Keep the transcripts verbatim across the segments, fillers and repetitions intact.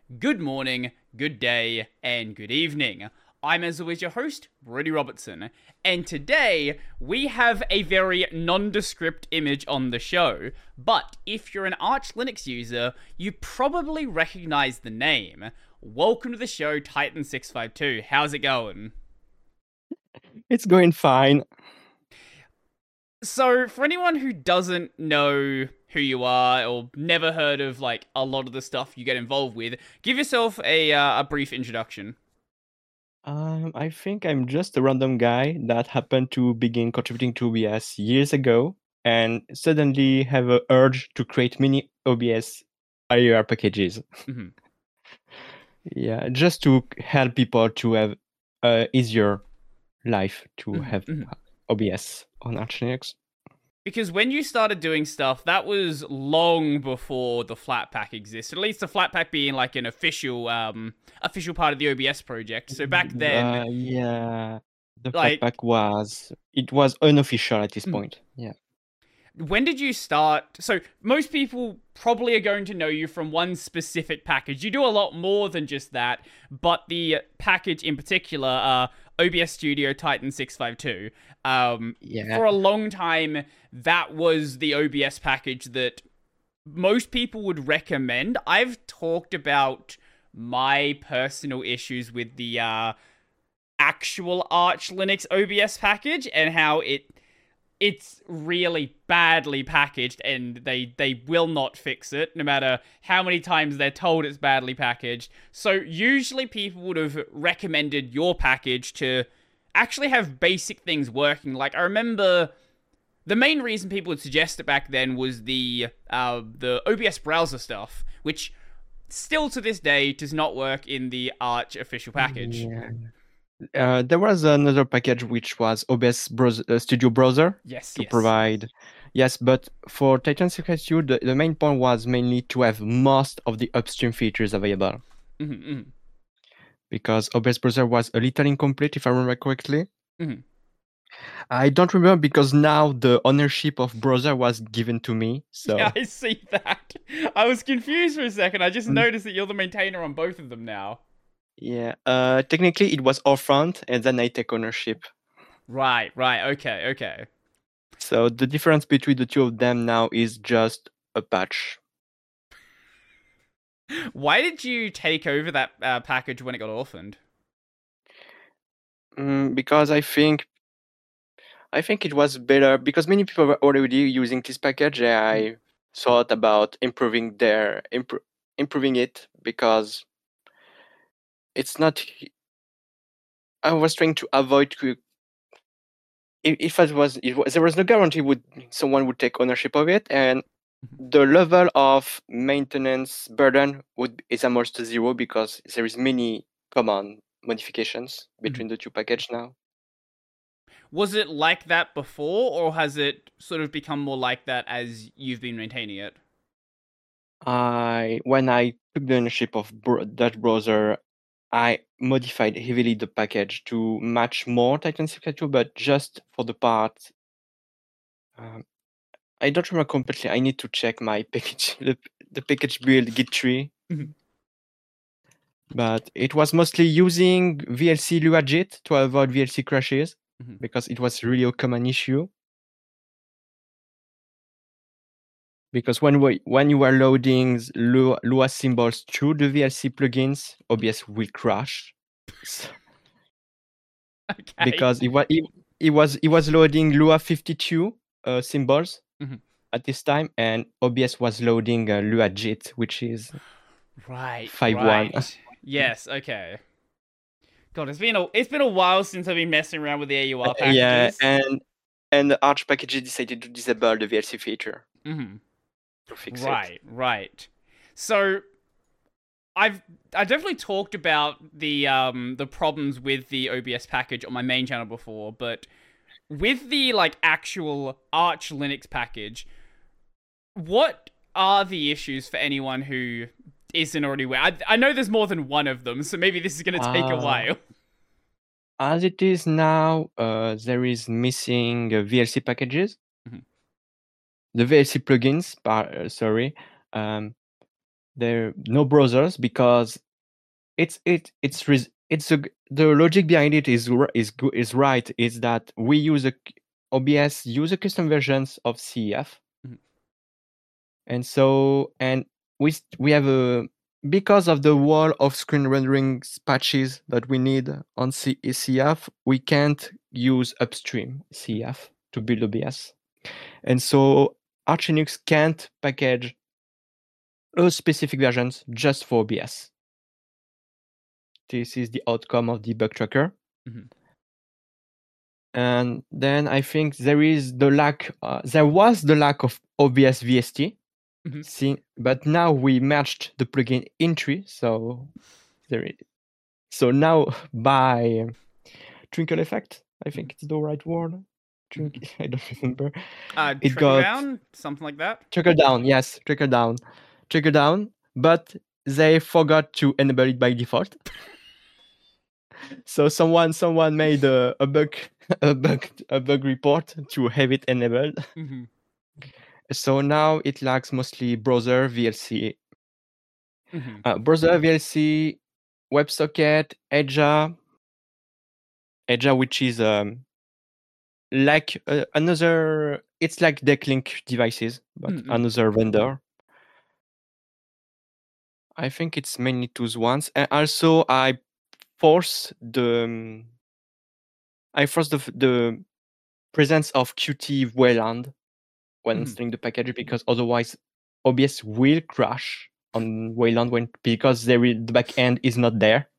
Good morning, good day, and good evening. I'm, as always, your host, Brody Robertson, and today we have a very nondescript image on the show. But if you're an Arch Linux user, you probably recognize the name. Welcome to the show, Titan six five two. How's it going? It's going fine. So, for anyone who doesn't know who you are or never heard of like a lot of the stuff you get involved with, give yourself a uh, a brief introduction. Um, I think I'm just a random guy that happened to begin contributing to O B S years ago and suddenly have a urge to create mini O B S I A R packages. Mhm. Yeah, just to help people to have a easier life to Mhm, have mhm. O B S on Arch Linux. Because when you started doing stuff, that was long before the Flatpak existed. At least the Flatpak being like an official, um, official part of the O B S project. So back then, Uh, yeah, the like, Flatpak was it was unofficial at this mm, point. Yeah. when did you start? So most people probably are going to know you from one specific package. You do a lot more than just that, but the package in particular, uh, O B S Studio Titan six five two, um, Yeah. for a long time, that was the O B S package that most people would recommend. I've talked about my personal issues with the uh, actual Arch Linux O B S package and how it it's really badly packaged and they they will not fix it no matter how many times they're told it's badly packaged. So usually people would have recommended your package to actually have basic things working. Like I remember the main reason people would suggest it back then was the uh, the O B S browser stuff, which still to this day does not work in the Arch official package. Yeah. Uh, there was another package which was O B S browser, uh, Studio Browser Yes, to yes. provide. Yes, but for Titan Secret Studio, the, the main point was mainly to have most of the upstream features available Mm-hmm, mm-hmm, because O B S Browser was a little incomplete, if I remember correctly. mm-hmm. I don't remember because now the ownership of Browser was given to me. Yeah, So, I see that. I was confused for a second. I just Mm. noticed that you're the maintainer on both of them now. yeah, uh, technically it was upfront and then I take ownership. Right, right. Okay, okay. So the difference between the two of them now is just a patch. Why did you take over that uh, package when it got orphaned? Mm, because I think I think it was better because many people were already using this package. And I thought about improving their impro- improving it because it's not. I was trying to avoid to- if, if it was, it was there was no guarantee would someone would take ownership of it, and the level of maintenance burden would is almost to zero because there is many common modifications Mhm. between the two package now. Was it like that before, or has it sort of become more like that as you've been maintaining it? I when I took the ownership of br- Dutch browser, I modified heavily the package to match more Titan Secret two, but just for the part. Um, I don't remember completely. I need to check my package, the, the package build git tree, Mhm. but it was mostly using V L C Lua JIT to avoid V L C crashes Mhm. because it was really a common issue. Because when we, when you are loading Lua, Lua symbols through the V L C plugins, O B S will crash. So- Okay. because it was it, it was it was loading Lua fifty-two uh, symbols Mhm. at this time, and O B S was loading uh, Lua JIT, which is Right, five one. right. Yes, okay. God, it's been a it's been a while since I've been messing around with the A U R Yeah, packages. and and the Arch package decided to disable the V L C feature Hmm. to fix it. Right, right. So I've I definitely talked about the um the problems with the O B S package on my main channel before, but with the like actual Arch Linux package, what are the issues for anyone who isn't already aware? I, I know there's more than one of them, so maybe this is going to take a Uh, while. as it is now, uh, there is missing uh, V L C packages. Mhm. The V L C plugins, par- uh, sorry. Um, there no browsers because it's it it's res- it's a, the logic behind it is r- is go- is right. Is that we use a c- O B S use a custom versions of C E F, Mhm. and so and we st- we have a because of the wall of screen rendering patches that we need on C- C F, we can't use upstream C F to build O B S, and so Arch Linux can't package a specific versions just for O B S. This is the outcome of the bug tracker. Mhm. And then I think there is the lack, uh, there was the lack of O B S V S T, Mhm. see, but now we matched the plugin entry, so there is, so now by Twinkle Effect, I think it's the right word. Twink, I don't remember. Uh, It trickle got down, something like that. trickle down, yes, trickle down, trickle down, but they forgot to enable it by default. So someone someone made a, a bug a bug a bug report to have it enabled. Mm-hmm. So now it lacks mostly browser V L C, Mm-hmm. uh, browser V L C, WebSocket, Edja, Edja, which is um like uh, another. It's like Decklink devices, but Mm-hmm. another vendor. I think it's mainly tools once, and also I force the um, I force the the presence of Qt Wayland when Mhm. installing the package because otherwise O B S will crash on Wayland when because there is, the backend is not there.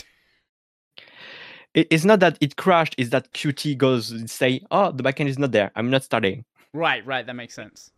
It, it's not that it crashed; it's that Qt goes and say, "Oh, the backend is not there. I'm not starting." Right, right. That makes sense.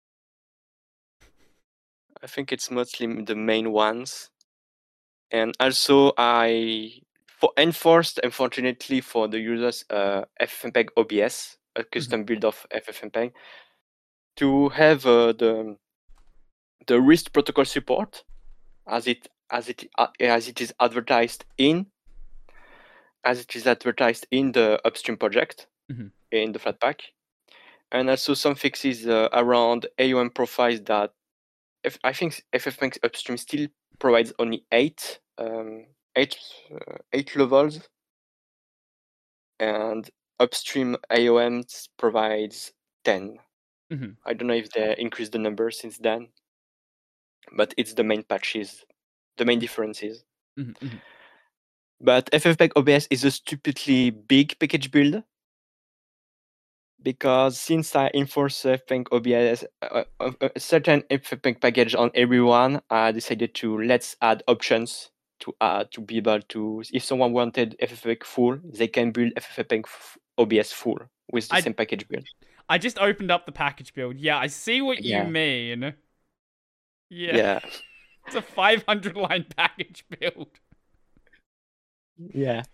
I think it's mostly the main ones, and also I for enforced, unfortunately, for the users, uh, FFmpeg O B S, a custom build of FFmpeg, to have uh, the the REST protocol support as it as it uh, as it is advertised in as it is advertised in the upstream project Mhm. in the Flatpak, and also some fixes uh, around A O M profiles that if, I think FFmpeg upstream still provides only eight um, eight uh, eight levels, and upstream A O M provides ten. Mhm. I don't know if they increased the number since then, but it's the main patches, the main differences. Mhm. Mhm. But FFmpeg O B S is a stupidly big package build because since I enforce FFmpeg O B S, uh, uh, a certain FFmpeg package on everyone, I decided to let's add options to uh, to be able to, if someone wanted FFmpeg full, they can build FFmpeg O B S full with the I- same package build. I just opened up the package build. Yeah, I see what you Yeah. mean. Yeah. Yeah, It's a five hundred line package build. yeah.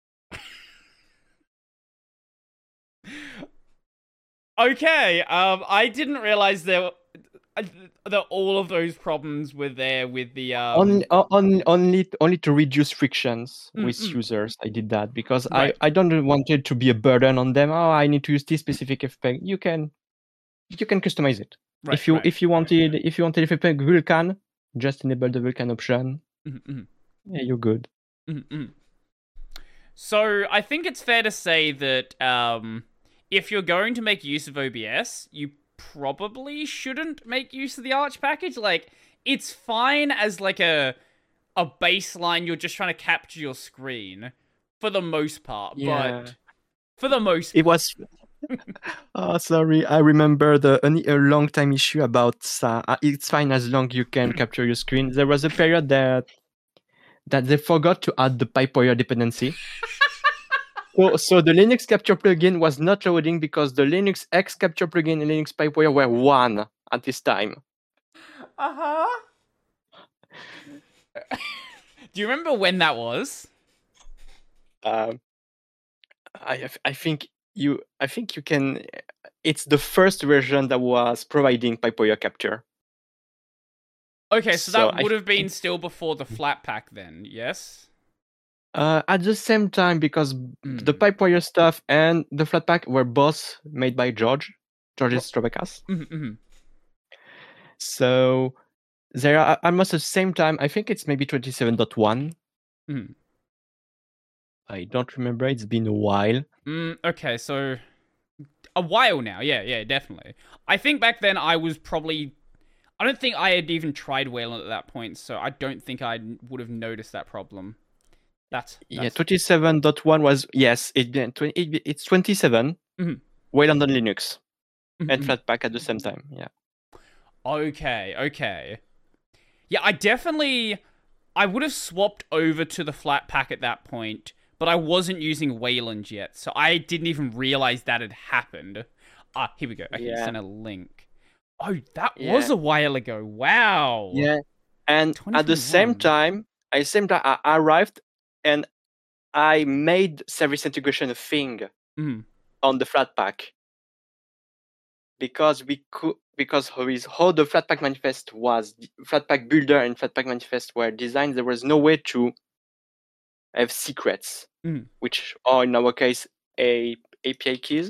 Okay, um, I didn't realize there were, uh, that all of those problems were there with the um. Only, only, only, only to reduce frictions Mm, with mm. users. I did that because Right. I, I don't want it to be a burden on them. Oh, I need to use this specific FFmpeg. You can, you can customize it. Right, if you right. if you wanted if you wanted FFmpeg Vulkan, just enable the Vulkan option. Mhm, mhm. Yeah, you're good. Mhm, mhm. So I think it's fair to say that um, if you're going to make use of O B S, you probably shouldn't make use of the Arch package. Like, it's fine as like a a baseline. You're just trying to capture your screen for the most part, Yeah. but for the most, It was. Oh, sorry. I remember the a long time issue about uh, it's fine as long you can capture your screen. There was a period that that they forgot to add the PyPower dependency. so, so the Linux capture plugin was not loading because the Linux X capture plugin and Linux PyPower were one at this time. uh huh. Do you remember when that was? Um, I I think you I think you can. It's the first version that was providing PyPower capture. Okay, so, So that I would have been think- still before the Flatpak, then, yes? Uh, at the same time, because the Mm. PyPower stuff and the Flatpak were both made by George, George Strobekas. Mhm, mhm. So They are almost at the same time. I think it's maybe twenty-seven point one. Mm. I don't remember. It's been a while. Mm, okay, so a while now. Yeah, yeah, definitely. I think back then I was probably. I don't think I had even tried Wayland at that point, so I don't think I would have noticed that problem. That's, that's... Yeah, twenty-seven point one was yes. It, it it's twenty-seven. Mm-hmm. Wayland on Linux mm-hmm. and Flatpak at the same time. Yeah. Okay. Okay. Yeah, I definitely. I would have swapped over to the Flatpak at that point, but I wasn't using Wayland yet, so I didn't even realize that had happened. Ah, here we go. Okay, yeah. send a link. Oh, that yeah. was a while ago. Wow. Yeah, and at the same time, at the same time, I arrived and I made service integration a thing mm. on the Flatpak because we could because with how the Flatpak manifest was, Flatpak builder and Flatpak manifest were designed. There was no way to have secrets, mm. which are in our case a A P I keys.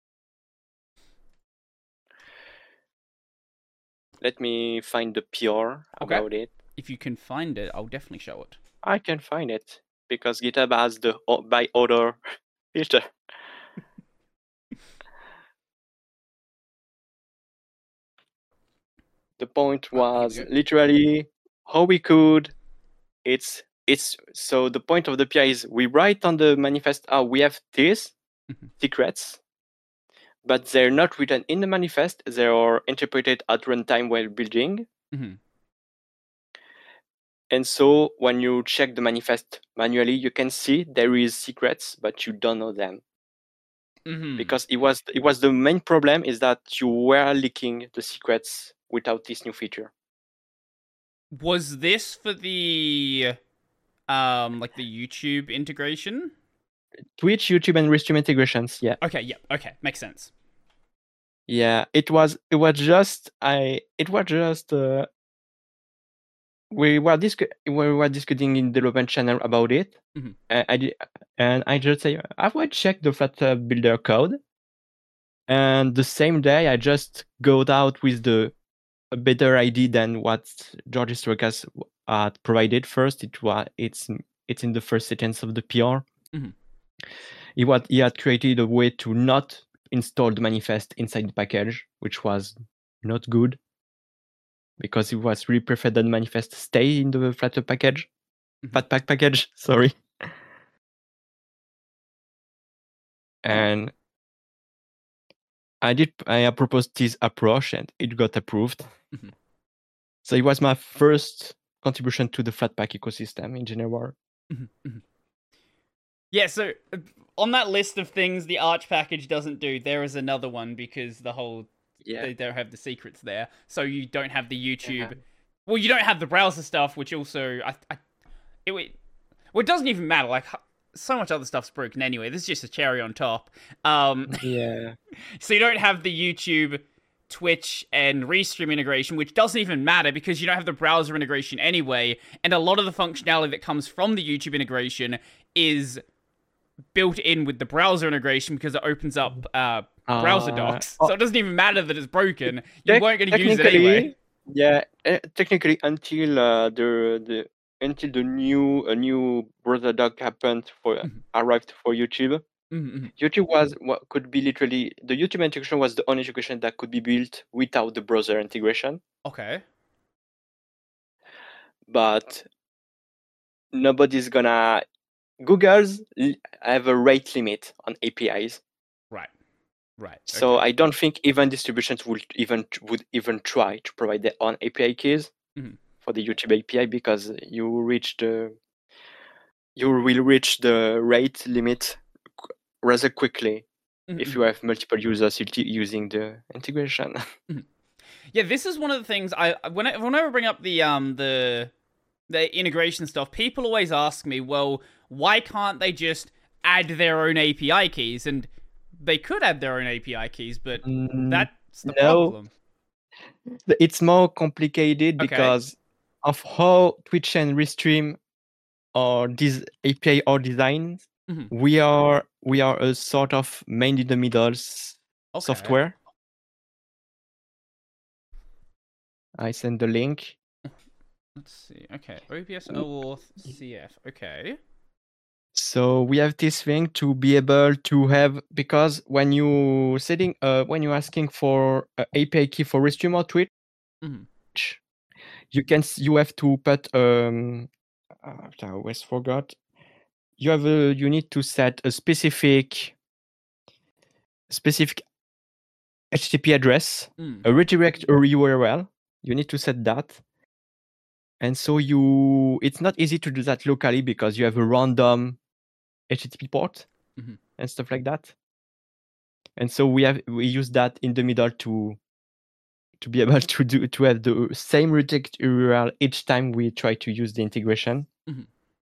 Let me find the P R okay. about it. If you can find it, I'll definitely show it. I can find it because GitHub has the by order filter. The point was oh, literally how we could. It's it's so the point of the P I is we write on the manifest. Oh, we have these mm-hmm. secrets, but they're not written in the manifest. They are interpreted at runtime while building. Mm-hmm. And so when you check the manifest manually, you can see there is secrets, but you don't know them. Mm-hmm. Because it was it was the main problem is that you were leaking the secrets without this new feature. Was this for the um like the YouTube integration? Twitch, YouTube, and Restream integrations, yeah. Okay, yeah, okay, makes sense. Yeah, it was it was just I it was just uh, we were discu- we were discussing in the development channel about it. Mm-hmm. And I did, and I just say I will check the Flatpak builder code. And the same day, I just got out with the a better I D than what George Strokas uh, provided first. It was it's it's in the first sentence of the P R. Mm-hmm. He what he had created a way to not install the manifest inside the package, which was not good because it was really preferred that the manifest stay in the Flatpak package, mm-hmm. Flatpak package. Sorry. And I did. I proposed this approach, and it got approved. Mm-hmm. So it was my first contribution to the Flatpak ecosystem in general. Mm-hmm. Yeah. So on that list of things the Arch package doesn't do, there is another one because the whole yeah. they don't have the secrets there, so you don't have the YouTube. Yeah. Well, you don't have the browser stuff, which also I, I it, well, it doesn't even matter. Like. So much other stuff's broken anyway. This is just a cherry on top. Um, yeah. So you don't have the YouTube, Twitch, and Restream integration, which doesn't even matter because you don't have the browser integration anyway. And a lot of the functionality that comes from the YouTube integration is built in with the browser integration because it opens up uh, browser uh, docs. Oh. So it doesn't even matter that it's broken. You Te- weren't going to use it anyway. Yeah, uh, technically until uh, the the. Until the new a new browser doc happened for mm-hmm. arrived for YouTube, mm-hmm. YouTube was what could be literally the YouTube integration was the only integration that could be built without the browser integration. Okay. But nobody's gonna Google's have a rate limit on A P Is. Right. Right. So okay. I don't think even distributions would even would even try to provide their own A P I keys. Mm-hmm. For the YouTube A P I because you reach the you will reach the rate limit rather quickly mm-hmm. if you have multiple users using the integration. Mm-hmm. Yeah, this is one of the things I when I, whenever I bring up the um the the integration stuff, people always ask me, well, why can't they just add their own A P I keys? And they could add their own A P I keys, but mm, that's the no. problem. It's more complicated okay. because of how Twitch and Restream or these A P I or designs, mm-hmm. we are we are a sort of man in the middle okay. software. I send the link. Let's see. Okay, O B S OAuth C F. Okay. So we have this thing to be able to have, because when you setting uh when you're asking for a A P I key for Restream or Twitch, Mhm. you can s- you have to put um uh, I always forgot. You have a you need to set a specific specific H T T P address, Mm. a redirect or U R L. You need to set that. And so you it's not easy to do that locally because you have a random H T T P port Mhm. and stuff like that. And so we have we use that in the middle to to be able to do to have the same redirect U R L each time we try to use the integration. Mhm.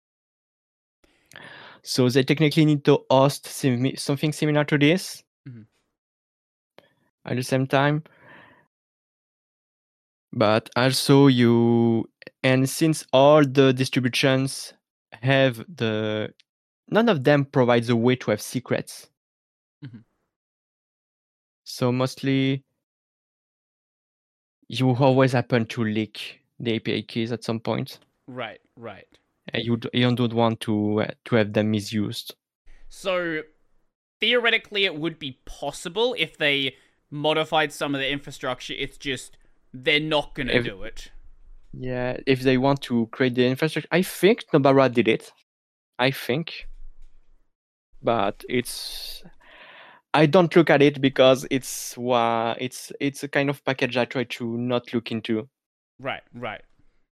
So they technically need to host sim- something similar to this Mhm. at the same time. But also you and since all the distributions have the none of them provides a way to have secrets. Mhm. So mostly you always happen to leak the A P I keys at some point. Right, right. And you, d- you don't want to uh, to have them misused. So theoretically, it would be possible if they modified some of the infrastructure. It's just they're not gonna If, do it. yeah, if they want to create the infrastructure, I think Nobara did it. I think, but it's I don't look at it because it's uh, it's it's a kind of package I try to not look into. Right, right.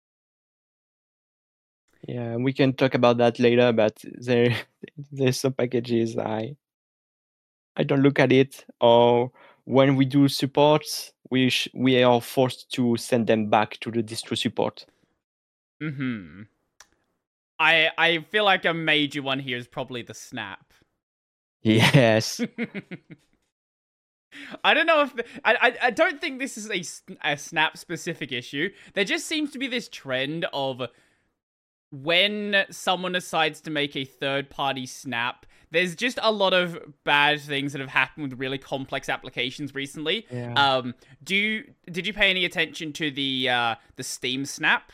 Yeah, we can talk about that later. But there there's some packages I I don't look at it, or when we do supports, we sh- we are forced to send them back to the distro support. Hmm. I I feel like a major one here is probably the snap. Yes. I don't know if the, I, I I don't think this is a, a snap specific issue. There just seems to be this trend of when someone decides to make a third party snap, there's just a lot of bad things that have happened with really complex applications recently. Yeah. Um, do you did you pay any attention to the uh, the Steam snap?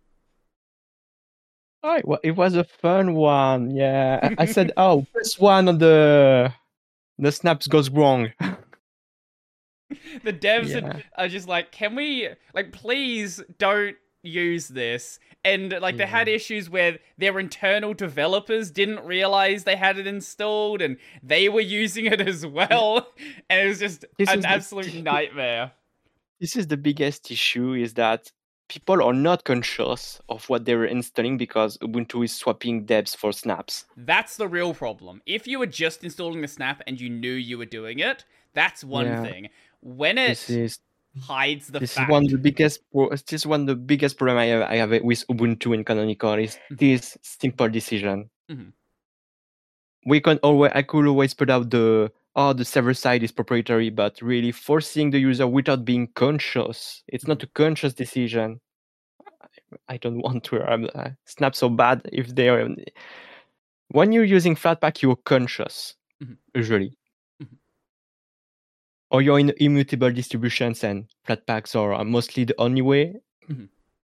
Oh, it, wa- it was a fun one. Yeah. I I said, oh, press one on the the snaps goes wrong. The devs Yeah. are just like, can we, like, please don't use this. And like they had Yeah. issues where their internal developers didn't realize they had it installed and they were using it as well. And it was just This an is the- absolute nightmare. This is the biggest issue, is that people are not conscious of what they're installing because Ubuntu is swapping debs for snaps. That's the real problem. If you were just installing the snap and you knew you were doing it, that's one Yeah. thing. When it This is hides the this fact, is one of the biggest pro- this is one of the biggest problem I have, I have with Ubuntu and Canonical is this simple decision. Mhm. We can always I could always put out the oh the server side is proprietary, but really forcing the user without being conscious. It's not a conscious decision. I don't want to um, uh, snap so bad if they are. When you're using Flatpak, you're conscious Mhm. usually, Mhm. or you're in immutable distributions, and Flatpaks are uh, mostly the only way. Mhm.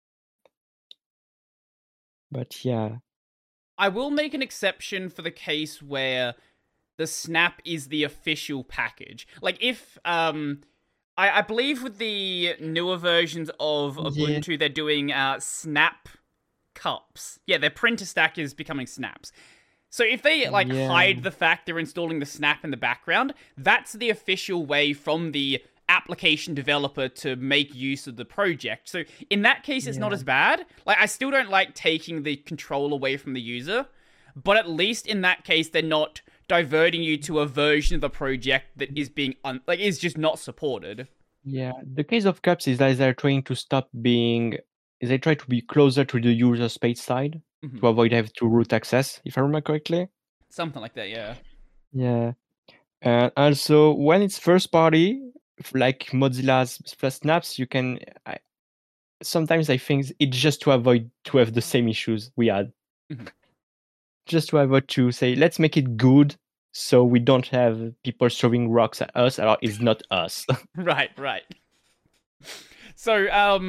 But yeah, I will make an exception for the case where the snap is the official package. Like if um I, I believe with the newer versions of Yeah. Ubuntu they're doing uh snap cups. Yeah, their printer stack is becoming snaps. So if they like Yeah. hide the fact they're installing the snap in the background, that's the official way from the application developer to make use of the project. So in that case it's not Yeah. as bad. Like I still don't like taking the control away from the user, but at least in that case they're not diverting you to a version of the project that is being un- like is just not supported. Yeah, the case of cups is that they're trying to stop being. They try to be closer to the user space side Mhm. to avoid having to root access, if I remember correctly. Something like that, yeah. Yeah, and also when it's first party, f- like Mozilla's Flash Snaps, you can. I, sometimes I think it's just to avoid to have the same issues we had. Mhm. Just to avoid to say, let's make it good, so we don't have people throwing rocks at us. Or it's not us. Right, right. So, um,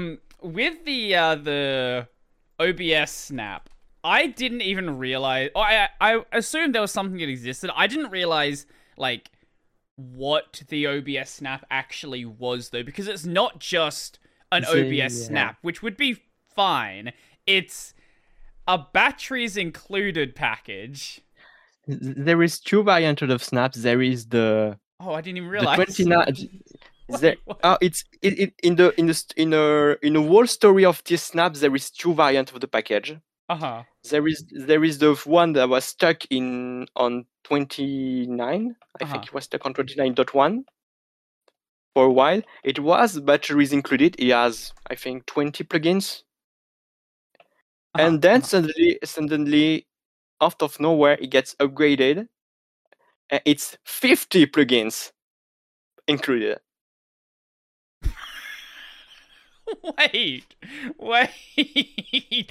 with the uh, the O B S snap, I didn't even realize. Oh, I I assumed there was something that existed. I didn't realize like what the O B S snap actually was though, because it's not just an The- O B S yeah. snap, which would be fine. It's a batteries included package. There is two variants of snaps. There is the Oh, I didn't even the realize. twenty-nine. Wait, There, what? oh, it's it, it, in the in the st- in a in a whole story of this snap. There is two variants of the package. Uh-huh. There is there is the one that was stuck in on twenty-nine. I Uh-huh. think it was stuck on twenty-nine point one for a while. It was batteries included. It has I think twenty plugins, Uh-huh. and then uh-huh. suddenly suddenly out of nowhere it gets upgraded. And it's fifty plugins included. Wait, wait.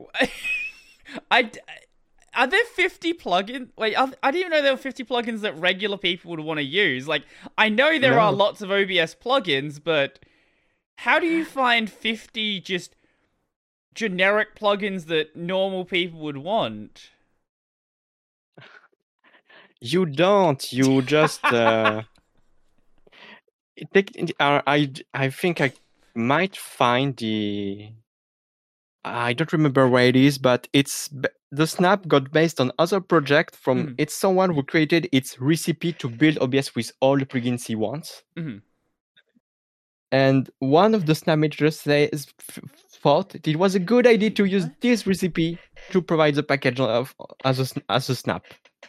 I are there fifty plugins? Wait, I, I didn't even know there were fifty plugins that regular people would want to use. Like, I know there are No. lots of O B S plugins, but how do you find fifty just generic plugins that normal people would want? You don't. You just. Uh, it take, it- uh, I I think I might find the. I don't remember where it is, but it's b- the snap got based on other project from. Mhm. It's someone who created its recipe to build O B S with all the plugins he wants. Mhm. And one of the snap managers says f- thought it was a good idea to use What? this recipe to provide the package of as a sn- as a snap.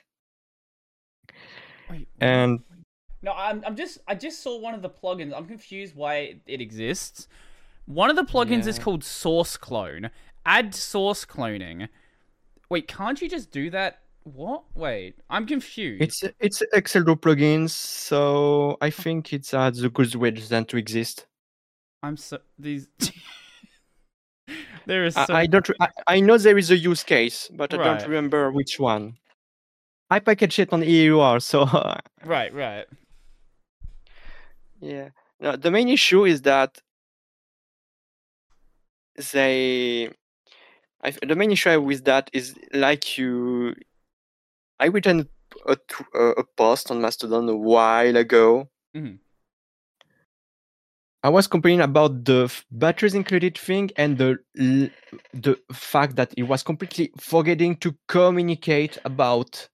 Wait, what? And No, I'm I'm just I just saw one of the plugins. I'm confused why it exists. One of the plugins is Yeah. called Source Clone. Add source cloning. Wait, can't you just do that? What? Wait, I'm confused. It's it's Exceldo plugins, so I think it's uh, the good way than to exist. I'm so these. There is I, so I don't. re- I, I know there is a use case, but I Right. don't remember which one. I package it on E U R, so right, right. yeah. No, the main issue is that they. I, the main issue with that is like you. I written a, t- a a post on Mastodon a while ago. Mhm. I was complaining about the f- batteries included thing and the l- the fact that it was completely forgetting to communicate about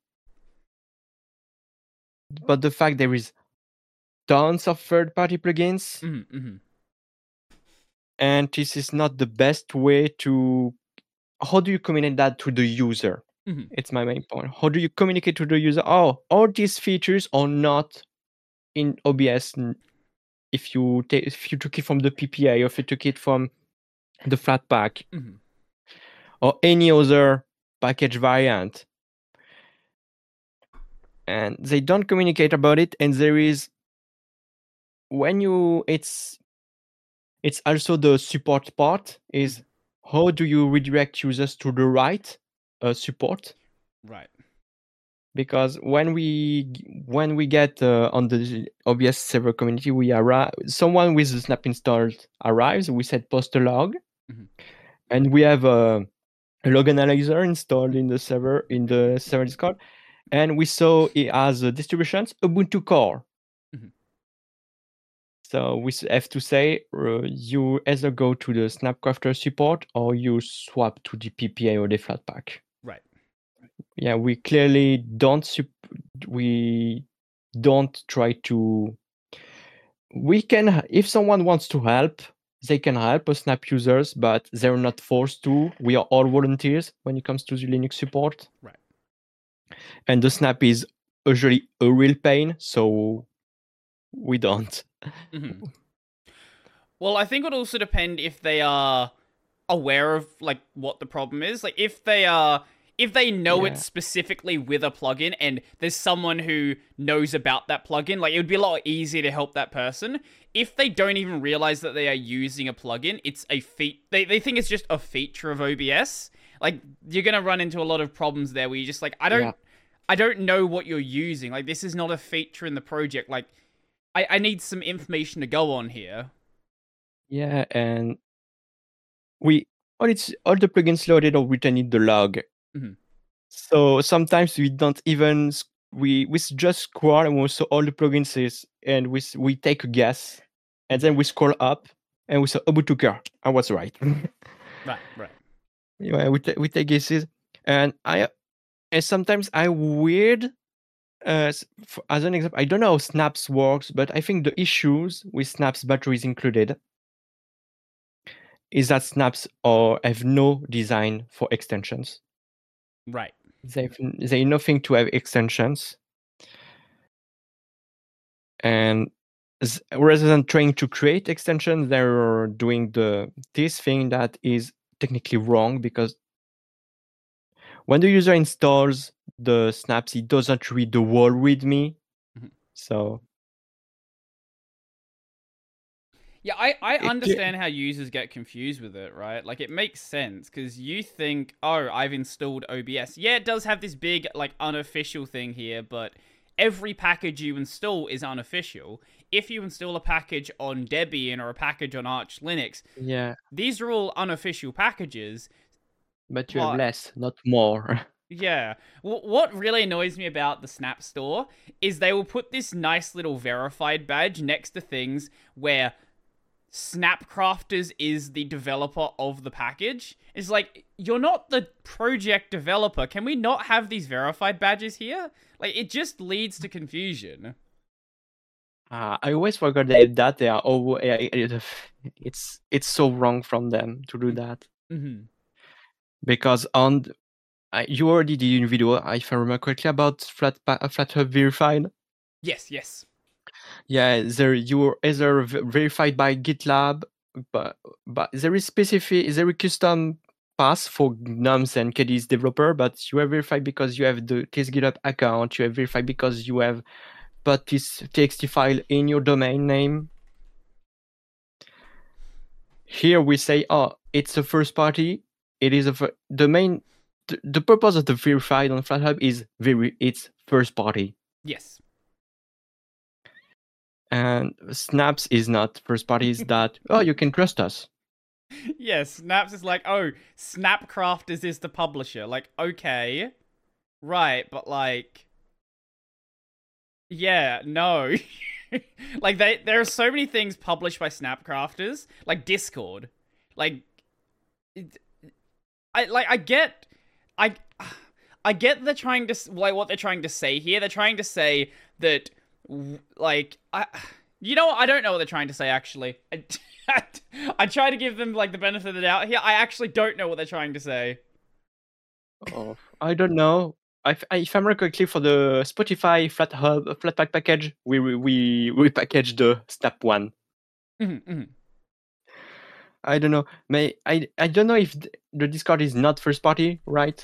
but the fact there is tons of third-party plugins Mhm. Mhm. and this is not the best way to how do you communicate that to the user? Mhm. It's my main point. How do you communicate to the user? Oh, all these features are not in O B S n- if you take if you took it from the P P A or if you took it from the Flatpak Mhm. or any other package variant. And they don't communicate about it, and there is when you it's it's also the support part is how do you redirect users to the right uh, support, Right. because when we g- when we get uh, on the O B S server community, we arrive someone with the snap installed arrives, we set post a log, Mhm. and we have a, a log analyzer installed in the server in the server Discord, and we saw it has uh, distributions Ubuntu Core. Mhm. So we s- have to say uh, you either go to the Snapcrafter support or you swap to the P P A or the Flatpak. Right. Yeah, we clearly don't sup- we don't try to. We can h- if someone wants to help, they can help us Snap users, but they're not forced to. We are all volunteers when it comes to the Linux support. Right. And the Snap is usually a real pain, so we don't. Mhm. Well, I think it would also depend if they are aware of like what the problem is. Like if they are if they know Yeah. it specifically with a plugin and there's someone who knows about that plugin, like it would be a lot easier to help that person. If they don't even realize that they are using a plugin, it's a feat they they think it's just a feature of O B S. Like you're going to run into a lot of problems there where you're just like I don't Yeah. I don't know what you're using. Like this is not a feature in the project. Like I I need some information to go on here. Yeah, and we all it's all the plugins loaded or written in the log. Mhm. So sometimes we don't even s- we we s- just scroll and we saw all the plugins is and we s- we take a guess and then we scroll up and we say Ubuntu Core. I was right. Right, right. Yeah, we ta- we take guesses and I and sometimes I weird uh s- f- as an example I don't know how Snaps works, but I think the issues with Snaps batteries included is that Snaps or have no design for extensions. Right. They've they nothing to have extensions. And s- rather than trying to create extensions, they're doing the this thing that is technically wrong because when the user installs the snaps, it doesn't read the whole README. Mhm. So Yeah, I, I it, ca- understand how users get confused with it, right? Like, it makes sense because you think, oh, I've installed O B S. Yeah, it does have this big, like, unofficial thing here, but every package you install is unofficial. If you install a package on Debian or a package on Arch Linux, yeah, these are all unofficial packages. but you have But less, not more. yeah, w- what really annoys me about the Snap Store is they will put this nice little verified badge next to things where Snapcrafters is the developer of the package. It's like, you're not the project developer. Can we not have these verified badges here? Like, it just leads to confusion. Uh, I always forgot they have that. They are oh, it's it's so wrong from them to do that Mm-hmm. because on th- I- you already did a video, if I remember correctly, about Flat pa- uh, FlatHub Verified. Yes, yes. Yeah, there you are either v- verified by GitLab, but but there is specific, there is custom path for nums and K D's developer, but you are verified because you have the this GitHub account. You are verified because you have put this T X T file in your domain name. Here we say, oh, it's a first party. It is a fir- the main the, the purpose of the verified on FlatHub is very it's first party. Yes. And Snaps is not first party. Is that oh you can trust us. Yes, Snaps is like, oh, Snapcrafters is the publisher. Like, okay. Right, but like... Yeah, no. Like, they there are so many things published by Snapcrafters, like Discord. Like, it, I like I get I I get they're trying to like what they're trying to say here. They're trying to say that like I you know what? I don't know what they're trying to say actually. I, I try to give them like the benefit of the doubt here. I actually don't know what they're trying to say. Oh, I don't know. I, I, if I remember correctly, for the Spotify FlatHub Flatpak package, we we we we packaged the Snap one. Mm-hmm, mm-hmm. I don't know. May I I don't know if the Discord is not first party, right?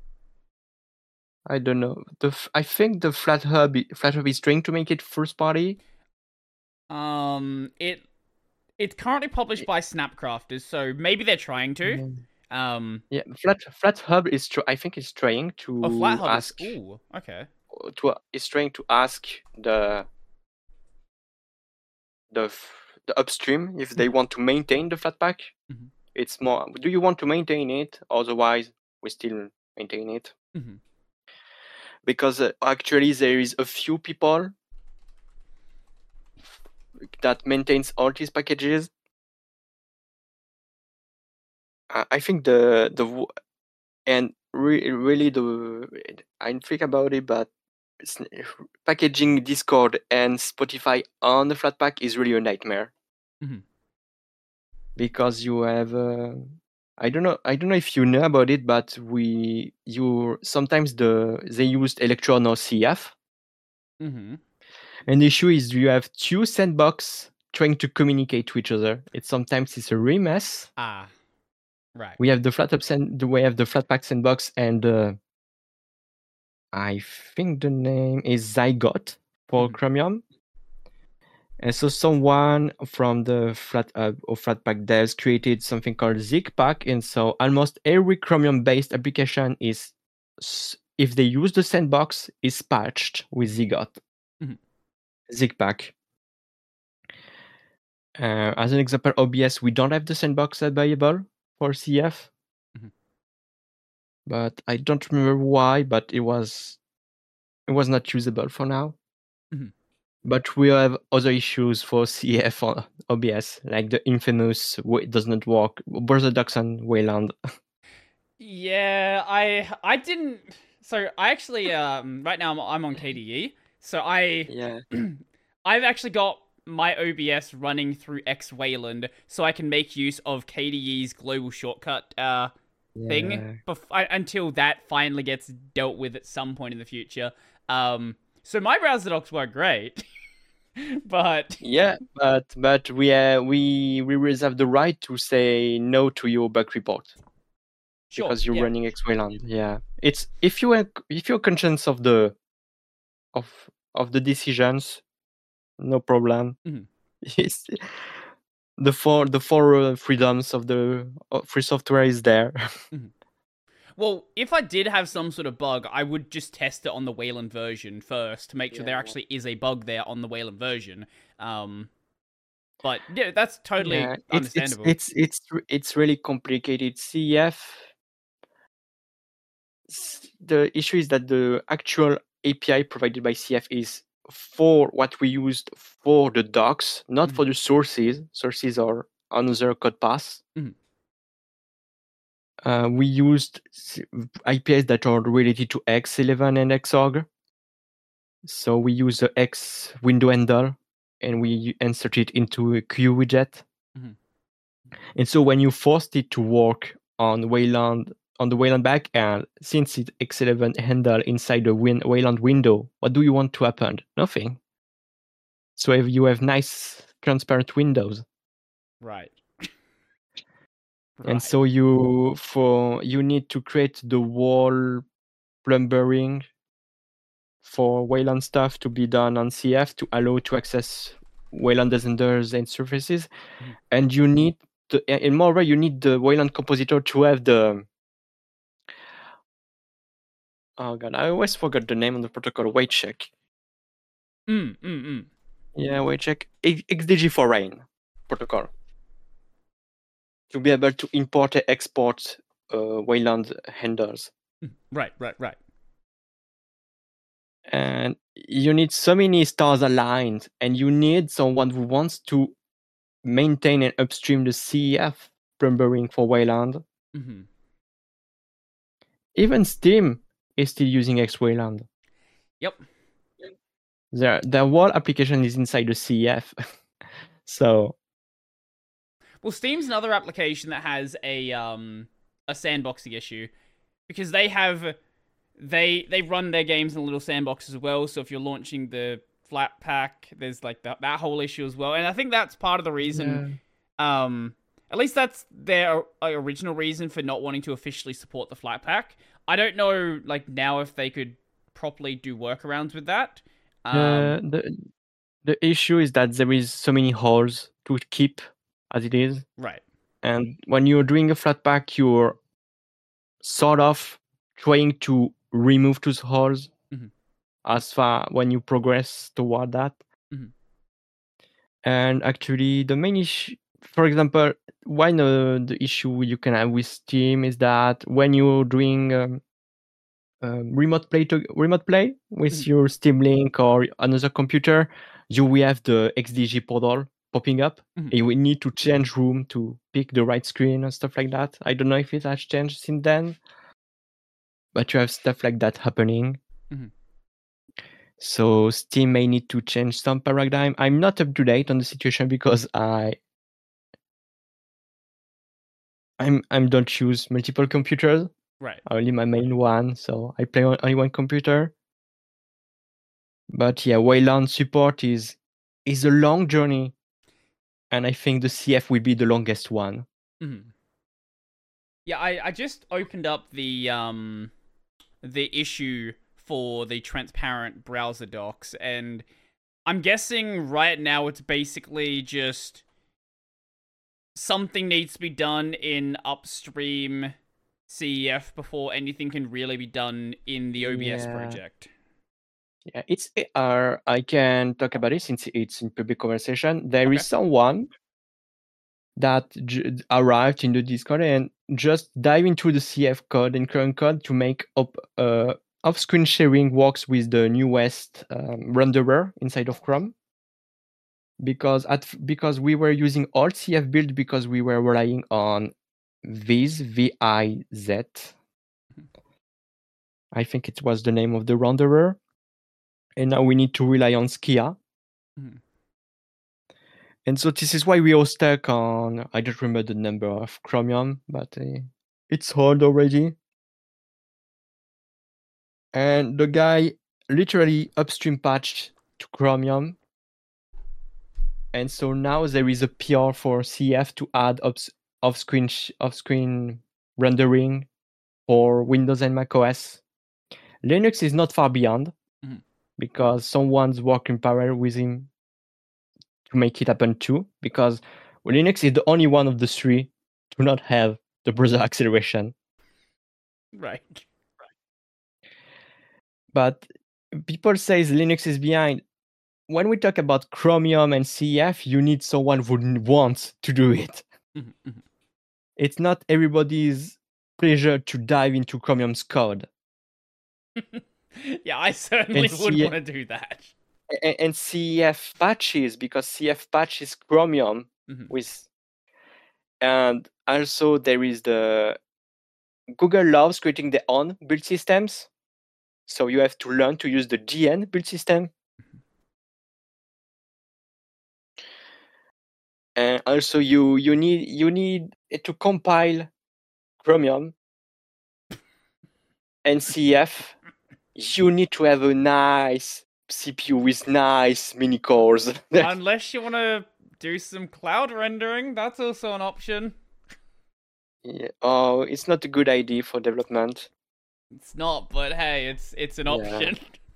I don't know. The I think the FlatHub FlatHub is trying to make it first party. Um, it it's currently published by Snapcrafters, so maybe they're trying to. Yeah, Um, yeah. Flat FlatHub is tr- I think is trying oh, to FlatHub is ask ooh, okay. to is trying to ask the the the upstream if they want to maintain the Flatpak. Mm-hmm. It's more, do you want to maintain it? Otherwise, we still maintain it. Mm-hmm. Because uh, actually there is a few people that maintains all these packages. Uh, I think the the and re- really the I didn't think about it, but packaging Discord and Spotify on the Flatpak is really a nightmare. Mm-hmm. Because you have uh, I don't know I don't know if you know about it, but we you sometimes the they used Electron or C F. Mm-hmm. And the issue is you have two sandbox trying to communicate to each other. It sometimes it's a real mess. Ah, right. We have the FlatHub sand the way of the Flatpak sandbox, and uh, I think the name is Zygote for Mhm. Chromium. And so someone from the FlatHub or Flatpak devs created something called ZigPack, and so almost every Chromium-based application is, if they use the sandbox, is patched with Zygote. Mhm. ZigPack. Uh, as an example, O B S, we don't have the sandbox available for C F, mm-hmm. but I don't remember why. But it was it was not usable for now. Mm-hmm. But we have other issues for C F on O B S, like the infamous it does not work. Borderdocs on Wayland. Yeah, I I didn't. So I actually um right now I'm, I'm on K D E. So I Yeah. I've actually got my O B S running through X Wayland, so I can make use of K D E's global shortcut uh thing Yeah. bef- I, until that finally gets dealt with at some point in the future. Um, so my browser docs work great, but Yeah, but but we uh, we we reserve the right to say no to your bug report sure, because you're yeah. running X Wayland. Yeah, it's if you are if you're conscious of the of of the decisions, no problem. Mhm. It's the four the four uh, freedoms of the uh, free software is there. Mhm. Well, if I did have some sort of bug, I would just test it on the Wayland version first to make sure there Yeah. actually is a bug there on the Wayland version. Um, but yeah, that's totally Yeah, it's it's understandable. it's it's re- it's really complicated. C F. s- The issue is that the actual A P I provided by C F is for what we used for the docs, not Mhm. for the sources. Sources are another code path. Mhm. Uh, we used s- I P Is that are related to X eleven and Xorg. So we use the X window handle and we insert it into a Q widget. Mhm. And so when you forced it to work on Wayland on the Wayland backend, since it's X eleven handle inside the win- Wayland window, what do you want to happen? Nothing. So if you have nice transparent windows, Right. and Right. so you for you need to create the wall plumbering for Wayland stuff to be done on C F to allow to access Wayland descenders and surfaces, Mhm. and you need the and moreover you need the Wayland compositor to have the oh god I always forgot the name of the protocol. Wait check. Mm, mm, mm. Yeah, wait check X- X D G for rain protocol to be able to import and export uh, Wayland handlers. Mm. Right, right, right. And you need so many stars aligned, and you need someone who wants to maintain and upstream the C F plumbering for Wayland. Mm-hmm. Even Steam is still using X Wayland. Yep. Their their whole application is inside the C F. So Well, Steam's another application that has a um a sandboxing issue because they have they they run their games in little sandboxes as well. So if you're launching the Flatpak, there's like that that whole issue as well. And I think that's part of the reason. yeah. Um, at least that's their original reason for not wanting to officially support the Flatpak. I don't know, like now, if they could properly do workarounds with that. Um, Uh, the the issue is that there is so many holes to keep as it is, right. and when you're doing a Flatpak, you're sort of trying to remove those holes Mhm. as far when you progress toward that. Mhm. And actually, the main issue, for example, one of the issue you can have with Steam is that when you're doing um, um, remote play to remote play with Mhm. your Steam Link or another computer, you will have the X D G portal popping up. Mhm. And you need to change room to pick the right screen and stuff like that. I don't know if it has changed since then, but you have stuff like that happening. Mhm. So Steam may need to change some paradigm. I'm not up to date on the situation because I I'm I'm don't use multiple computers. Right. Only my main one, so I play on only one computer. But yeah, Wayland support is is a long journey, and I think the C F will be the longest one. Mhm. Yeah, I, I just opened up the um the issue for the transparent browser docs, and I'm guessing right now it's basically just something needs to be done in upstream C E F before anything can really be done in the O B S Yeah. project. Yeah, it's uh, I can talk about it since it's in public conversation. There Okay. is someone that j- arrived in the Discord and just dive into the C F code and current code to make up uh, off-screen sharing works with the newest um, renderer inside of Chrome. Because at because we were using old C F build because we were relying on Viz, V I Z. I think it was the name of the renderer. And now we need to rely on Skia. Mhm. And so this is why we are stuck on, I don't remember the number of Chromium, but uh, it's old already. And the guy literally upstream patched to Chromium. And so now there is a P R for C F to add ups- off-screen sh- off-screen rendering for Windows and macOS. Linux is not far beyond Mhm. because someone's working parallel with him to make it happen too. Because Linux is the only one of the three to not have the browser acceleration. Right. But people say Linux is behind. When we talk about Chromium and C F, you need someone who wants to do it. Mhm, mhm. It's not everybody's pleasure to dive into Chromium's code. Yeah, I certainly And would C- want to do that. and, and C F patches, because C F patches Chromium Mhm. with, and also there is the Google loves creating their own build systems, so you have to learn to use the G N build system. And also you you need you need to compile Chromium and C F. You need to have a nice C P U with nice mini cores. Unless you want to do some cloud rendering, that's also an option. Yeah. Oh, it's not a good idea for development. It's not, but hey, it's it's an Yeah. option.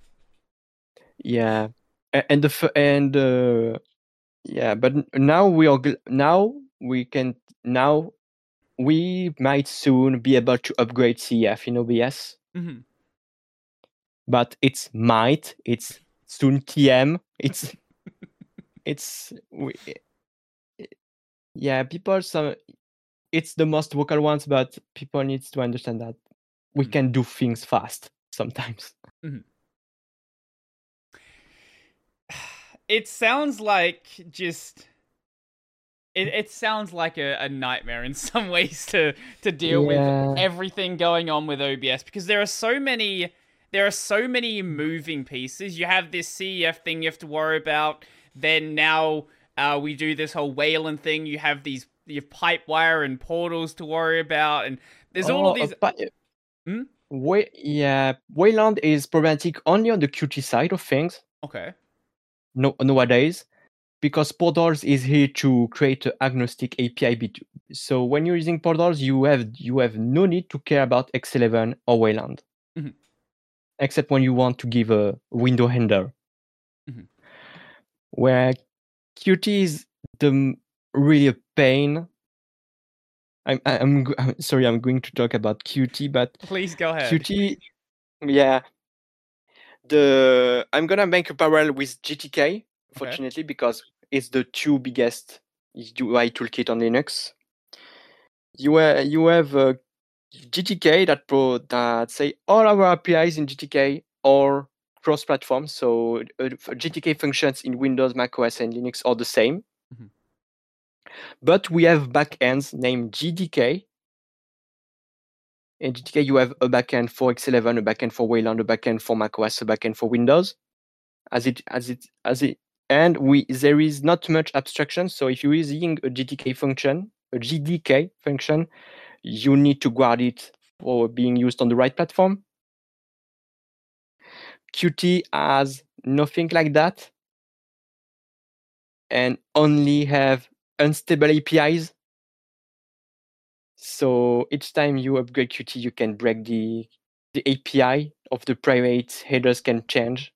Yeah, A- and the f- and uh, yeah, but n- now we are gl- now we can now we might soon be able to upgrade C F in O B S, Mhm. but it's might, it's soon T M, it's it's we, yeah, people some it's the most vocal ones, but people needs to understand that we Mhm. can do things fast sometimes. Mhm. It sounds like just it, it sounds like a, a nightmare in some ways to to deal with Yeah. everything going on with O B S because there are so many there are so many moving pieces. You have this C E F thing you have to worry about. Then now uh, we do this whole Wayland thing. You have these you have Pipewire and portals to worry about, and there's all Oh, of these. uh, but, Hmm? Way, yeah, Wayland is problematic only on the Qt side of things. Okay. No, nowadays, because Portals is here to create an agnostic A P I. B two. So when you're using Portals, you have you have no need to care about X eleven or Wayland, Mhm. except when you want to give a window handler. Mhm. Where Qt is the m- really a pain. I'm I'm, g- I'm sorry, I'm going to talk about Qt, but Please go ahead. Qt, yeah. The I'm gonna make a parallel with G T K, fortunately, because it's the two biggest U I toolkit on Linux. You uh, you have uh, G T K that pro that say all our A P Is in G T K are cross-platform, so uh, G T K functions in Windows, macOS, and Linux are the same. Mhm. But we have backends named G D K. In G T K, you have a backend for X eleven, a backend for Wayland, a backend for macOS, a backend for Windows. As it as it as it and we there is not much abstraction. So if you're using a G T K function, a G D K function, you need to guard it for being used on the right platform. Qt has nothing like that and only have unstable A P Is. So each time you upgrade Qt, you can break the the A P I of the private headers can change.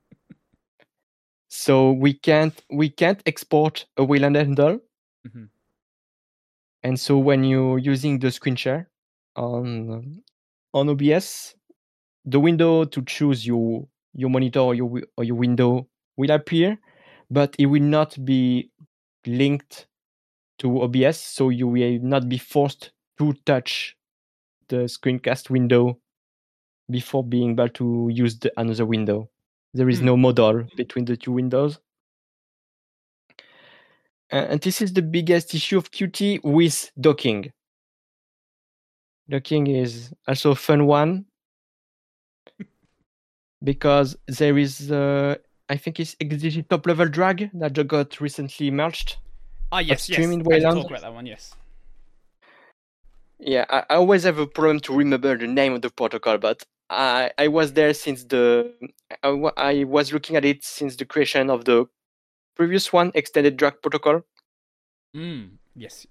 So we can't we can't export a Wayland handle. Mhm. And so when you're using the screen share on on O B S, the window to choose your your monitor or your wi- or your window will appear, but it will not be linked to O B S, so you will not be forced to touch the screencast window before being able to use the another window. There is Hmm. no modal between the two windows. Uh, and this is the biggest issue of Qt with docking. Docking is also a fun one because there is, uh, I think it's X D G top level drag that just got recently merged. Ah, yes, yes. upstream in I can Wayland. talk about that one, yes. Yeah, I, I always have a problem to remember the name of the protocol, but I I was there since the I, wa- I was looking at it since the creation of the previous one, extended drag protocol. Mm, yes.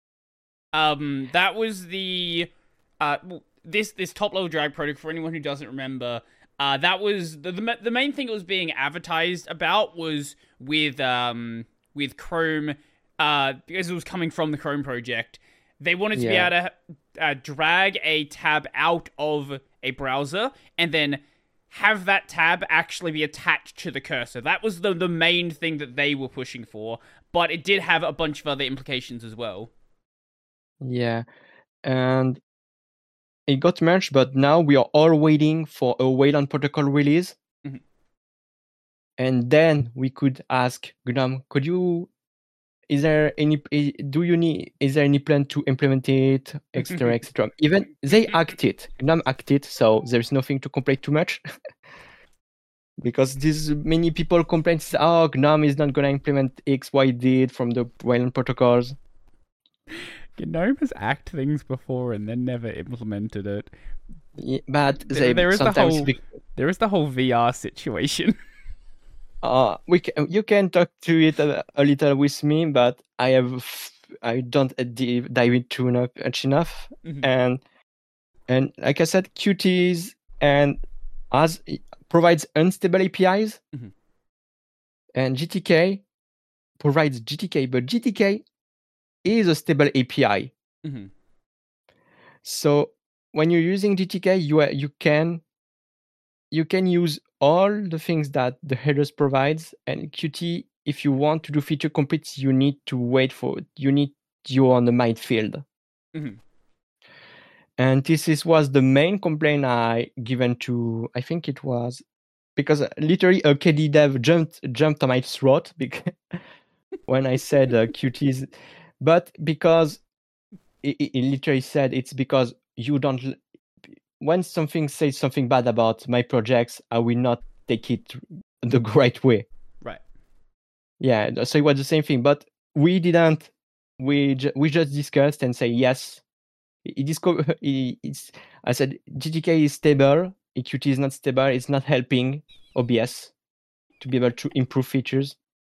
Um, that was the uh well, this this top level drag protocol. For anyone who doesn't remember, uh, that was the, the ma- the main thing it was being advertised about was with um with Chrome, uh, because it was coming from the Chrome project. They wanted to be Yeah. able to uh, drag a tab out of a browser and then have that tab actually be attached to the cursor. That was the the main thing that they were pushing for, but it did have a bunch of other implications as well. Yeah, and it got merged, but now we are all waiting for a Wayland protocol release. Mhm. And then we could ask GNOME, could you, is there any, i- do you need, is there any plan to implement it, et cetera, et cetera. Even they act it, GNOME act it, so there's nothing to complain too much. Because these many people complain, oh, GNOME is not going to implement X, Y, Z from the Wayland protocols. GNOME has act things before and then never implemented it. Yeah, but There- they there is the sometimes whole- be- There is the whole V R situation. uh, we can, you can talk to it a, a little with me, but I have f- I don't uh, di- dive into enough, much enough, Mhm. and and like I said, Qts and as it provides unstable A P Is, Mhm. and G T K provides G T K, but G T K is a stable A P I. Mhm. So when you're using G T K, you are- you can you can use all the things that the headers provides, and Qt, if you want to do feature complete, you need to wait for you need you on the minefield. Mhm. And this is was the main complaint I given to, I think it was because uh, literally a K D dev jumped jumped on my throat because when I said uh, Qt's, but because it, it it literally said it's because you don't l- when something says something bad about my projects, I will not take it the right way. Right. Yeah, so it was the same thing, but we didn't. We ju- we just discussed and say yes. It disco- it- it's I said G T K is stable. Qt is not stable. It's not helping O B S to be able to improve features.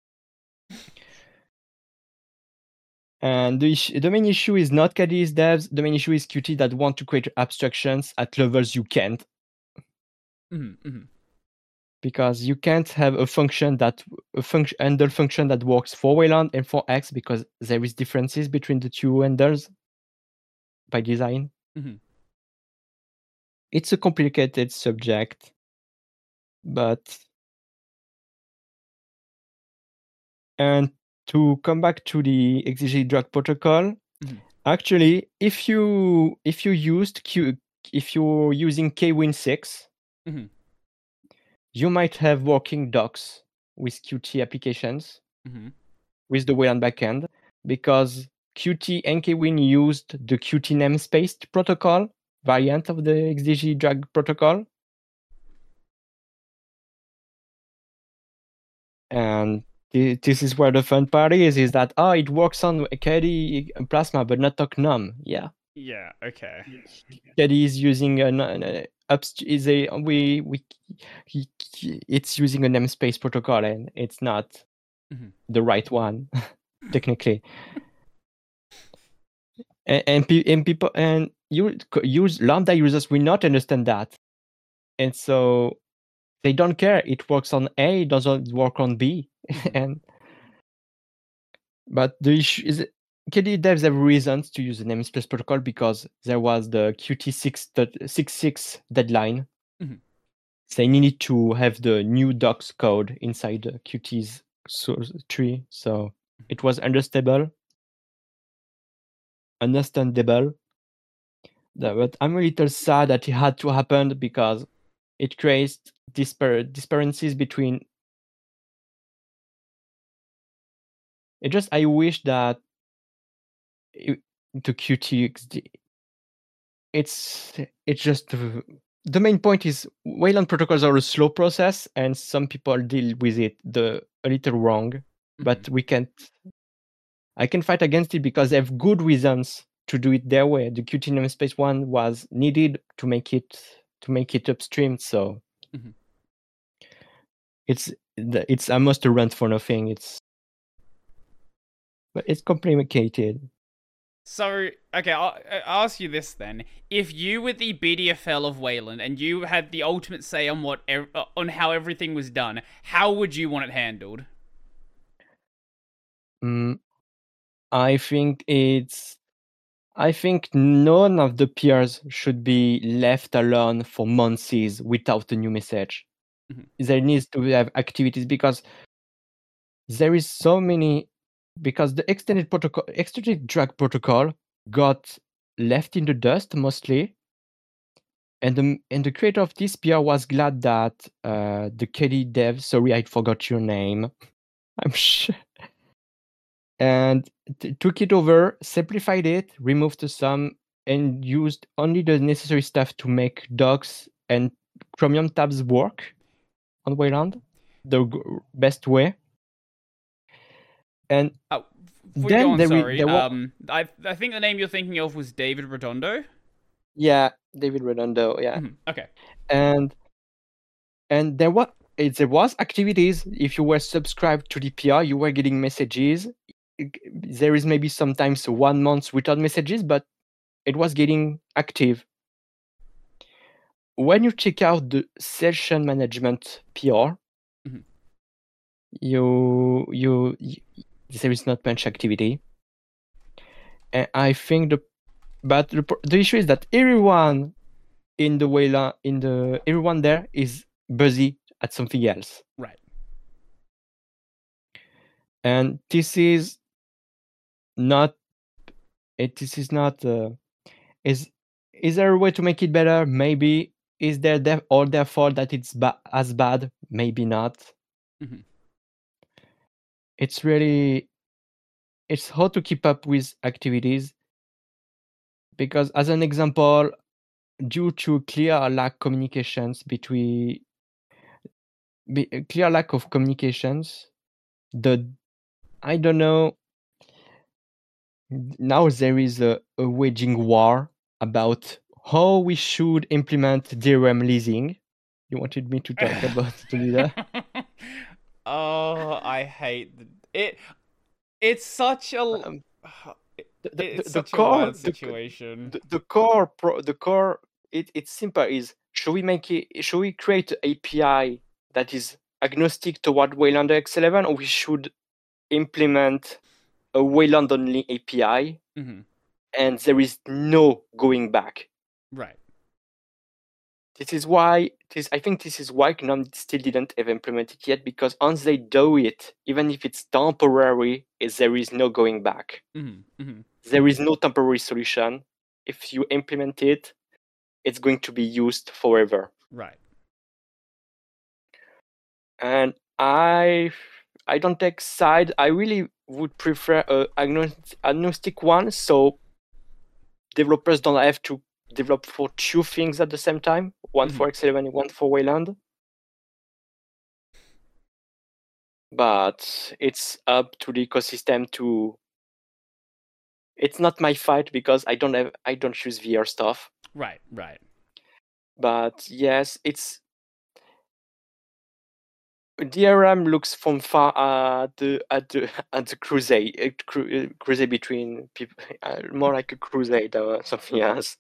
And the, issue, the main issue is not K D's devs. The main issue is Qt that want to create abstractions at levels you can't. Mhm. Mhm. Because you can't have a function that a function handle function that works for Wayland and for X because there is differences between the two handles by design. Mhm. It's a complicated subject, but and to come back to the X D G drag protocol, Mhm. actually, if you if you used Q if you're using K Win six, Mhm. you might have working docs with Qt applications Mhm. with the Wayland backend because Qt and Kwin used the Qt namespace protocol variant of the X D G drag protocol. And thi- this is where the fun part is, is that, oh, it works on K D Plasma, but not on GNOME. Yeah. Yeah. Okay. K D is using an, an upst- is a we we he, he- it's using a namespace protocol and it's not Mhm. the right one technically. and and, pe- and people and you use Lambda users will not understand that, and so they don't care. It works on A, it doesn't work on B, Mhm. and but the issue is K D devs have reasons to use the namespace protocol because there was the Qt six six six deadline. Mhm. They needed to have the new docs code inside the Qt's source tree, so it was understandable. understandable. But I'm a little sad that it had to happen because it creates dispar- disparities between. It just I wish that it, the Q T X D. It's it's just uh, the main point is Wayland protocols are a slow process, and some people deal with it the a little wrong. Mm-hmm. But we can't. I can fight against it because they have good reasons to do it their way. The Qt namespace one was needed to make it to make it upstream, so mm-hmm. it's it's almost a rant for nothing. It's but it's complicated. So, okay, I'll, I'll ask you this then: if you were the B D F L of Wayland and you had the ultimate say on what on how everything was done, how would you want it handled? Mm, I think it's. I think none of the peers should be left alone for months without a new message. Mm-hmm. There needs to have activities because there is so many. Because the extended protocol, extended drag protocol got left in the dust mostly, and the and the creator of this P R was glad that uh, the K D dev, sorry I forgot your name, I'm sure, and t- took it over, simplified it, removed some, and used only the necessary stuff to make docs and Chromium tabs work on Wayland the g- best way. And oh, then on, there sorry, there um, I I think the name you're thinking of was David Redondo. Yeah, David Redondo. Yeah. Mm-hmm. Okay. And and there was it, there was activities. If you were subscribed to the P R, you were getting messages. There is maybe sometimes one month without messages, but it was getting active. When you check out the session management P R, mm-hmm. you, you you. There is not much activity, and I think the, but the, the issue is that everyone in the Wayland, in the everyone there is busy at something else, right? And this is not. It this is not. Uh, is is there a way to make it better? Maybe. Is there def- all their fault that it's ba- as bad? Maybe not. Mm-hmm. It's really. It's hard to keep up with activities because, as an example, due to clear lack communications between be, clear lack of communications, the I don't know. Now there is a, a waging war about how we should implement D R M leasing. You wanted me to talk about the leader? Oh, I hate the, it. It's such a. Um, The, the, it's the, such the core, a wild situation. The, the, the core, pro, the core, it, it's simple. Is should we make it? Should we create an A P I that is agnostic toward Wayland X eleven, or we should implement a Wayland only A P I, mm-hmm. and there is no going back. Right. This is why. This I think this is why GNOME still didn't have implemented yet, because once they do it, even if it's temporary, is there is no going back. Mm-hmm. Mm-hmm. There is no temporary solution. If you implement it, it's going to be used forever. Right. And I, I don't take side. I really would prefer a agnostic one, so developers don't have to develop for two things at the same time. One mm-hmm. for X eleven and one for Wayland. But it's up to the ecosystem to. It's not my fight because I don't have I don't use V R stuff. Right, right. But yes, it's D R M looks from far at the at the at the crusade cru, crusade between people, uh, more like a crusade or something else.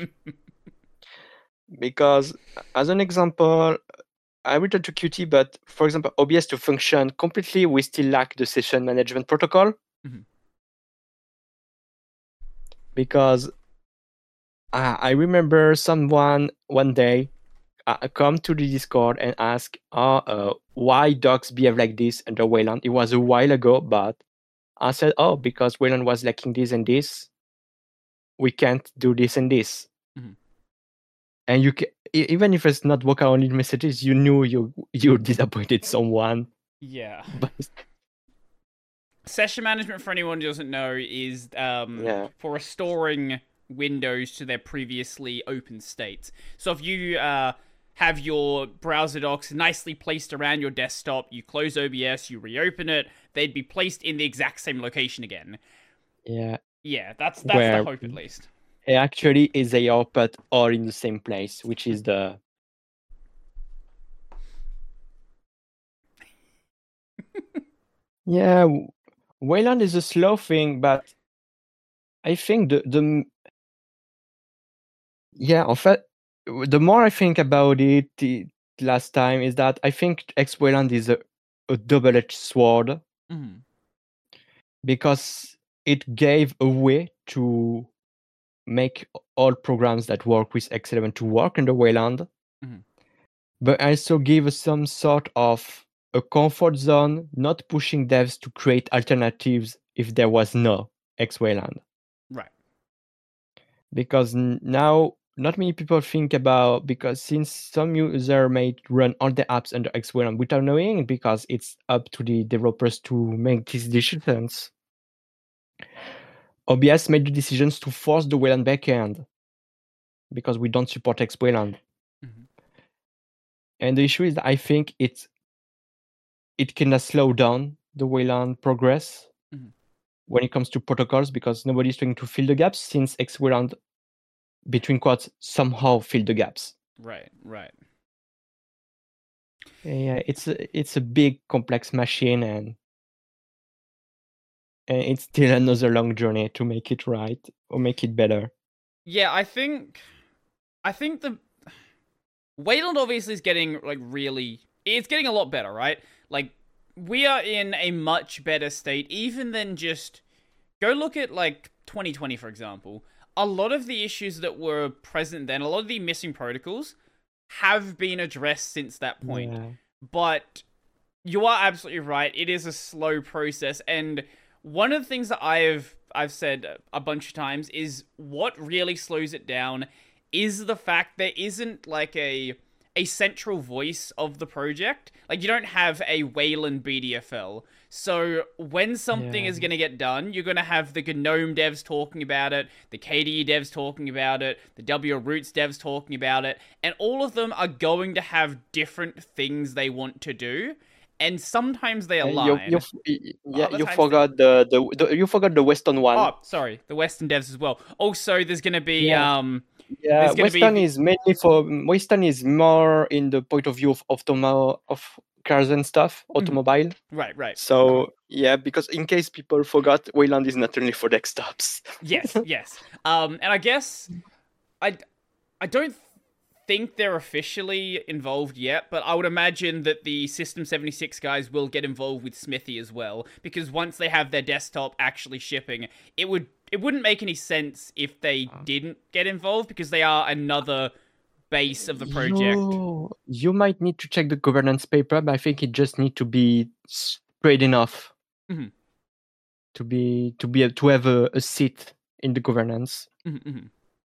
Because as an example, I return to Qt, but for example, O B S to function completely, we still lack the session management protocol. Mm-hmm. Because uh, I remember someone one day uh, come to the Discord and ask, oh, uh, why docs behave like this under Wayland? It was a while ago, but I said, oh, because Wayland was lacking this and this. we can't do this and this. Mhm. And you can, even if it's not work only messages, you knew you you disappointed someone. Yeah. But Session management, for anyone who doesn't know, is um, Yeah. for restoring windows to their previously open states. So if you uh, have your browser docs nicely placed around your desktop, you close O B S, you reopen it, they'd be placed in the exact same location again. yeah, Yeah, that's that's Where- the hope at least. it actually is they are put all in the same place, which is the yeah. w- Wayland is a slow thing, but I think the the yeah, en fait, the more I think about it the last time is that I think X Wayland is a, a double-edged sword Mhm. because it gave a way to make all programs that work with X eleven to work under Wayland, Mhm. but also give us some sort of a comfort zone, not pushing devs to create alternatives if there was no X Wayland. Right. Because n- now not many people think about, because since some user may run all the apps under X Wayland without knowing, because it's up to the developers to make these decisions. O B S made the decisions to force the Wayland backend because we don't support X Wayland. Mhm. And the issue is that I think it's it can slow down the Wayland progress Mhm. when it comes to protocols, because nobody's trying to fill the gaps, since X Wayland, between quotes, somehow fill the gaps. Right. Right. Yeah, it's a, it's a big complex machine, and and it's still another long journey to make it right or make it better. Yeah, I think, I think the Wayland obviously is getting like really, it's getting a lot better, right? Like we are in a much better state, even than just go look at like twenty twenty, for example. A lot of the issues that were present then, a lot of the missing protocols, have been addressed since that point. Yeah. But you are absolutely right. It is a slow process, and one of the things that I've I've said a bunch of times is what really slows it down is the fact there isn't like a a central voice of the project. Like you don't have a Wayland B D F L. So when something Yeah. is going to get done, you're going to have the GNOME devs talking about it, the K D E devs talking about it, the W Roots devs talking about it, and all of them are going to have different things they want to do. And sometimes they Uh, align. You, you, f- y- yeah, Other you times forgot the, the, the you forgot the Western one. Oh, sorry, the Western devs as well. Also, there's going to be Yeah. um, Yeah, There's gonna be Western the- is mainly for Western is more in the point of view of automo- of cars and stuff, Mhm. automobile. right, right. So yeah, because in case people forgot, Wayland is not only for desktops. Yes, yes. Um, and I guess I, I don't think they're officially involved yet, but I would imagine that the System seventy-six guys will get involved with Smithy as well, because once they have their desktop actually shipping, it would it wouldn't make any sense if they didn't get involved, because they are another base of the project. You, you might need to check the governance paper, but I think it just need to be straight enough Mhm. to be to be to have a, a seat in the governance. Mhm, mhm.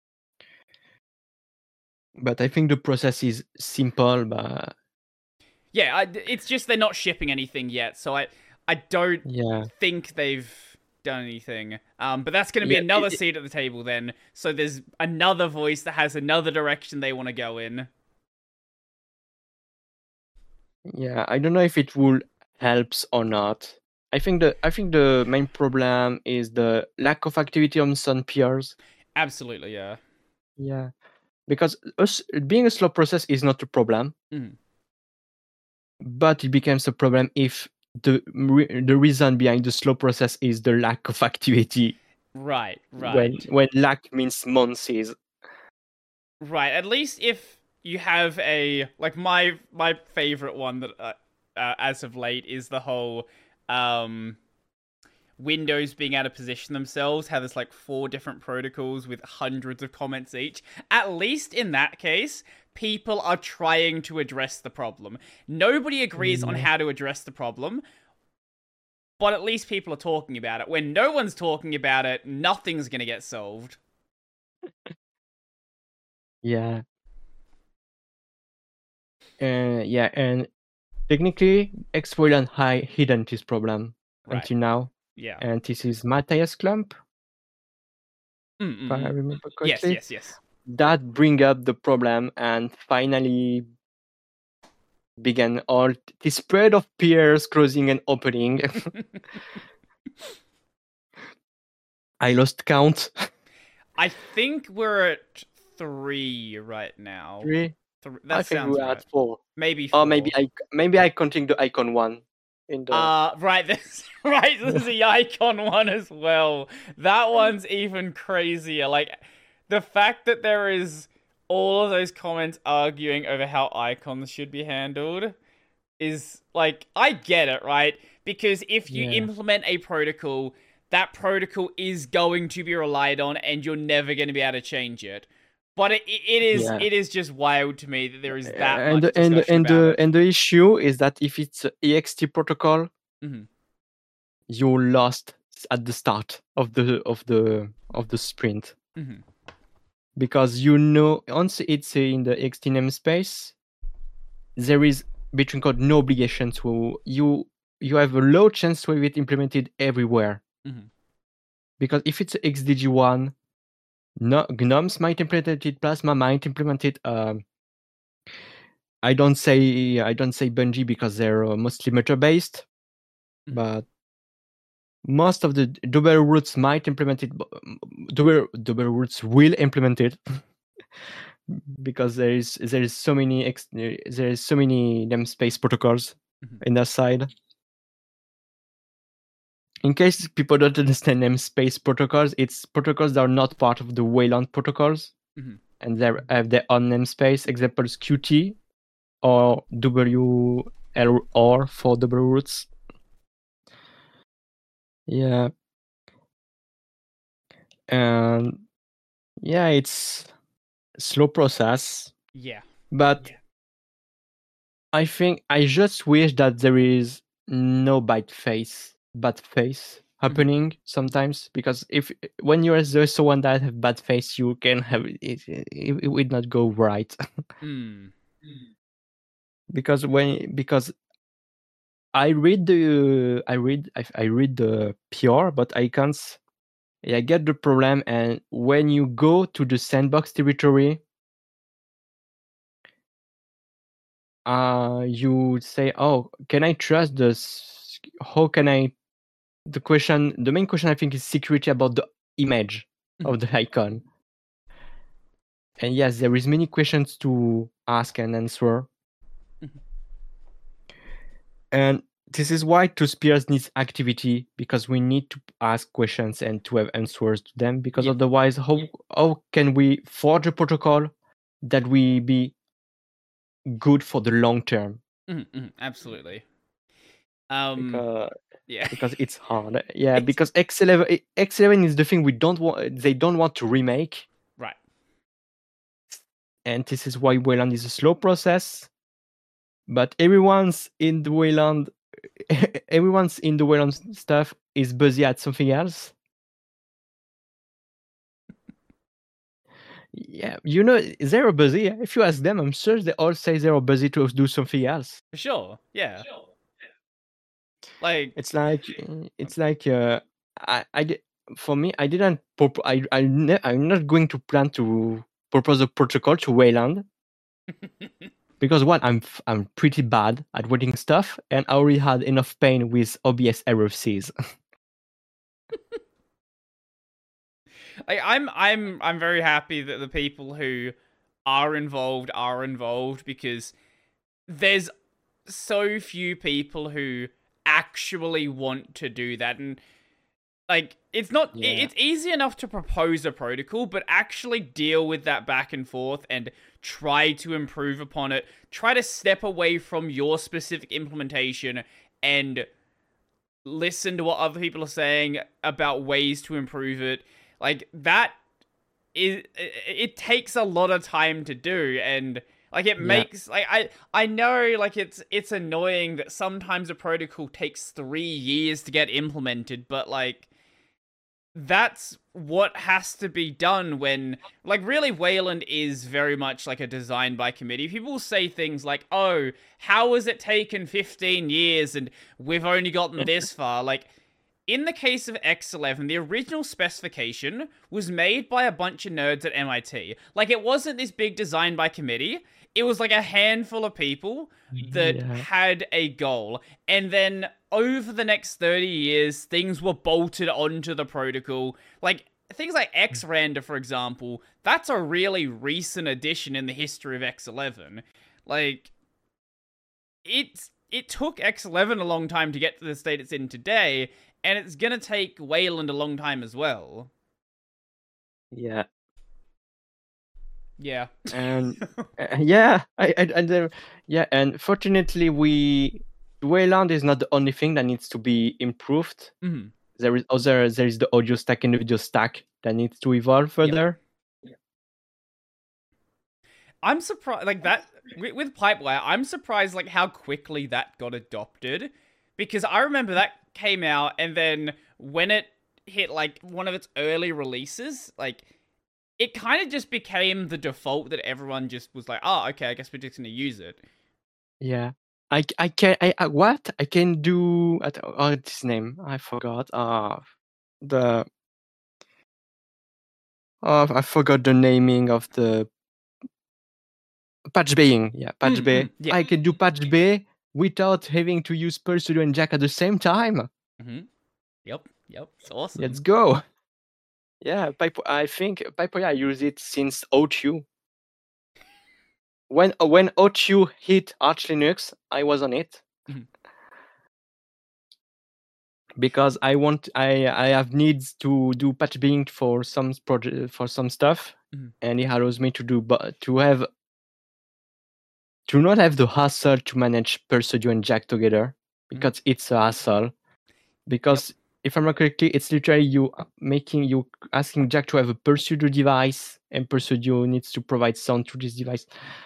But I think the process is simple, but Yeah, I, it's just they're not shipping anything yet, so I I don't yeah. think they've done anything. Um, but that's going to be Yeah, another it- seat at the table then. So there's another voice that has another direction they want to go in. Yeah, I don't know if it will helps or not. I think the I think the main problem is the lack of activity on some peers. Absolutely, yeah. Yeah, because us, being a slow process is not a problem, Mhm. but it becomes a problem if the re- the reason behind the slow process is the lack of activity. Right, right. When when lack means months is Right. At least if you have a like my my favorite one that uh, uh, as of late is the whole um Windows being able to position themselves, how there's like four different protocols with hundreds of comments each. At least in that case, people are trying to address the problem. Nobody agrees on Yeah. how to address the problem, but at least people are talking about it. When no one's talking about it, nothing's going to get solved. Yeah. Uh, yeah, and technically, X-Wayland had hidden this problem Right. until now. Yeah. And this is Matthias Klump, Mm, mm, if I mm. remember Yes, correctly. yes, yes. That bring up the problem and finally began all the spread of peers closing and opening. I lost count. I think we're at three right now. Three. Th- that I think sounds we're right. at four. Maybe four. Or maybe I maybe I counting the icon one in the. Uh right. There's right. There's the icon one as well. That one's even crazier. Like the fact that there is all of those comments arguing over how icons should be handled is like, I get it, right? Because if you Yeah. implement a protocol, that protocol is going to be relied on, and you're never going to be able to change it. But it, it is Yeah. it is just wild to me that there is that and much the- and discussion and about the it. and the issue is that if it's a E X T protocol, Mhm. you're lost at the start of the of the of the sprint. Mhm. Because you know once it's in the E X T namespace, there is between code no obligation to you you have a low chance to have it implemented everywhere. Mhm. Because if it's X D G one, no, Gnomes might implement it, Plasma might implement it. Um, I don't say I don't say Bungie because they're uh, mostly Mutter based, Mhm. but most of the double roots might implement it. Double double roots will implement it because there is there is so many ex, there is so many namespace protocols Mhm. in that side. In case people don't understand namespace protocols, it's protocols that are not part of the Wayland protocols, Mhm. and they have their own namespace. Examples Qt or W L R for double roots. Yeah, and yeah, it's a slow process, Yeah. but Yeah. I think I just wish that there is no bad face, bad face happening sometimes, because if when you're there's someone that have bad face, you can have it. It, it would not go right. Mm. because when because I read the I read I, I read the P R, but I can't. I get the problem, and when you go to the sandbox territory, uh, you say, "Oh, can I trust this? How can I?" The question, the main question, I think, is security about the image of the icon. And yes, there is many questions to ask and answer. Mhm. And this is why Two Spears needs activity, because we need to ask questions and to have answers to them, because Yeah. otherwise, how how can we forge a protocol that will be good for the long term? Mhm. Mhm. Absolutely. Um. Because, Yeah. because it's hard. Yeah, It's- because X eleven X eleven is the thing we don't want. They don't want to remake. Right. And this is why Wayland is a slow process. But everyone's in the Wayland, everyone's in the Wayland stuff is busy at something else. Yeah, you know, they're busy. If you ask them, I'm sure they all say they're busy to do something else. For sure. Yeah. Like. It's like it's like uh, I I did, for me I didn't prop- I I ne- I'm not going to plan to propose a protocol to Wayland. Because one, I'm f- I'm pretty bad at writing stuff, and I already had enough pain with O B S R F Cs. I, I'm I'm I'm very happy that the people who are involved are involved, because there's so few people who actually want to do that. And like, it's not Yeah. it's easy enough to propose a protocol, but actually deal with that back and forth and try to improve upon it, try to step away from your specific implementation and listen to what other people are saying about ways to improve it. Like, that is, it, it takes a lot of time to do, and like, it Yeah. makes like I I know, like, it's it's annoying that sometimes a protocol takes three years to get implemented, but like, that's what has to be done when, like, really, Wayland is very much like a design by committee. People say things like, oh, how has it taken fifteen years and we've only gotten this far? Like, in the case of X eleven, the original specification was made by a bunch of nerds at M I T. Like, it wasn't this big design by committee. It was like a handful of people that Yeah. had a goal. And then over the next thirty years, things were bolted onto the protocol. Like, things like X-Random, for example, that's a really recent addition in the history of X eleven. Like, it's, it took X eleven a long time to get to the state it's in today, and it's gonna take Wayland a long time as well. Yeah. Yeah. And uh, yeah, I, I, and uh, yeah, and fortunately, we Wayland is not the only thing that needs to be improved. Mhm. There is other, there is the audio stack and the video stack that needs to evolve further. I'm surprised, like, that, with, with Pipewire, I'm surprised, like, how quickly that got adopted. Because I remember that came out, and then when it hit, like, one of its early releases, like, it kind of just became the default that everyone just was like, oh, okay, I guess we're just going to use it. Yeah, I, I can I, I what I can do. At, oh, this name I forgot. Uh the oh, I forgot the naming of the patch baying. Yeah, patch Mm, bay. mm, yeah. I can do patch bay without having to use Pearl Studio and Jack at the same time. Mm-hmm. Yep, yep, it's awesome. Let's go. Yeah, Pipe, I think Pipewire I use it since O two. When when O two hit Arch Linux, I was on it. Mhm. Because I want I I have needs to do patch baying for some project for some stuff, Mhm. and it allows me to do but to have to not have the hassle to manage Pearl Studio and Jack together, because it's a hassle. Because if I'm not correctly, it's literally you making you asking Jack to have a Pearl Studio device, and Pearl Studio needs to provide sound to this device.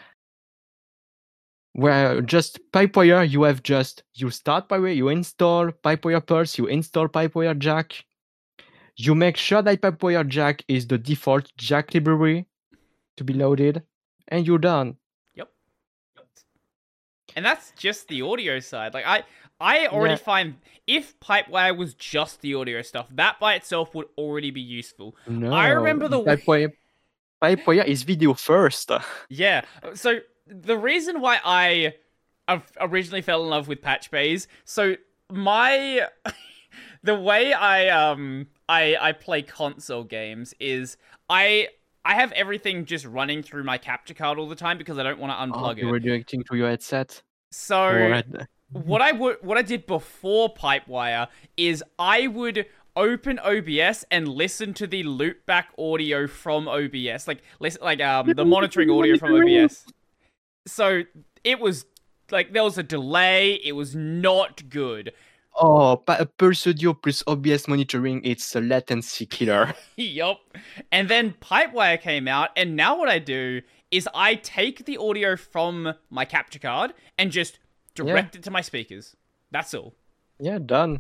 Where just Pipewire, you have just you start Pipewire, you install Pipewire Pulse, you install Pipewire Jack, you make sure that Pipewire Jack is the default Jack library to be loaded, and you're done. Yep. And that's just the audio side. Like, I I already Yeah. find if Pipewire was just the audio stuff, that by itself would already be useful. No, I remember the way- Pipewire. Pipewire is video first. Yeah. So the reason why I of- originally fell in love with patch bays, so my the way I um I I play console games is I I have everything just running through my capture card all the time because I don't want to Oh, unplug you it. were connecting to your headset. So Or at- what I would what I did before Pipewire is I would open O B S and listen to the loopback audio from O B S, like listen, like um the monitoring audio from O B S. So it was like there was a delay. It was not good. Oh, pa- Pearl Studio plus O B S monitoring, it's a latency killer. Yup. And then Pipewire came out, and now what I do is I take the audio from my capture card and just direct it to my speakers. That's all. Yeah, done.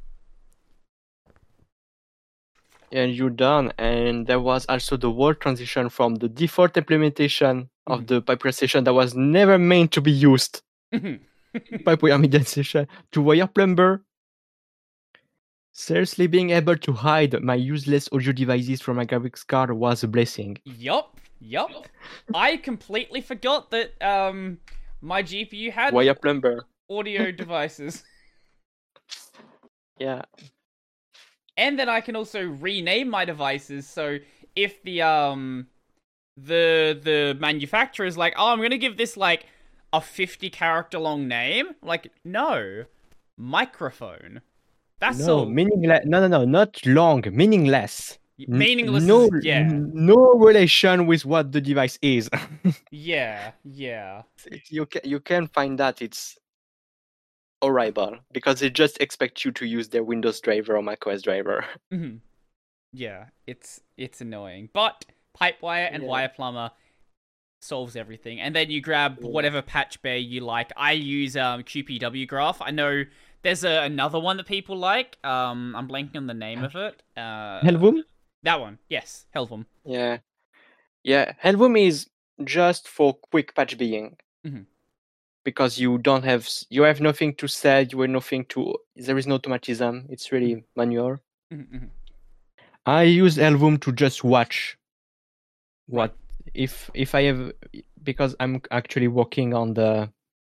And you're done. And there was also the word transition from the default implementation of Mhm. the Pipewire session that was never meant to be used, Pipewire media session, to Wire Plumber. Seriously, being able to hide my useless audio devices from my graphics card was a blessing. Yup. Yup. I completely forgot that um my G P U had Wire Plumber. audio devices. Yeah. And then I can also rename my devices, so if the um the the manufacturer is like, oh, I'm gonna give this like a fifty character long name, like, no, microphone. That's no, all. meaningless. No, no, no, not long. Meaningless. N- Meaningless. No, is- yeah, n- no relation with what the device is. yeah, yeah. You can you can find that it's horrible because they just expect you to use their Windows driver or macOS driver. Mhm. Yeah, it's it's annoying, but Pipewire and Yeah. Wire Plumber solves everything. And then you grab Yeah. whatever patch bay you like. I use um, Q P W Graph. I know there's a, another one that people like. Um, I'm blanking on the name of it. Uh, Helvum? That one, yes, Helvum. Yeah. Yeah. Helvum is just for quick patch being. Mhm. Because you don't have s- you have nothing to set, you have nothing to there is no automatism. It's really manual. Mhm, mhm. I use Helvum to just watch what Right. if if I have because I'm actually working on the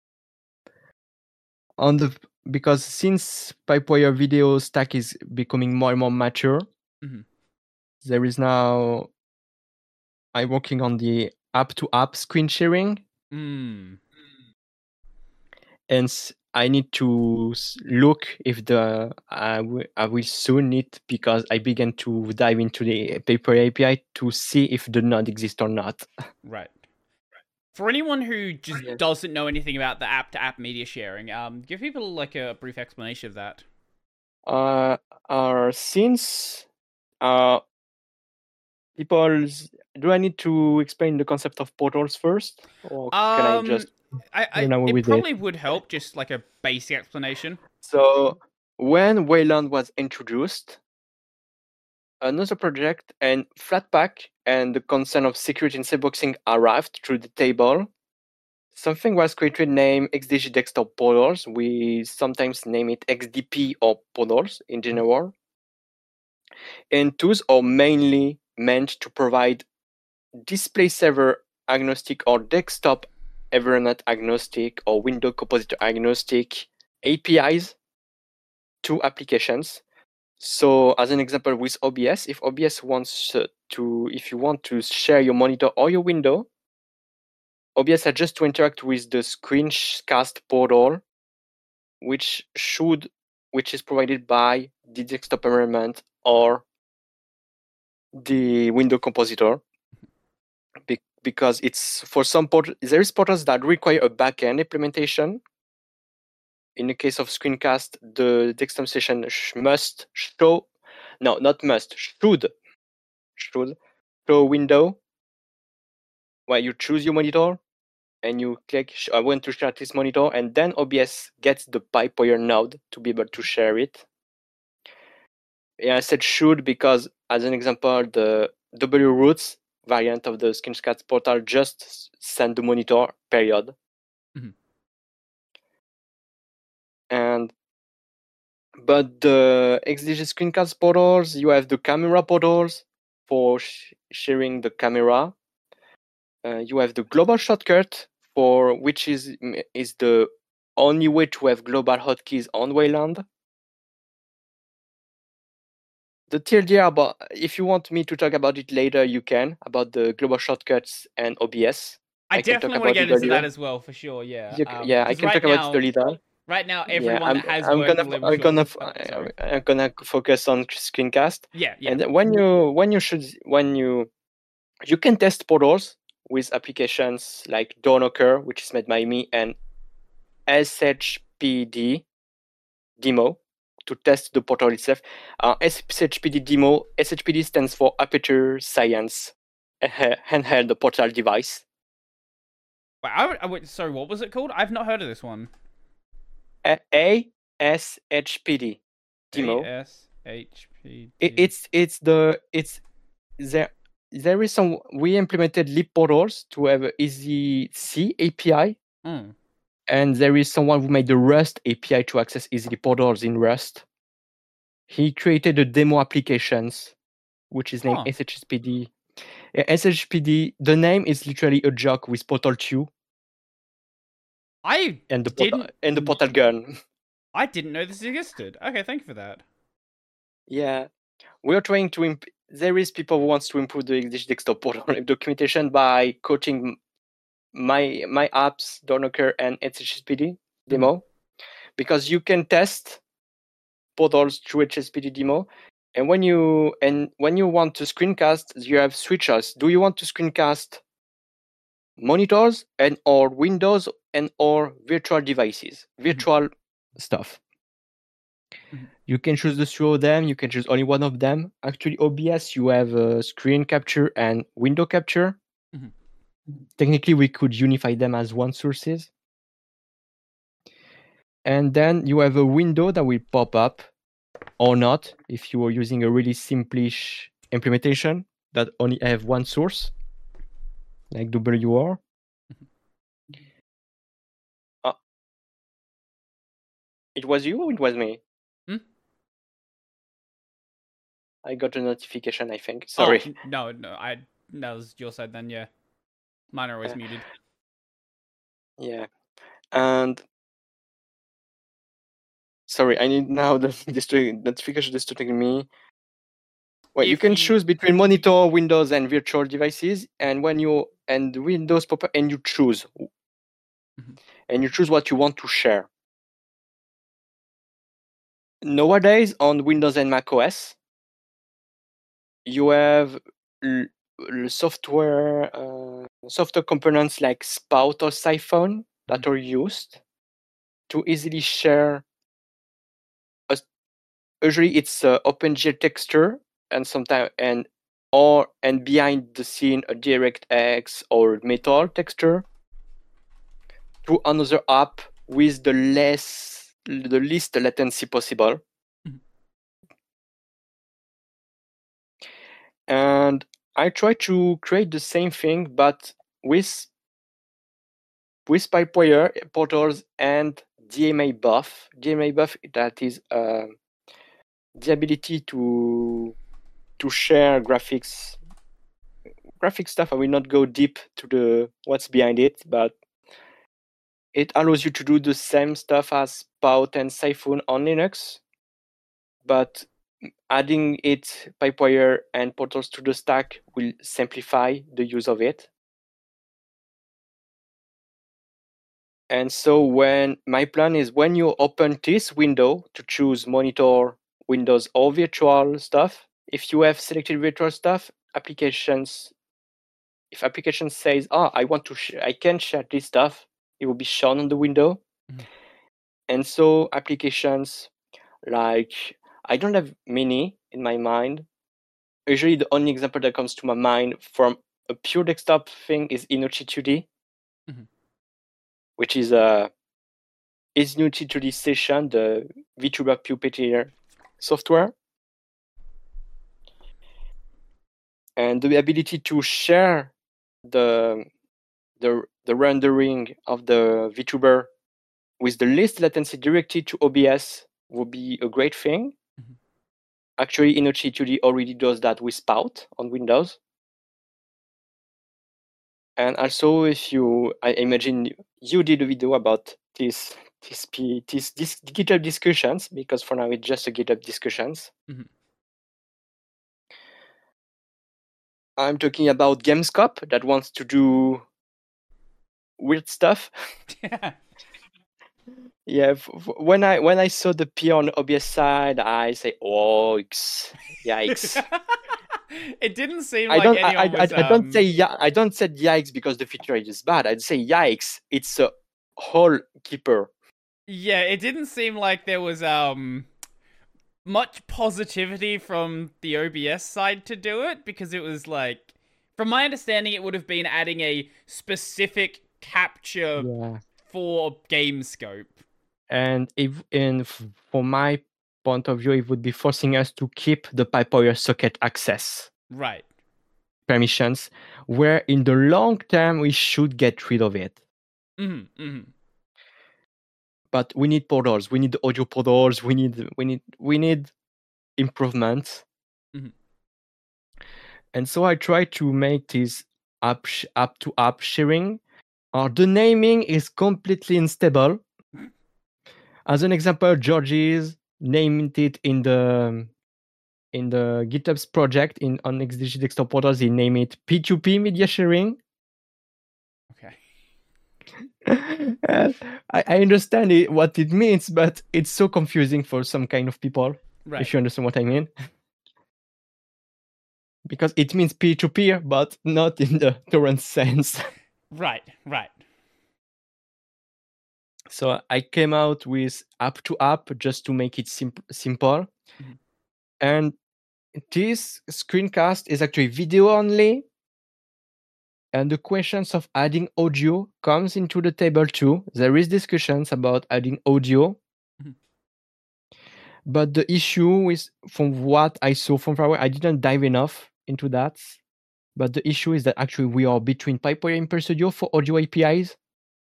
on the because since Pipewire video stack is becoming more and more mature, Mhm. there is now I'm working on the app to app screen sharing, Mm. and s- I need to s- look if the I wi- I will soon need because I began to dive into the paper A P I to see if the node exists or not. Right. For anyone who just Yeah. doesn't know anything about the app-to-app media sharing, um, give people like a brief explanation of that. Uh, uh since uh people do I need to explain the concept of portals first, or can I Um, just I, I Run away it with it. probably would help just like a basic explanation. so when Wayland was introduced, another project and Flatpak and the concern of security and sandboxing arrived through the table. Something was created named X D G Desktop Portals. We sometimes name it X D P or Portals in general. And tools are mainly meant to provide display server agnostic or desktop Ethernet agnostic or window compositor agnostic A P Is to applications. So as an example with O B S, if O B S wants uh, to, if you want to share your monitor or your window, O B S has just to interact with the screencast portal, which should, which is provided by the desktop environment or the window compositor. Be- because it's for some port, there is portals that require a backend implementation. In the case of screencast, the desktop session sh- must show, no, not must, should, should show a window where you choose your monitor and you click sh- I want to share this monitor, and then O B S gets the Pipewire node to be able to share it. Yeah, I said should because, as an example, the W roots variant of the screencast portal just s- send the monitor, period. Mhm. And but the X D G screencast portals, you have the camera portals for sh- sharing the camera. Uh, you have the global shortcut for which is is the only way to have global hotkeys on Wayland. The T L D R, about if you want me to talk about it later, you can about the global shortcuts and O B S. I, I can talk definitely want to about get it into that earlier. as well for sure. Yeah. You, Um, yeah, I 'cause can right talk about now, it later. right now, Yeah, everyone I'm, that has I'm gonna working label I'm gonna shortcuts. Oh, sorry. I'm gonna focus on screencast. Yeah. Yeah. And then when you when you should when you you can test portals with applications like Doorknocker, which is made by me, and S H P D demo to test the portal itself. Uh, S H P D demo. S H P D stands for Aperture Science handheld portal device. Wait, I, would- I, would- sorry, what was it called? I've not heard of this one. A S H P D demo. A S H P D. It, it's it's the it's there there is some we implemented lib portals to have easy C A P I. Mm. And there is someone who made the Rust A P I to access easily portals in Rust. He created a demo applications, which is named Huh. S H P D. Yeah, S H P D, the name is literally a joke with Portal two I and the portal, didn't. and the Portal gun. I didn't know this existed. Okay, thank you for that. Yeah, we are trying to. Imp- there is people who wants to improve the English desktop portal documentation by coaching my my apps, Doorknocker and S H P D demo, mm-hmm. because you can test portals through H S P D demo. And when you and when you want to screencast, you have switches. Do you want to screencast monitors and or Windows and or virtual devices, virtual mm-hmm. stuff? Mm-hmm. You can choose the three of them. You can choose only one of them. Actually, O B S, you have uh, screen capture and window capture. Mm-hmm. technically we could unify them as one sources. And then you have a window that will pop up or not if you are using a really simplish implementation that only have one source, like W R. Uh, it was you or it was me? Hmm? I got a notification, I think. Sorry. Oh, no, no, I that was your side then, yeah. Mine are always Yeah. muted. Yeah. And sorry, I need now the distri- notification distracting me. Well, you If can you- choose between monitor, Windows, and virtual devices, and when you and Windows pop up, and you choose, Mhm. and you choose what you want to share. Nowadays, on Windows and Mac O S, you have l- l- software uh, software components like Spout or Siphon that Mhm. are used to easily share. A, usually, it's uh, OpenGL texture, and sometimes and or and behind the scene a DirectX or Metal texture to another app with the less the least latency possible. Mhm. And I try to create the same thing, but with with Pipewire portals and D M A buff. D M A buff, that is uh, the ability to to share graphics graphic stuff. I will not go deep to the what's behind it, but it allows you to do the same stuff as Spout and Siphon on Linux, but adding it Pipewire and portals to the stack will simplify the use of it. And so when my plan is when you open this window to choose monitor, Windows or virtual stuff, if you have selected virtual stuff, applications, if application says, oh, I want to, sh- I can share this stuff, it will be shown on the window. Mhm. And so applications like, I don't have many in my mind. Usually the only example that comes to my mind from a pure desktop thing is Inochi two D, Mhm. which is a is Inochi two D Session, the VTuber puppeteer software. And the ability to share the the the rendering of the VTuber with the least latency directly to O B S would be a great thing. Mhm. Actually, Inochi two D already does that with Spout on Windows. And also, if you, I imagine you did a video about this, this, this, this GitHub discussions, because for now it's just a GitHub discussions. Mhm. I'm talking about Gamescop that wants to do weird stuff. Yeah. Yeah, f- f- when I when I saw the P on O B S side, I say, "Oh, yikes!" yikes. It didn't seem I like don't. I, I, anyone I was. I don't um, say yeah. I don't say yikes because the feature is bad. I'd say yikes. It's a hole keeper. Yeah, it didn't seem like there was um much positivity from the O B S side to do it, because it was like, from my understanding, it would have been adding a specific capture Yeah. for game scope. And if in f- from my point of view, it would be forcing us to keep the Pipewire socket access Right. permissions, where in the long term we should get rid of it. Mm-hmm. Mm-hmm. But we need portals. We need audio portals. We need we need we need improvements. Mhm. And so I try to make this app sh- app to app sharing. Or the naming is completely unstable. As an example, Georgie's named it in the in the GitHub's project in on X D G Desktop Portals. He named it P two P media sharing. Okay. And I, I understand it, what it means, but it's so confusing for some kind of people. Right. If you understand what I mean. Because it means peer-to-peer, but not in the current sense. Right. Right. So I came out with app to app just to make it sim- simple. Mhm. And this screencast is actually video only. And the questions of adding audio comes into the table too. There is discussions about adding audio. Mhm. But the issue is, from what I saw from far away, I didn't dive enough into that. But the issue is that actually we are between Pipewire and Impulse Studio for audio A P Is.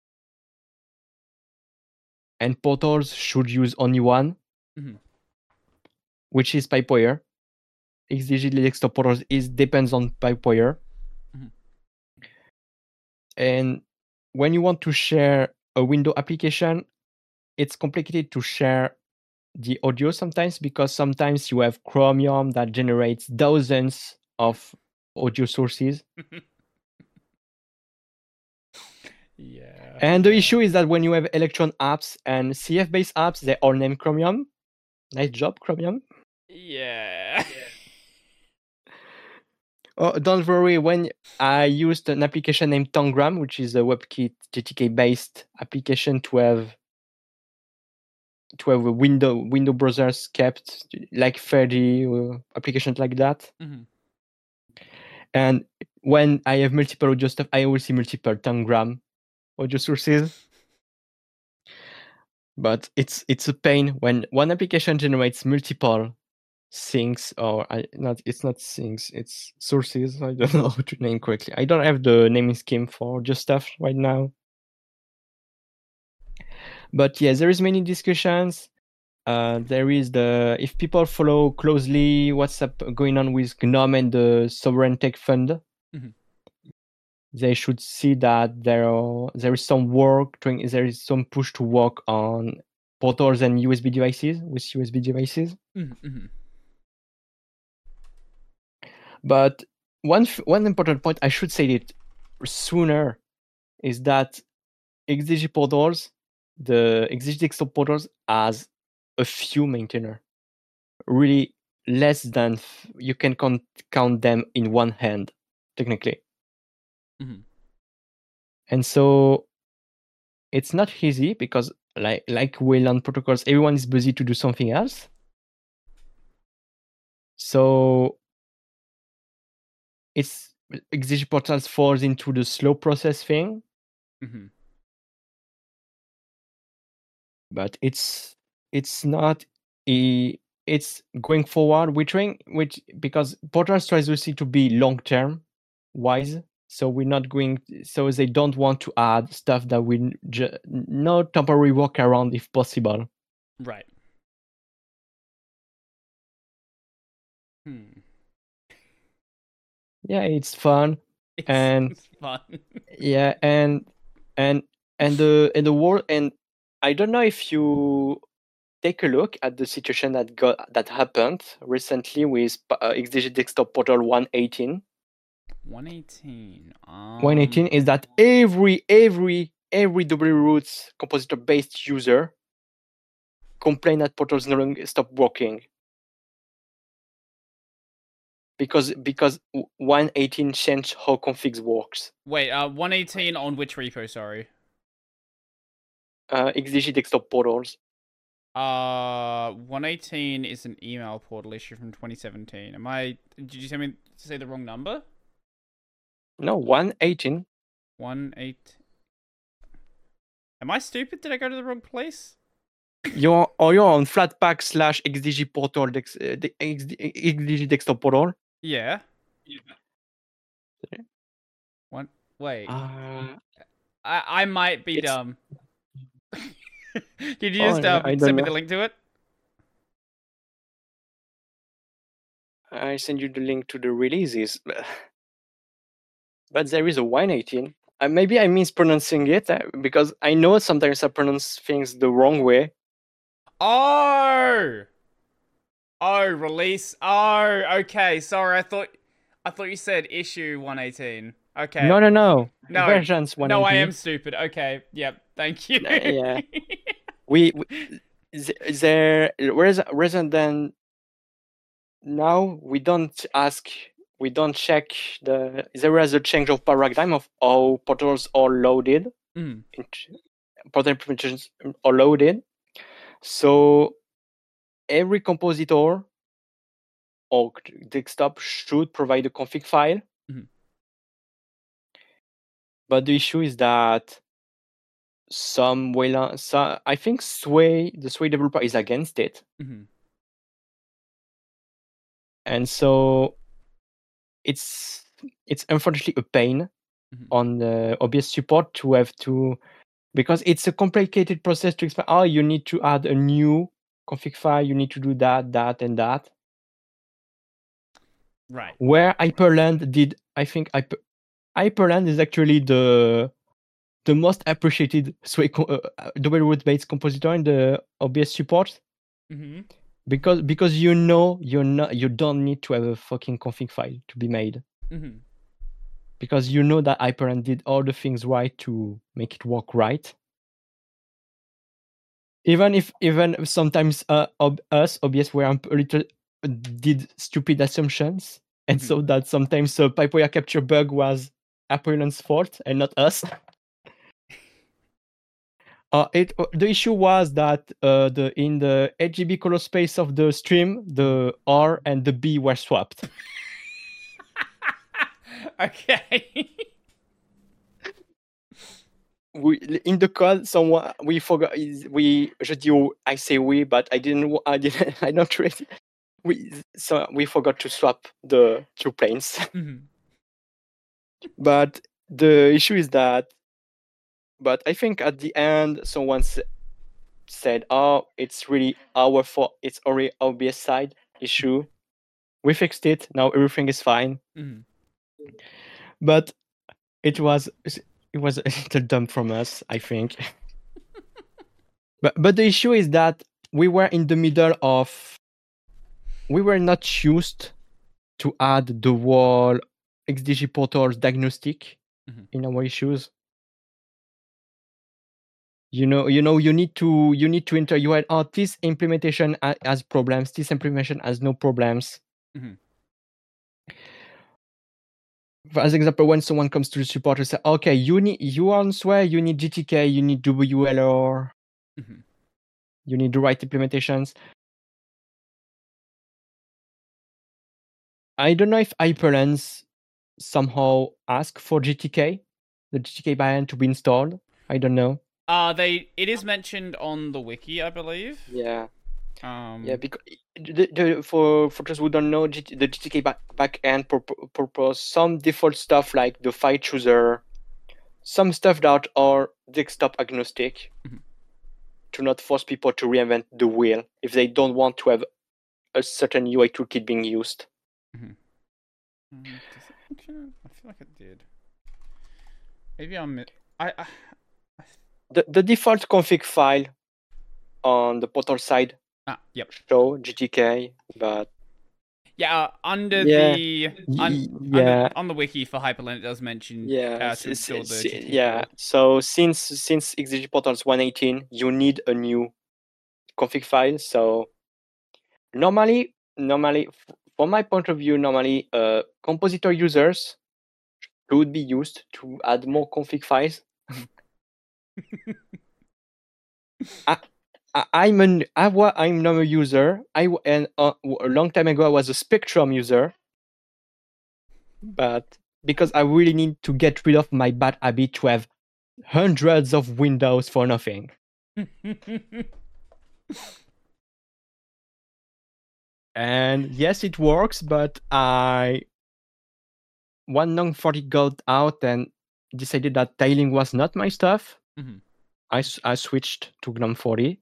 And portals should use only one, Mhm. which is Pipewire. X D G Desktop Portals is depends on Pipewire. Mhm. And when you want to share a window application, it's complicated to share the audio sometimes, because sometimes you have Chromium that generates thousands of audio sources. Yeah. And the issue is that when you have Electron apps and C F-based apps, they all name Chromium. Nice job, Chromium. Yeah. Oh, don't worry, when I used an application named Tangram, which is a WebKit G T K-based application to have to have a window window browsers kept like Ferdy or applications like that. Mhm. And when I have multiple audio stuff, I always see multiple Tangram audio sources. But it's it's a pain when one application generates multiple things, or I not it's not things, it's sources. I don't know how to name correctly. I don't have the naming scheme for just stuff right now. But yeah, there is many discussions. Uh, there is the if people follow closely what's up going on with GNOME and the Sovereign Tech Fund, Mhm. they should see that there are there is some work doing, there is some push to work on portals and U S B devices with U S B devices. Mhm. Mhm. But one f- one important point I should say it sooner is that X D G portals, the X D G desktop portals, has a few maintainer, really less than f- you can count count them in one hand technically. Mhm. And so it's not easy because like like Wayland protocols, everyone is busy to do something else. So it's X D G portals falls into the slow process thing, Mhm. but it's it's not a it's going forward. We're trying which because portals tries to to be long term wise. So we're not going. So they don't want to add stuff that we ju- no temporary workaround if possible. Right. Hmm. Yeah, it's fun, It's, and it's fun. yeah, and and and the and the world. And I don't know if you take a look at the situation that got that happened recently with uh, X D G Desktop Portal one eighteen. one eighteen. Um, one eighteen is that every every every W Roots compositor based user complain that portals no longer stop working because because one eighteen changed how configs works. Wait, uh, one eighteen on which repo? Sorry. Uh, X D G Desktop Portals. Uh, one eighteen is an email portal issue from twenty seventeen. Am I? Did you tell me to say the wrong number? No, one eighteen. One eight. Am I stupid? Did I go to the wrong place? You're or you're on Flatpak slash X D G Portal dex, uh, the X D G Desktop Portal. Yeah. One. Wait. Uh, I I might be it's- dumb. Did you Oh, just yeah, um, I don't send me know. the link to it? I send you the link to the releases, but there is a one eighteen. Uh, maybe I'm mispronouncing it uh, because I know sometimes I pronounce things the wrong way. Oh. Oh, release. Oh, okay. Sorry, I thought I thought you said issue one eighteen. Okay. No, no, no. No. Versions one eighteen. No, I am stupid. Okay. Yep. Thank you. Uh, yeah. we, we th- there rather, rather than now we don't ask we don't check the there is a change of paradigm of how portals are loaded. Mm. Portal implementations are loaded, so every compositor or desktop should provide a config file. Mhm. but the issue is that some Wayland, so I think Sway, the Sway developer, is against it, Mm-hmm. and so it's it's unfortunately a pain Mhm. on the O B S support to have to, because it's a complicated process to explain. Oh, you need to add a new config file. You need to do that, that, and that. Right. Where Hyperland did, I think Hyper, Hyperland is actually the the most appreciated Sway co- uh, double root based compositor in the O B S support. Mm-hmm. Because because you know you're not you don't need to have a fucking config file to be made. Mm-hmm. Because you know that Hyperland did all the things right to make it work right. Even if even sometimes uh, ob- us O B S were a little did stupid assumptions, and Mhm. so that sometimes a pipe wire capture bug was Hyperland's fault and not us. Uh, it uh, the issue was that uh, the in the R G B color space of the stream, the R and the B were swapped. Okay. We in the code, someone we forgot. is- We je dis oh, I say we, but I didn't. wa- I didn't. I not really. We so we forgot to swap the two planes. Mhm. But the issue is that. But I think at the end, someone s- said, "Oh, it's really our fault. It's already O B S side issue. We fixed it. Now everything is fine." Mhm. But it was it was a little dumb from us, I think. but but the issue is that we were in the middle of we were not used to add the wall X D G portals diagnostic Mhm. in our issues. You know, you know, you need to you need to enter. You had oh, this implementation ha- has problems. This implementation has no problems. Mhm. For as example, when someone comes to the support and say, "Okay, you need you on Sway, you need G T K, you need W L R, Mhm. you need the right implementations." I don't know if Hyperlens somehow ask for G T K, the G T K variant to be installed. I don't know. Uh they it is mentioned on the wiki, I believe. Yeah, Um yeah. Because the, the, for for those who don't know, G T, the G T K back backend purpo- purpose some default stuff like the file chooser, some stuff that are desktop agnostic, Mhm. to not force people to reinvent the wheel if they don't want to have a certain U I toolkit being used. um, does it mention it? I feel like it did. Maybe I'm mi- I, I The the default config file on the portal side ah yep. show G T K, but Yeah, uh, under Yeah. the Y- un, y- under, yeah. on the wiki for Hyperland, it does mention Yeah, uh, s- to s- install the s- G T K yeah. build. So since since X D G Portals one eighteen, you need a new config file. So normally, normally, f- from my point of view, normally, uh, compositor users should be used to add more config files. I, I, I'm an I wa, I'm not a user. I w- and uh, w- a long time ago I was a Spectrum user, but because I really need to get rid of my bad habit to have hundreds of windows for nothing. And yes, it works, but I one long forty got out and decided that tiling was not my stuff. Mhm. I, s- I switched to GNOME forty.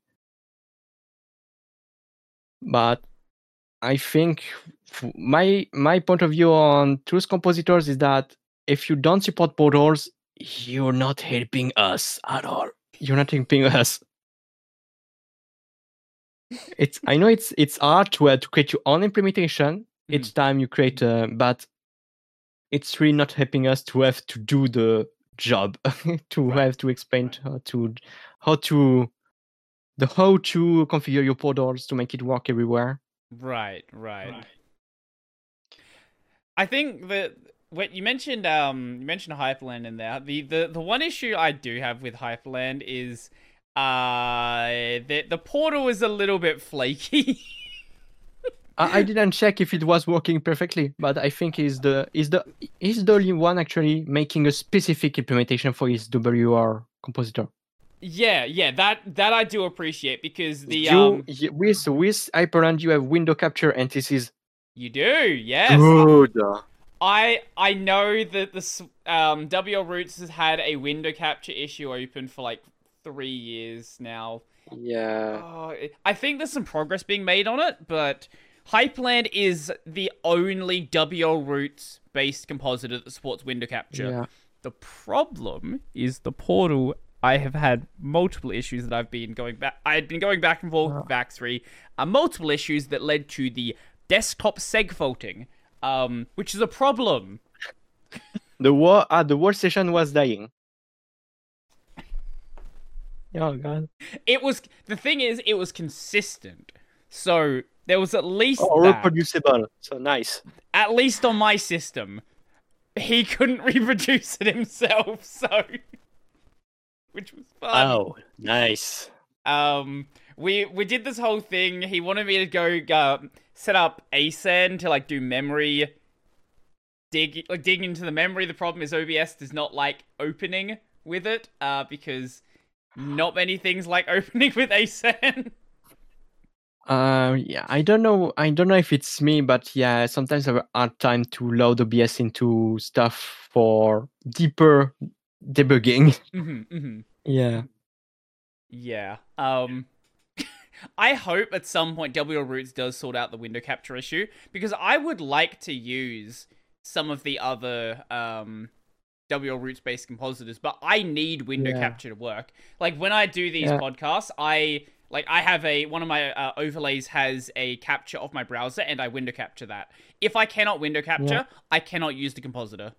But I think f- my my point of view on Tools Compositors is that if you don't support portals, you're not helping us at all. You're not helping us. It's I know it's it's hard to uh, to create your own implementation each time you create, uh, but it's really not helping us to have to do the job to Right. have to explain to how to how to the how to configure your portals to make it work everywhere. Right, right. I think that what you mentioned, um, you mentioned Hyperland in there. The, the the one issue I do have with Hyperland is, uh, the the portal is a little bit flaky. I, I didn't check if it was working perfectly, but I think he's the he's the he's the only one actually making a specific implementation for his W R compositor. Yeah, yeah, that that I do appreciate because the you um y- with with Hyperland you have window capture, and this is you do, yes. Good. I I know that the um W L Roots has had a window capture issue open for like three years now. Yeah. Oh, it- I think there's some progress being made on it, but Hyperland is the only W L Roots based compositor that supports window capture. yeah. The problem is the portal. I have had multiple issues that I've been going back. I had been going back and forth with Vaxry. Uh, multiple issues that led to the desktop seg faulting, um, which is a problem. The war ah, the workstation was dying. Oh god. It was the thing is, it was consistent. So there was at least Oh, that. reproducible. So nice. At least on my system, he couldn't reproduce it himself. So. Which was fun. Oh, nice. Um, we we did this whole thing. He wanted me to go uh, set up A S E N to like do memory, dig like dig into the memory. The problem is O B S does not like opening with it, uh, because not many things like opening with A S E N. Uh, yeah, I don't know. I don't know if it's me, but yeah, sometimes I have a hard time to load O B S into stuff for deeper debugging. mm-hmm, mm-hmm. Yeah. Yeah. Um, I hope at some point W L Roots does sort out the window capture issue, because I would like to use some of the other um W L Roots based compositors, but I need window Yeah. capture to work. Like when I do these Yeah. podcasts, I like I have a one of my uh, overlays has a capture of my browser, and I window capture that. If I cannot window capture, I cannot use the compositor.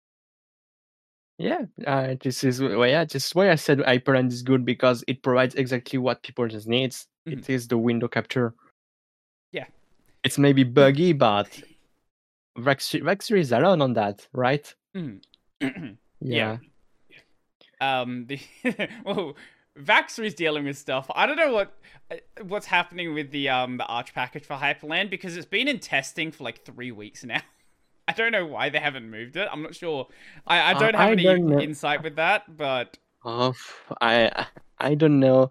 Yeah, uh, this is well, yeah, this is why I said Hyperland is good, because it provides exactly what people just needs. Mhm. It is the window capture. Yeah. It's maybe buggy, but Vaxry Vaxry is alone on that, right? Mhm. Yeah. um the well Vaxry's dealing with stuff. I don't know what what's happening with the um the Arch package for Hyperland, because it's been in testing for like three weeks now. I don't know why they haven't moved it. I'm not sure. I, I don't Uh, have I any don't know. insight with that, but Oh, f- I I don't know.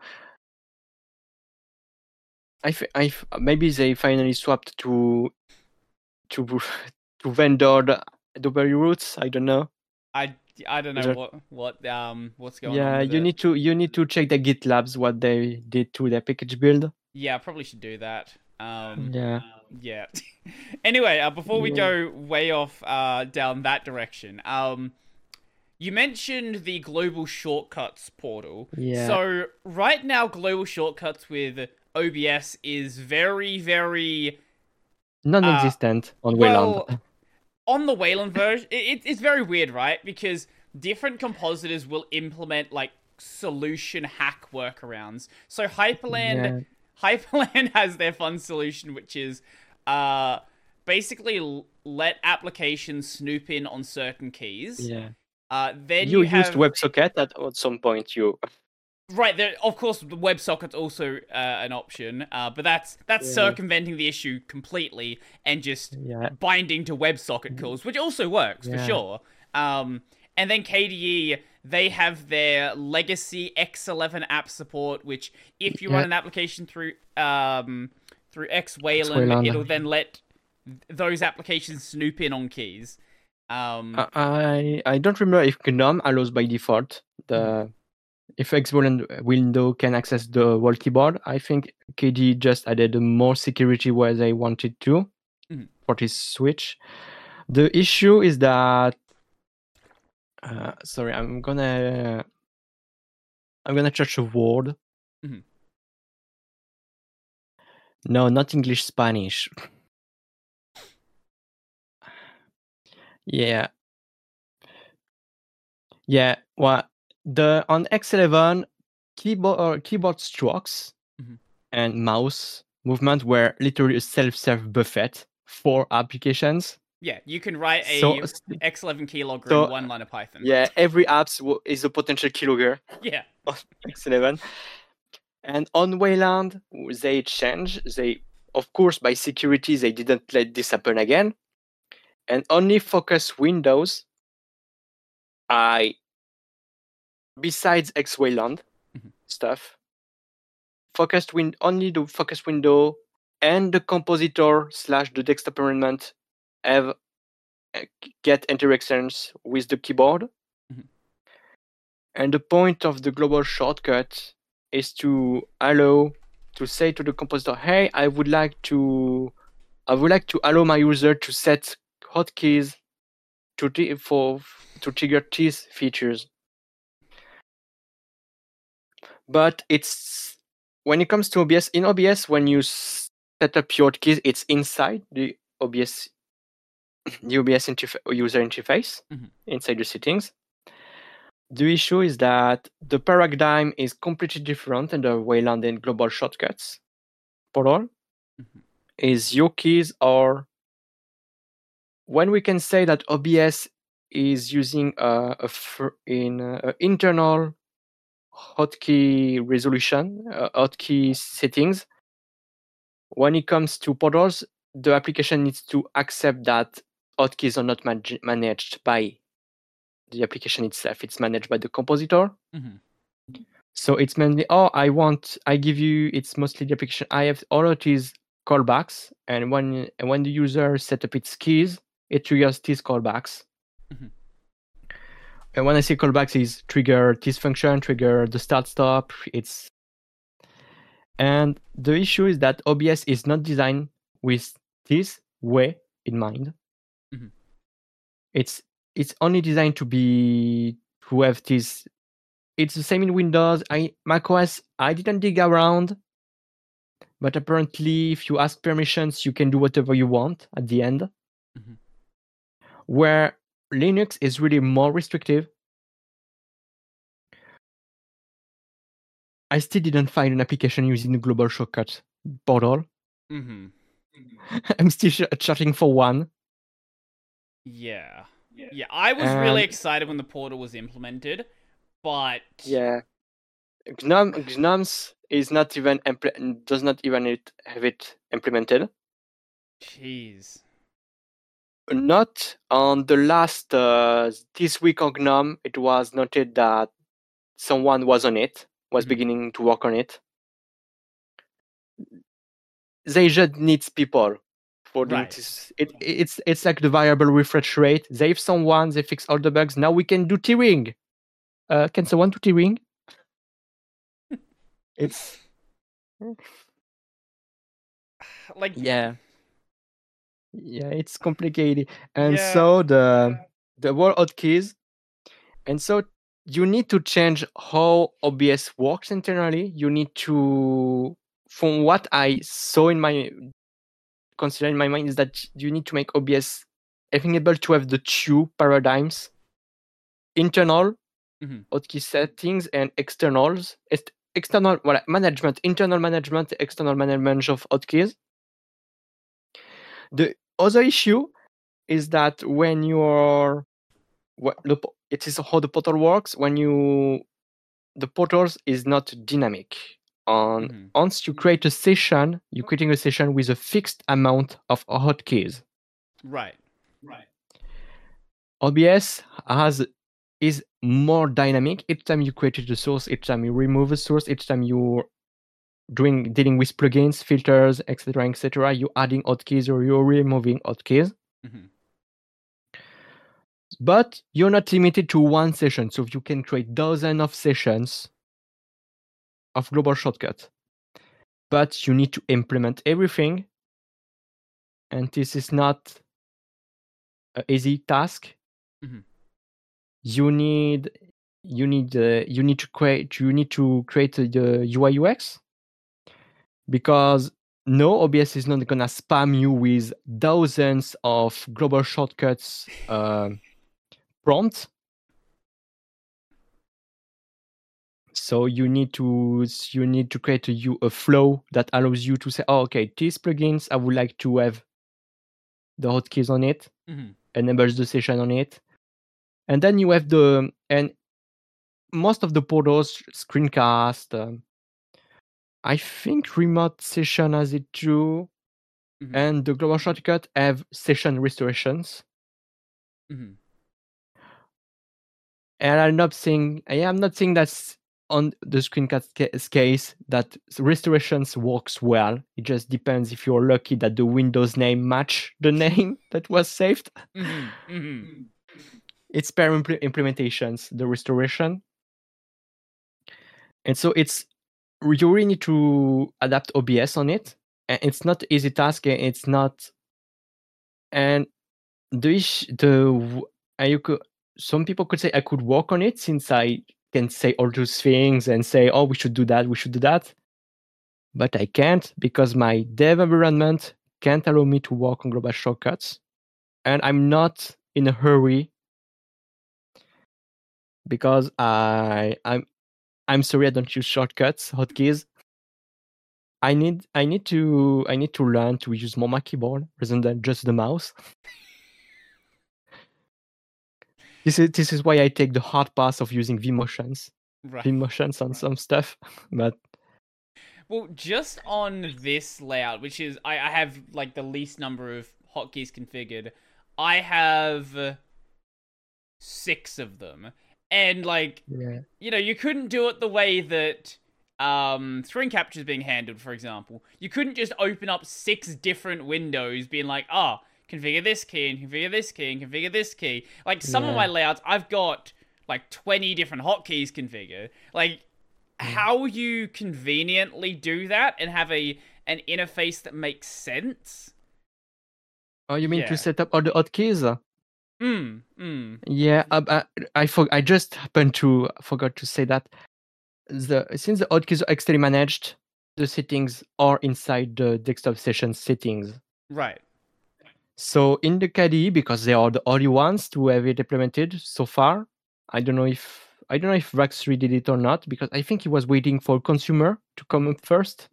I, f- I f- maybe they finally swapped to to to vendor W roots. I don't know. I I don't know There- what what um what's going on. Yeah, with you it. need to you need to check the GitLabs what they did to their package build. Yeah, I probably should do that. Um Yeah. Yeah. Anyway, uh, before we Yeah. go way off uh, down that direction, um, you mentioned the global shortcuts portal. Yeah. So right now, global shortcuts with O B S is very, very Non-existent on well Wayland. on the Wayland version. It, it's very weird, right? Because different compositors will implement like solution hack workarounds. So Hyperland. Yeah. Hyperland has their fun solution, which is uh, basically l- let applications snoop in on certain keys. Yeah. Uh, then You you, have used WebSocket at, at some point. You right there. Of course, the WebSocket's also uh, an option, uh, but that's that's Yeah. circumventing the issue completely and just yeah binding to WebSocket calls, which also works for Yeah. sure. Um, and then K D E, they have their legacy X eleven app support, which if you Yeah. run an application through um, through X Wayland, Wayland. it'll then let th- those applications snoop in on keys. Um, I I I don't remember if GNOME allows by default the if Xboland window can access the whole keyboard. I think K D E just added more security where they wanted to Mhm. for this switch. The issue is that uh, sorry, I'm gonna I'm gonna search a word. Mhm. No, not English, Spanish. Yeah. Yeah, well, the on X eleven keyboard or keyboard strokes Mhm. and mouse movement were literally a self-serve buffet for applications. yeah, you can write a So X eleven keylogger so, in one line of Python. yeah, every app is a potential keylogger Yeah. on X eleven. And on Wayland, they change. They of course, by security, they didn't let this happen again. And only focus windows, I, besides X Wayland Mhm. stuff, focused win only the focus window and the compositor slash the desktop environment have uh, get interactions with the keyboard. Mhm. And the point of the global shortcut is to allow to say to the compositor, hey, I would like to I would like to allow my user to set hotkeys to t- for to trigger these features. But it's when it comes to O B S, in O B S, when you set up your hotkeys, it's inside the O B S the O B S interfa- user interface Mhm. inside the settings. The issue is that the paradigm is completely different in the Wayland and global shortcuts portal. Mhm. Is your keys are when we can say that O B S is using a, a fr- in uh, internal hotkey resolution, uh, hotkey settings. When it comes to portals, the application needs to accept that hotkeys are not man- managed by the application itself. It's managed by the compositor. Mhm. So it's mainly, oh, I want, I give you, it's mostly the application. I have all of these callbacks. And when when the user set up its keys, it triggers these callbacks. Mhm. And when I say callbacks, is trigger this function, trigger the start stop. It's and the issue is that O B S is not designed with this way in mind. Mhm. It's it's only designed to be to have this. It's the same in Windows. I macOS. I didn't dig around, but apparently, if you ask permissions, you can do whatever you want at the end. Mhm. Where Linux is really more restrictive. I still didn't find an application using the global shortcut portal. Mhm. I'm still sh- searching for one. Yeah. Yeah, I was really And- excited when the portal was implemented, but Yeah, GNOME GNOME's is not even impl- does not even it have it implemented. jeez. Not on the last uh, this week on GNOME, it was noted that someone was on it, was Mhm. beginning to work on it. They just needs people for doing Right. this. It, it's it's like the variable refresh rate. They have someone, they fix all the bugs. Now we can do tearing. Uh, can someone do tearing? It's Like yeah, yeah, it's complicated. And Yeah. so the the word hotkeys, and so you need to change how O B S works internally. You need to, from what I saw in my consider in my mind, is that you need to make O B S having able to have the two paradigms: internal Mhm. hotkey settings and externals. Ex- external well, management, internal management, external management of hotkeys. The other issue is that when you're what the, po- it is how the portal works. When you the portals is not dynamic. On Mhm. once you create a session, you're creating a session with a fixed amount of hotkeys. Right. O B S has is more dynamic. Each time you created a source, each time you remove a source, each time you're doing dealing with plugins, filters, et cetera, et cetera, you're adding hotkeys or you're removing hotkeys. Mhm. But you're not limited to one session, so you can create dozens of sessions of global shortcut. But you need to implement everything, and this is not an easy task. Mhm. You need you need uh, you need to create you need to create the U I U X, because no, O B S is not gonna spam you with dozens of global shortcuts uh, prompts. So you need to you need to create a, you a flow that allows you to say, oh, okay, these plugins I would like to have the hotkeys on it, Mhm. enables the session on it, and then you have the and most of the portals, screencast. Um, I think remote session has it too. Mhm. and the global shortcut have session restorations. Mhm. And I'm not saying I am not saying that's on the screencast ca- case that restorations works well. It just depends if you're lucky that the Windows name match the name that was saved. Mhm. Mhm. It's per impl- implementations, the restoration. And so it's you really need to adapt O B S on it. And it's not easy task. and It's not and the ish- the w- and you could some people could say I could work on it since I can say all those things and say, oh, we should do that, we should do that. But I can't because my dev environment can't allow me to work on global shortcuts. And I'm not in a hurry because I I'm I'm sorry I don't use shortcuts, hotkeys. I need I need to I need to learn to use more my keyboard rather than just the mouse. This is this is why I take the hard path of using vMotions. Right. vMotions on some stuff. But Well, just on this layout, which is I, I have like the least number of hotkeys configured. I have uh, six of them, and like yeah. you know, you couldn't do it the way that um screen capture is being handled, for example. You couldn't just open up six different windows being like, ah, oh, configure this key and configure this key and configure this key. Like some Yeah. of my layouts, I've got like twenty different hotkeys configured. Like how you conveniently do that and have a an interface that makes sense. Oh, you mean Yeah. to set up all the hotkeys? Mm, mm. Yeah, uh, uh, I for, I just happened to forgot to say that the since the hotkeys are externally managed, the settings are inside the desktop session settings. Right. So in the K D E, because they are the only ones to have it implemented so far, I don't know if I don't know if Vax three did it or not, because I think he was waiting for consumer to come up first.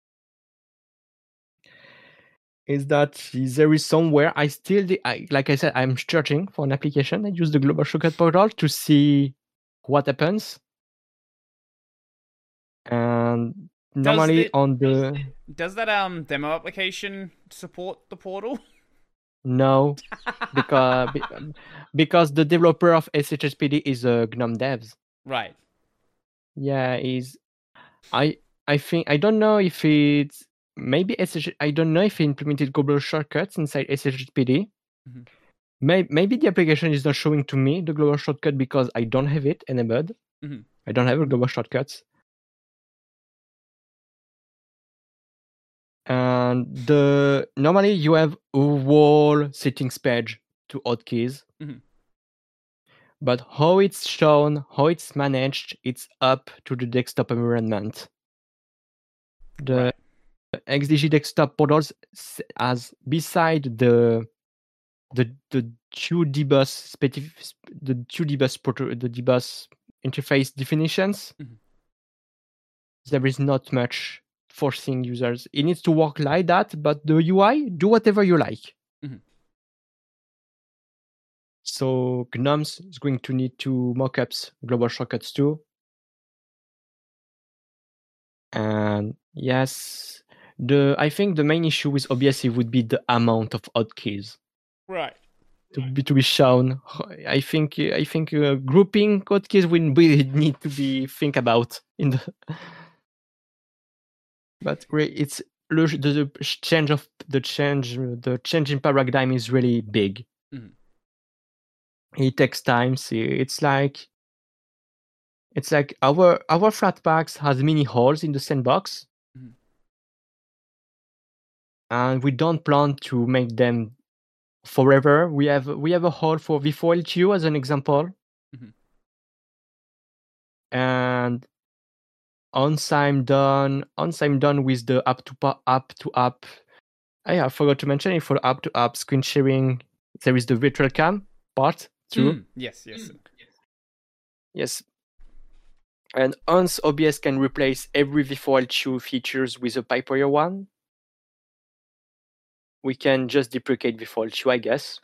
Is that there is somewhere I still I, like I said I'm searching for an application. I use the global shortcut portal to see what happens. And normally the- on the Does that um demo application support the portal? no, because be- um, because the developer of S H S P D is a GNOME devs. Right. Yeah, is I I think I don't know if it's maybe S H I don't know if he implemented global shortcuts inside S H S P D. Mhm. Maybe maybe the application is not showing to me the global shortcut because I don't have it enabled. Mhm. I don't have a global shortcuts. And the normally you have a whole settings page to hotkeys. Mhm. But how it's shown, how it's managed, it's up to the desktop environment. The Right. X D G desktop portals s- as beside the the the two dbus specific the two dbus proto, the dbus interface definitions. Mhm. There is not much forcing users. It needs to work like that, but the U I do whatever you like. Mhm. So GNOME's is going to need to mockups global shortcuts too. And yes, the I think the main issue with O B S would be the amount of hotkeys Right. to be to be shown. I think I think uh, grouping hotkeys will we need to be think about in the. But re- it's the, the change of the change the change in paradigm is really big. Mhm. It takes time. See, it's like it's like our our Flatpaks has many holes in the sandbox. Mhm. And we don't plan to make them forever. We have we have a hole for v four L T U as an example. Mhm. And once I'm done, once I'm done with the app to pa- app to app, I, I forgot to mention it for app to app screen sharing. There is the virtual cam part too. Mm. Yes. Yes. Yes. And once O B S can replace every v four L T U features with a Pipewire one, we can just deprecate v four L T U, I guess.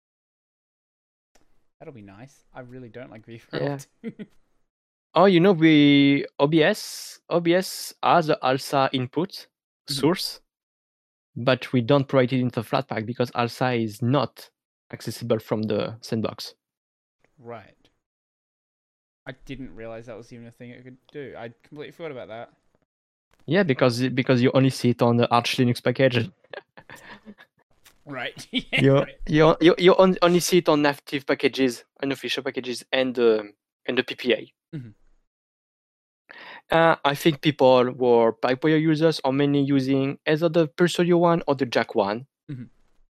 That'll be nice. I really don't like v four. Yeah. Oh, you know, we O B S O B S has the ALSA input source. but we don't provide it into Flatpak because Alsa is not accessible from the sandbox. Right. I didn't realize that was even a thing it could do. I completely forgot about that. Yeah, because because you only see it on the Arch Linux package. Right. yeah, you, right. you you you on- only see it on native packages, unofficial packages, and uh, and the P P A. Mhm. Uh, I think people who are PyPoya users are mainly using either the Pulsodio one or the Jack one. Mhm.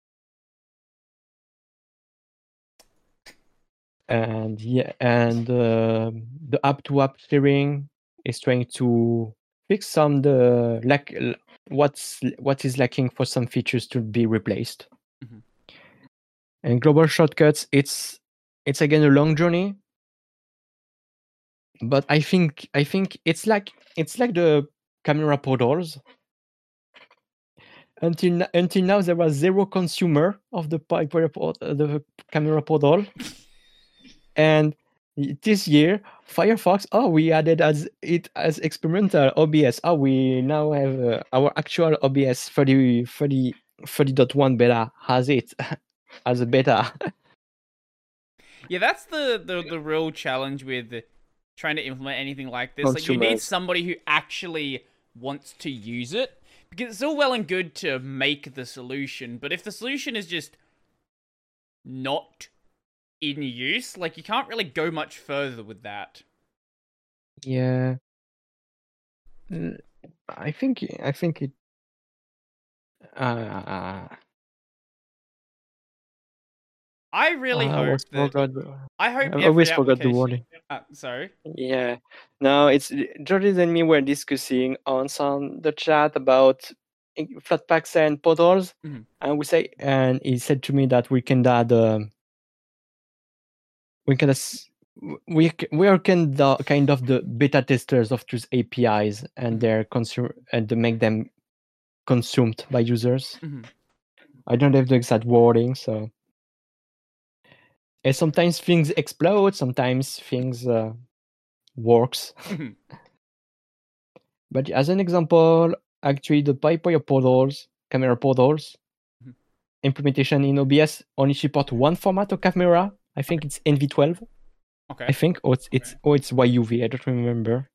And yeah, and uh, the app-to-app sharing is trying to fix some the lack what's what is lacking for some features to be replaced. Mhm. And global shortcuts, it's it's again a long journey, but I think I think it's like it's like the camera portals. Until n- until now, there was zero consumer of the PyPoya port, uh, the camera portal, and y- this year Firefox, oh, we added as it as experimental O B S. Oh, we now have uh, our actual O B S thirty, thirty, thirty point one beta has it as a beta. Yeah, that's the, the the real challenge with trying to implement anything like this. Like, you need Consumers. somebody who actually wants to use it, because it's all well and good to make the solution, but if the solution is just not in use, like, you can't really go much further with that. Yeah. Mm, I think I think it. Uh, I really I hope always that forgot. the- I hope I every always forgot the application. wording. Uh, sorry. Yeah. No, it's Georges and me were discussing on some the chat about i- Flatpaks and portals, Mhm. and we say And he said to me that we can add um, we can as- we c- we are kind of, kind of the beta testers of those A P Is and Mhm. their consume and to make them consumed by users. Mhm. I don't have the exact wording, so and sometimes things explode, sometimes things uh, works. Mhm. But as an example, actually the PyPoya portals, camera portals, Mhm. implementation in O B S only support one format of camera. I think it's N V twelve. Okay. I think, or it's it's or it's Y U V. I don't remember.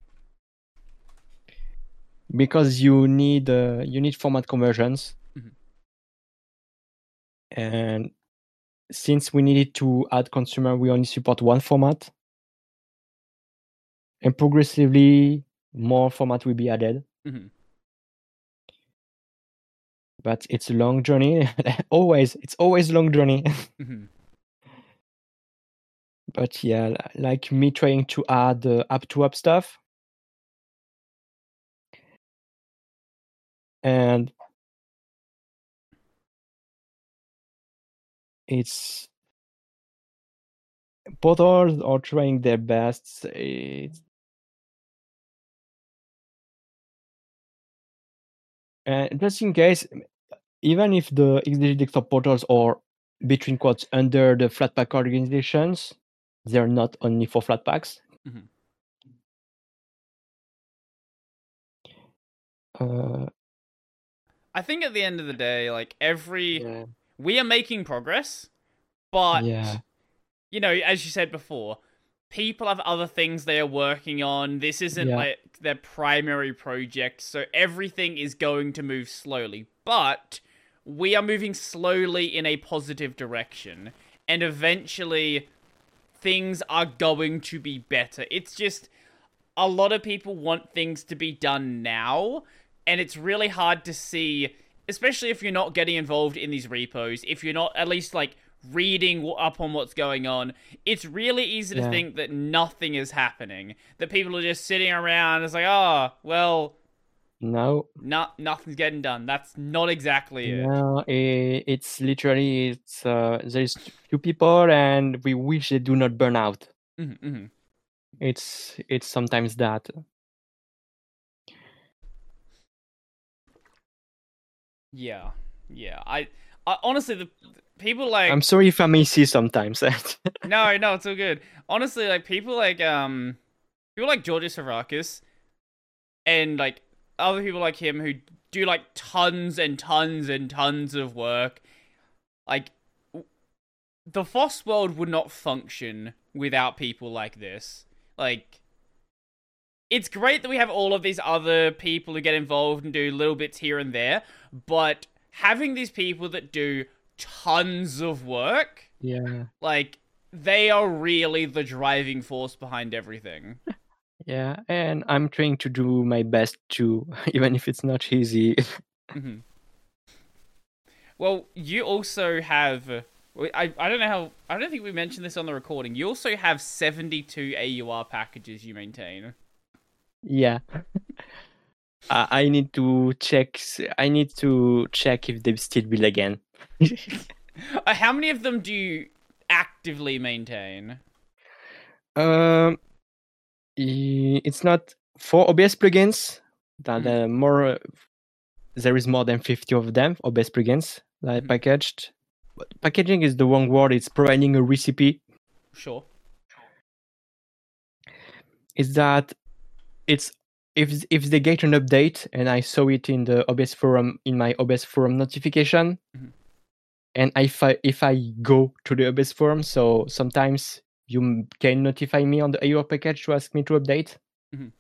Because you need uh, you need format conversions, Mhm. and since we needed to add consumer, we only support one format, and progressively more format will be added. Mhm. But it's a long journey. always, it's always a long journey. Mhm. But yeah, li- like me trying to add uh, app to app stuff, and it's portals are trying their best. It's, and just in case, even if the X D G desktop portals are between quotes under the Flatpak organizations, they're not only for Flatpaks. Mhm. Uh, I think at the end of the day, like, every yeah. we are making progress, but yeah, you know, as you said before, people have other things they are working on. This isn't Yeah. like their primary project, so everything is going to move slowly. But we are moving slowly in a positive direction, and eventually things are going to be better. It's just a lot of people want things to be done now, and it's really hard to see, especially if you're not getting involved in these repos, if you're not at least like reading up on what's going on. It's really easy to Yeah. think that nothing is happening, that people are just sitting around. It's like, oh, well, no, not nothing's getting done. That's not exactly it. no, i- it's literally it's uh, there's few people, and we wish they do not burn out. Mhm, mhm. It's it's sometimes that. Yeah, yeah. I, I honestly, the people like I'm sorry if I may see sometimes. no, no, it's all good. Honestly, like people like um, people like Georgios Savrakis, and like other people like him who do like tons and tons and tons of work. Like, the F O S world would not function without people like this. Like, it's great that we have all of these other people who get involved and do little bits here and there, but having these people that do tons of work, Yeah. like, they are really the driving force behind everything. Yeah, and I'm trying to do my best too, even if it's not easy. Mm-hmm. Well, you also have... I, I don't know how... I don't think we mentioned this on the recording. You also have seventy-two A U R packages you maintain. Yeah. I I need to check. I need to check if they still build again. Uh, how many of them do you actively maintain? Um, i- it's not for O B S plugins. That Mhm. uh, more. uh, There is more than fifty of them O B S plugins that I Mhm. packaged. But packaging is the wrong word. It's providing a recipe. Sure. Is that it's if if they get an update and I saw it in the O B S forum in my O B S forum notification, Mhm. and if I if I go to the O B S forum, so sometimes you m- can notify me on the A U R package to ask me to update. Mhm.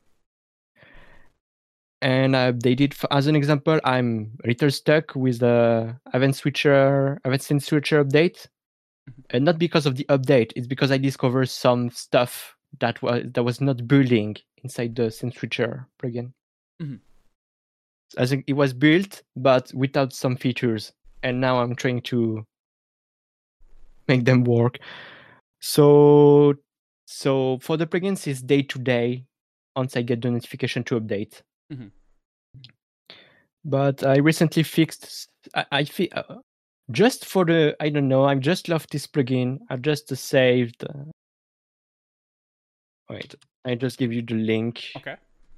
And I updated. f- As an example, I'm a little stuck with the Event Switcher, Event Sync Switcher update, Mhm. and not because of the update. It's because I discovered some stuff that was that was not building inside the Sync Switcher plugin. Mhm. As in, it was built, but without some features, and now I'm trying to make them work. So, so for the plugins, it's day to day once I get the notification to update. Mhm. But I recently fixed. s- I, I feel uh, just for the I don't know. I just love this plugin. I just saved. Uh, wait, I just give you the link. Okay.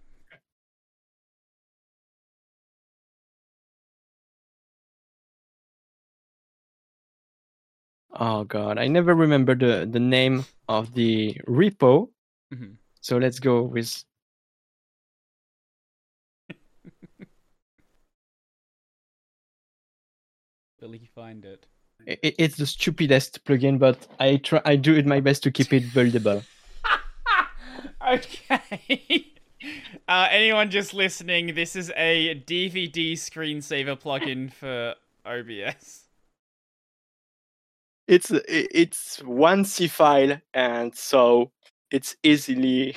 Oh god, I never remember the the name of the repo. Mhm. So let's go with. Will he find it? i- i- It's the stupidest plugin, but I try. I do it my best to keep it buildable. Okay. Uh, anyone just listening, this is a D V D screensaver plugin for O B S. It's i- it's one C file, and so it's easily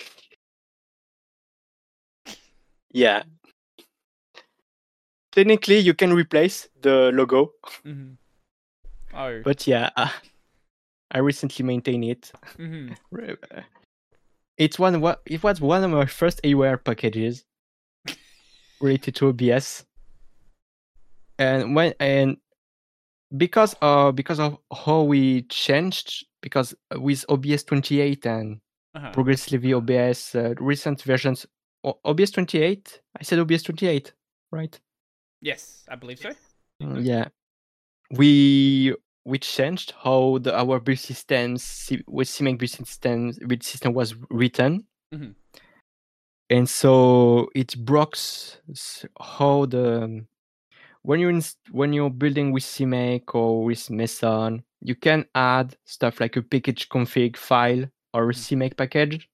yeah. Technically, you can replace the logo, Mm-hmm. Oh. But yeah, uh, I recently maintained it. Mm-hmm. Re- uh, It's one. What it was one of my first A U R packages related to O B S, and when and because uh because of how we changed, because with O B S twenty-eight and Uh-huh. progressively O B S uh, recent versions, o- O B S twenty-eight. I said O B S twenty-eight, right? Yes, I believe so. Mm, Yeah, we we changed how the our build systems C- with C M A C build systems build system was written. Mhm. And so it blocks s- how the when you're in, when you're building with C M A C or with Meson, you can add stuff like a package config file or a Mhm. C M A C package,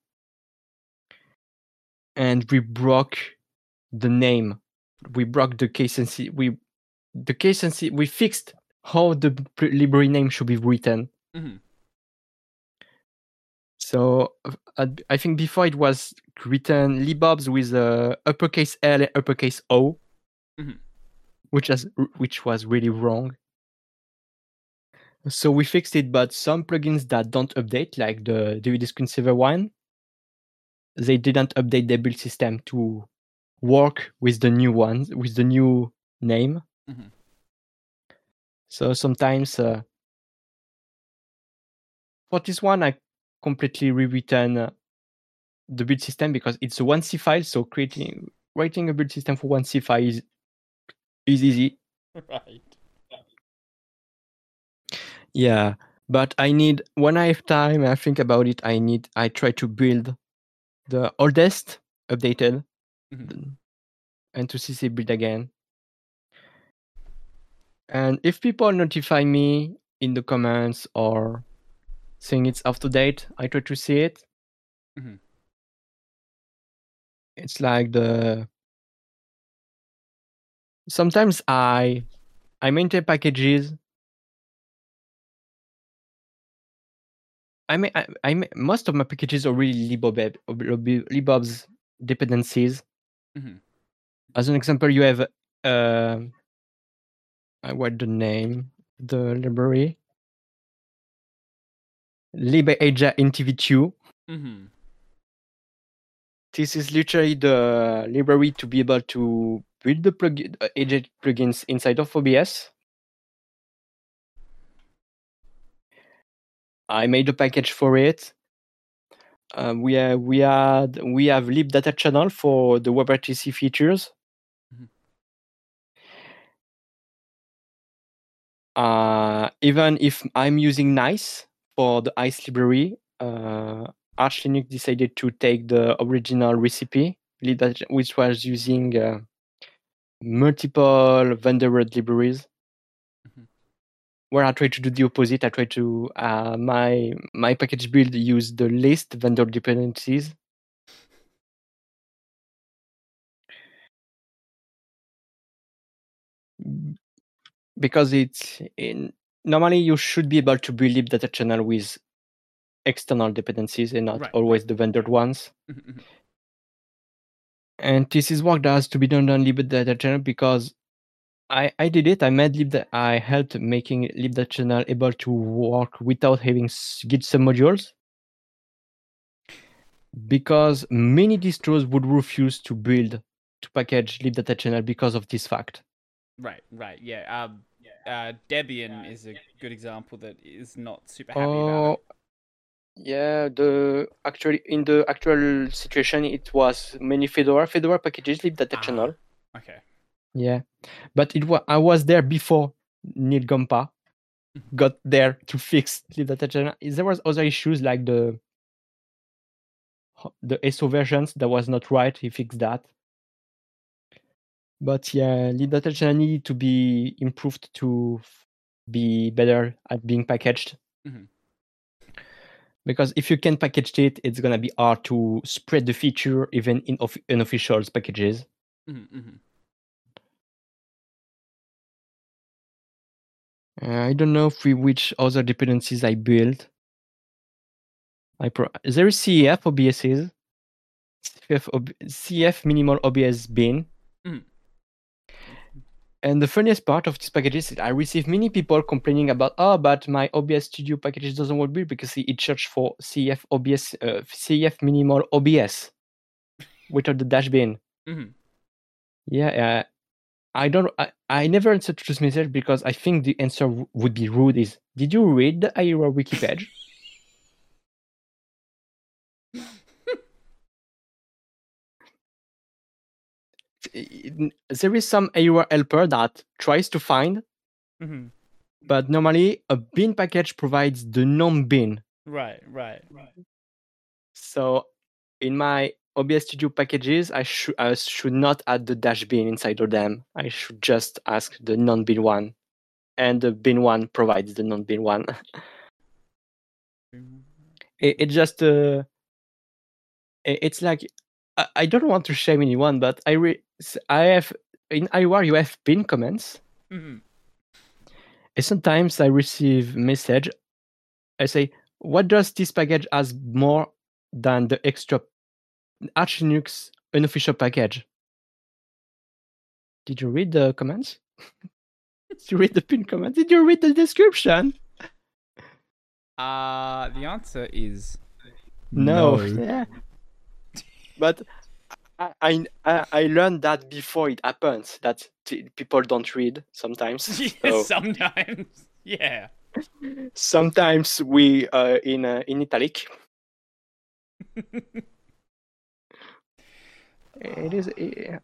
and we broke the name. We broke the case and see we the case and see we fixed how the p- library name should be written. Mhm. So uh, I- I think before it was written libobs with a uppercase L and uppercase O, Mhm. which was which was really wrong. So we fixed it, but some plugins that don't update, like the D V D screensaver one, they didn't update their build system to work with the new ones, with the new name. Mhm. So sometimes uh, for this one, I completely rewritten uh, the build system because it's a one C file. So creating writing a build system for one C file is, is easy. Right. Yeah, but I need when I have time, I think about it. I need I try to build the oldest updated Mhm. th- and to C C build again. And if people notify me in the comments or saying it's up to date, I try to see it. Mhm. It's like the sometimes I I maintain packages. I mean, I, I ma- most of my packages are really libobeb, lib- libobs dependencies. Mhm. As an example, you have uh, I what the name the library libaja N T V two. Mhm. This is literally the library to be able to build the plug uh, Ajax plugins inside of O B S. I made a package for it. Uh, we have we had we have libdata channel for the WebRTC features. Mhm. Uh, even if I'm using Nice for the ICE library, uh, Arch Linux decided to take the original recipe, libdata, which was using uh, multiple vendor libraries. Mhm. Where I try to do the opposite. I try to uh, my my package build use the least vendor dependencies. Because it's in normally you should be able to build libdata channel with external dependencies and not Right, always right. the vendor ones. Mhm, mhm. And this is work that has to be done on libdata channel because I, I did it. I made libda I helped making libdata channel able to work without having s- Git submodules. Because many distros would refuse to build to package libdata channel because of this fact. Right, right. Yeah. Um. Uh, Debian is a good example that is not super happy about Oh, it. yeah. The actually in the actual situation, it was many Fedora Fedora packages libdata Ah. channel. Okay. Yeah, but it was I was there before Neil Gompa got there to fix libdata channel. There was other issues like the the S O versions that was not right. He fixed that. But yeah, libdata channel needed to be improved to be better at being packaged. Mhm. Because if you can package it, it's gonna be hard to spread the feature even in of- unofficial packages. Mhm, mhm. Uh, I don't know if we, which other dependencies I built. I pro- there is C F O B Ss, C F, ob- C F minimal O B S bin. Mhm. And the funniest part of this package is that I receive many people complaining about, oh, but my O B S Studio package doesn't work well because it searched for C F O B S, uh, C F minimal O B S without the dash bin. Mhm. Yeah, uh, I don't. I, I never answered to this message because I think the answer w- would be rude. Is did you read the I R A wiki page? It- there is some I R A helper that tries to find, Mhm. but normally a bin package provides the non-bin. Right, right. So in my O B S Studio packages, I should I should not add the dash bin inside of them. I should just ask the non-bin one, and the bin one provides the non-bin one. it, it just uh, it- it's like I, I don't want to shame anyone, but I re- s- I have in I R A you have bin comments, Mhm. and sometimes I receive message. I say, what does this package has more than the extra Arch Linux unofficial package? Did you read the comments? Did you read the pin comment? Did you read the description? Uh, the answer is No. no. Yeah. But I, I I I learned that before it happens that t- people don't read sometimes. So Sometimes. Yeah. sometimes we uh, in uh, in italic. It is yeah.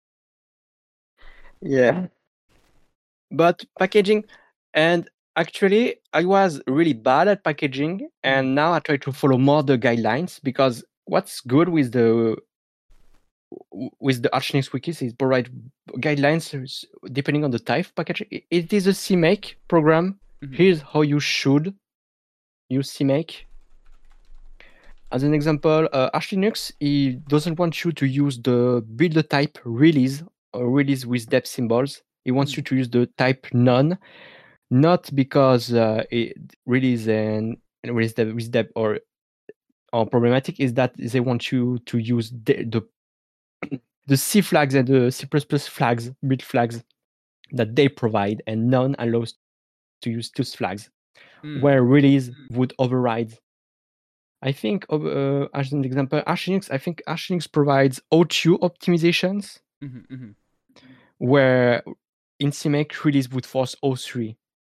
Yeah. But packaging, and actually I was really bad at packaging, and now I try to follow more the guidelines because what's good with the w- with the Arch Linux wikis, it provides guidelines s- depending on the type of package. I- It is a C make program. Mhm. Here's how you should use C make. As an example, uh, Arch Linux it doesn't want you to use the build type release or release with dep symbols. It wants Mhm. you to use the type none, not because uh, it release and and release dep with dep or or problematic is that they want you to use the the, the C flags and the C plus plus flags, build flags that they provide, and none allows to use those flags, Mm. where release would override. I think, uh, as an example, Arch Linux, I think Arch Linux provides O two optimizations, Mhm, mhm. where in C make release would force O three.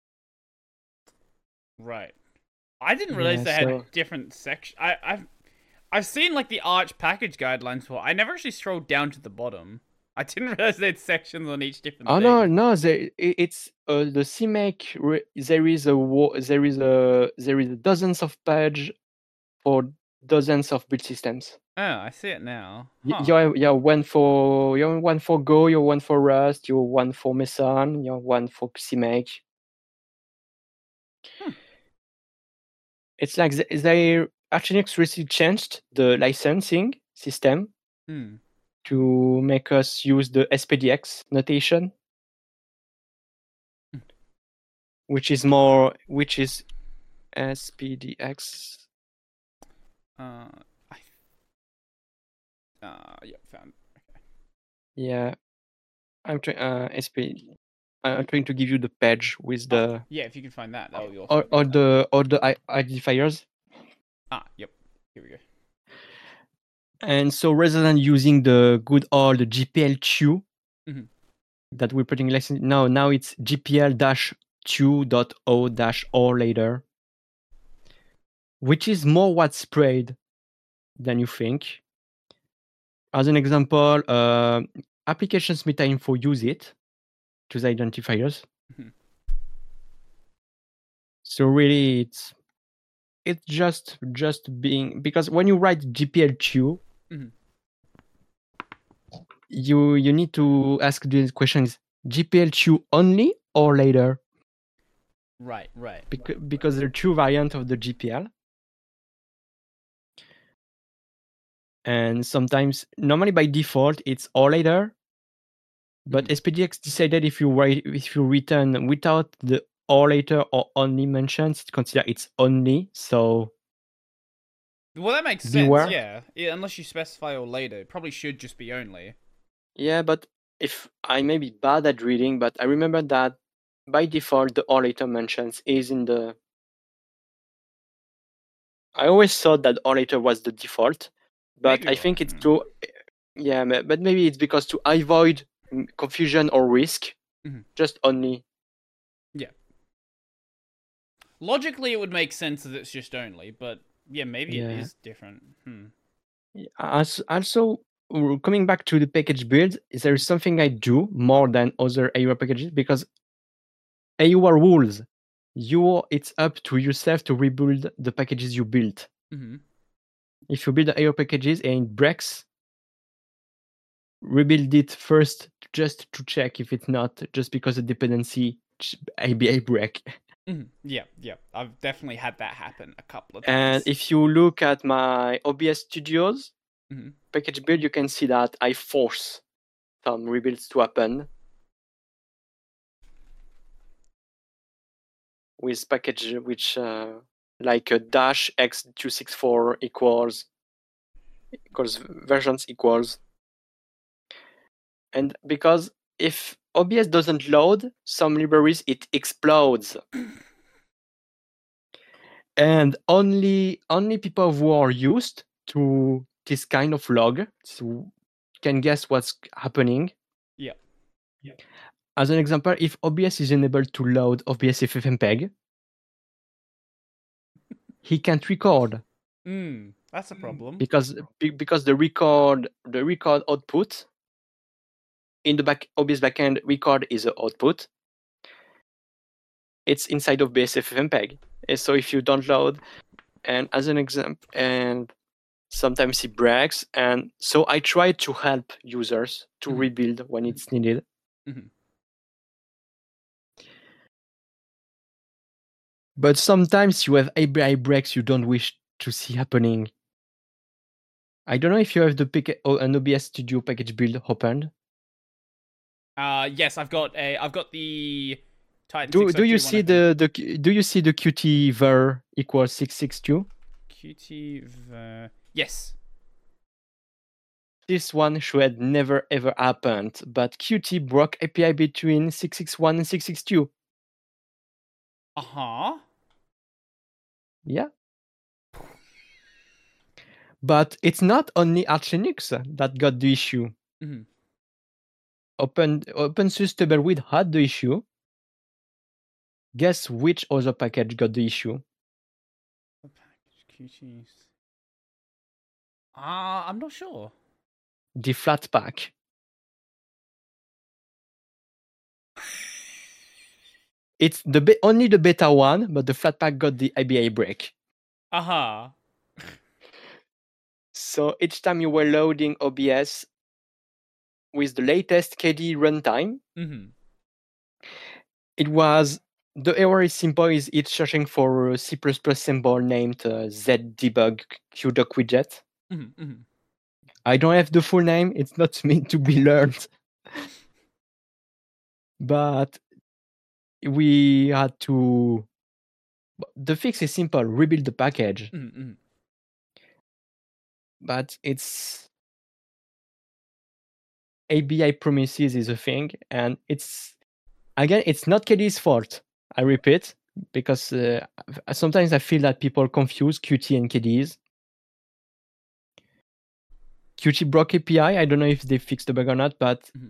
Right. I didn't realize Yeah, they had so- different sections. I, I've I've seen like the Arch package guidelines for. I never actually scrolled down to the bottom. I didn't realize they had sections on each different. Oh thing. no, no, they, i- it's uh, the C make. Re- there is a wo- there is a there is dozens of page for dozens of build systems. Oh, I see it now. Y- Huh. You're you're one for you're one for Go, you're one for Rust, you're one for Meson, you're one for C make. Hmm. It's like they, they actually recently changed the licensing system Hmm. to make us use the S P D X notation, Hmm. which is more which is S P D X. Uh, I. Uh, yeah, found. Yeah, I'm trying. Uh, S P. I'm trying to give you the page with the Yeah, if you can find that, that would be awesome. or, or the or the i- identifiers. Ah, yep. Here we go. And so rather than using the good old G P L two Mhm. that we're putting license now, now it's G P L two dot o or later, which is more widespread than you think. As an example, uh, applications meta-info use it to the identifiers. Mhm. So really, it's it's just just being because when you write G P L two, Mhm. you you need to ask the question: is G P L two only or later? Right, right. Bec- because there are two variants of the G P L. And sometimes, normally by default, it's or later. But Mhm. S P D X decided if you write if you return without the or later or only mentions, it consider it's only. So Well, that makes sense. Beware. Yeah. yeah, unless you specify or later, it probably should just be only. yeah, but if I may be bad at reading, but I remember that by default the or later mentions is in the. I always thought that or later was the default, but Maybe I think it's wrong. to. Yeah, ma- but maybe it's because to avoid mm, confusion or risk, Mhm. just only. Logically, it would make sense that it's just only, but yeah, maybe it Yeah. is different. Hmm. As also uh, coming back to the package build, there is something I do more than other A U R packages because A U R rules. You it's up to yourself to rebuild the packages you built. Mm-hmm. If you build the A U R packages and it breaks, rebuild it first just to check if it's not just because the dependency A B A break. Mm-hmm. Yeah, yeah. I've definitely had that happen a couple of And times. if you look at my O B S Studios Mhm. package build, you can see that I force some rebuilds to happen with package which uh, like a dash x two sixty-four equals equals versions equals. And because if O B S doesn't load some libraries, it explodes. And only only people who are used to this kind of log so can guess what's happening. Yeah. As an example, if O B S is unable to load O B S FFmpeg, he can't record Mm, that's a problem. because be- because the record the record output in the back O B S backend record is the output. It's inside of O B S FFmpeg. And so if you don't load, and as an example, and sometimes it breaks, and so I try to help users to Mhm. rebuild when it's needed. Mhm. But sometimes you have A P I breaks you don't wish to see happening. I don't know if you have the pick- oh, an O B S Studio package build opened. Uh, yes, I've got a. I've got the Titan. Do do you see the the Q- do you see the Qt var equals six six two? Qt? Ver... Yes. This one should never ever happened, but Qt broke A P I between six six one and six six two. Uh huh. Yeah. But it's not only Arch Linux that got the issue. Mm-hmm. Open OpenSUSE Tumbleweed had the issue. Guess which other package got the issue? The package Qt. Ah, uh, I'm not sure. The Flatpak. It's the be- only the beta one, but the Flatpak got the A B I break. Uh huh. So each time you were loading O B S with the latest K D E runtime, mm-hmm. it was the error is simple. Is it's searching for a C plus plus symbol named uh, zdebug qdoc widget. Mm-hmm. Mm-hmm. I don't have the full name. It's not meant to be learned, but we had to. The fix is simple: rebuild the package. Mm-hmm. But it's A B I promises is a thing, and it's again, it's not K D E's fault. I repeat, because uh, sometimes I feel that people confuse Qt and K D Es. Qt broke A P I. I don't know if they fixed the bug or not, but mm-hmm.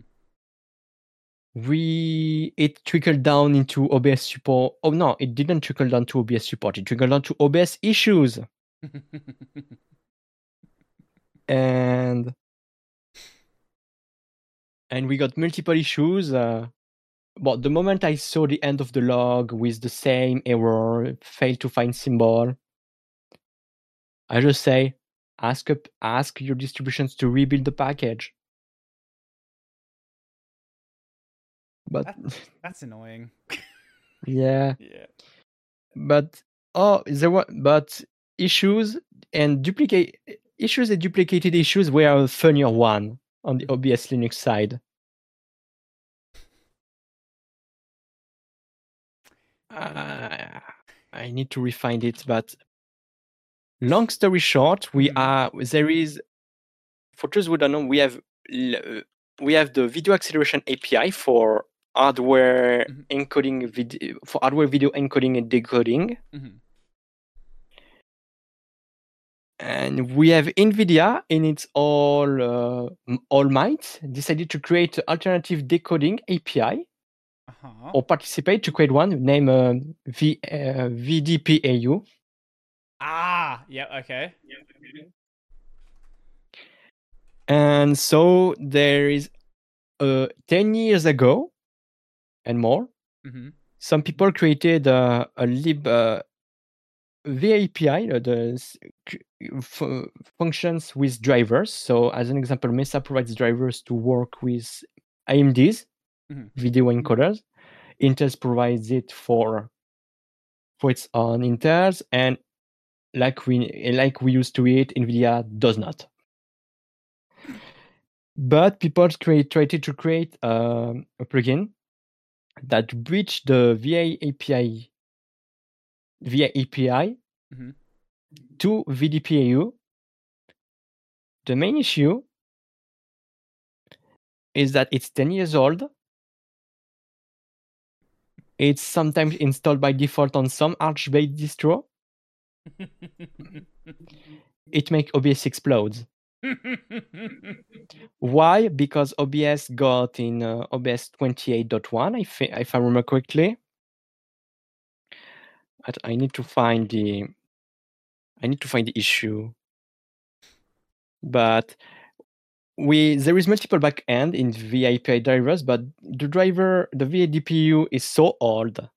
we it trickled down into O B S support. Oh no, it didn't trickle down to O B S support. It trickled down to O B S issues. and and we got multiple issues. Uh, but the moment I saw the end of the log with the same error, failed to find symbol, I just say, ask up, ask your distributions to rebuild the package. But that, that's annoying. yeah, yeah. But oh, there were but issues and duplicate issues and duplicated issues were a funnier one on the O B S Linux side. Uh, I need to refine it, but long story short, we mm-hmm. are there is for those who don't know, we have we have the video acceleration A P I for hardware mm-hmm. encoding video for hardware video encoding and decoding. Mm-hmm. And we have NVIDIA in its all uh, all might decided to create an alternative decoding A P I uh-huh. or participate to create one named uh, v, uh, V D P A U. Ah, yeah, okay. And so there is uh, ten years ago and more, mm-hmm. some people created uh, a lib uh, V A P I, uh, the f- functions with drivers. So as an example, Mesa provides drivers to work with A M Ds, mm-hmm. video encoders. Intel provides it for for its own Intels, and like we like we used to it, NVIDIA does not. But people create, tried to create um, a plugin that bridged the V A A P I via A P I mm-hmm. to V D P A U. The main issue is that it's ten years old. It's sometimes installed by default on some Arch-based distro. It makes O B S explode. Why? Because O B S got in uh, O B S twenty-eight point one, if, if I remember correctly. But I need to find the I need to find the issue. But we there is multiple backend in V A P I drivers, but the driver, the V A D P U is so old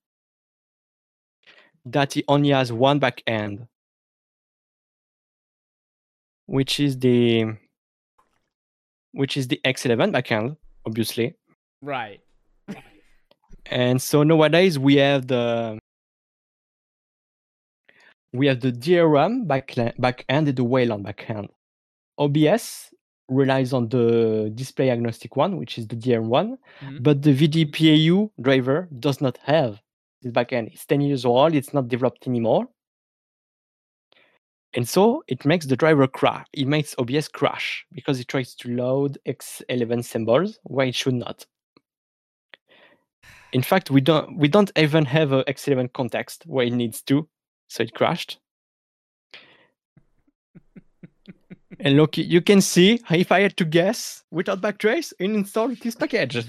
that it only has one backend. which is the which is the X eleven backend, obviously. Right. And so nowadays we have the we have the D R M backend backend and the Wayland backend. O B S relies on the display agnostic one, which is the D R M one, Mhm. but the V D P A U driver does not have this backend. It's ten years old, it's not developed anymore. And so it makes the driver crash. It makes O B S crash because it tries to load X eleven symbols where it should not. In fact, we don't we don't even have a X eleven context where it needs to, so it crashed. And look, you can see, if I had to guess, without backtrace, and install this package.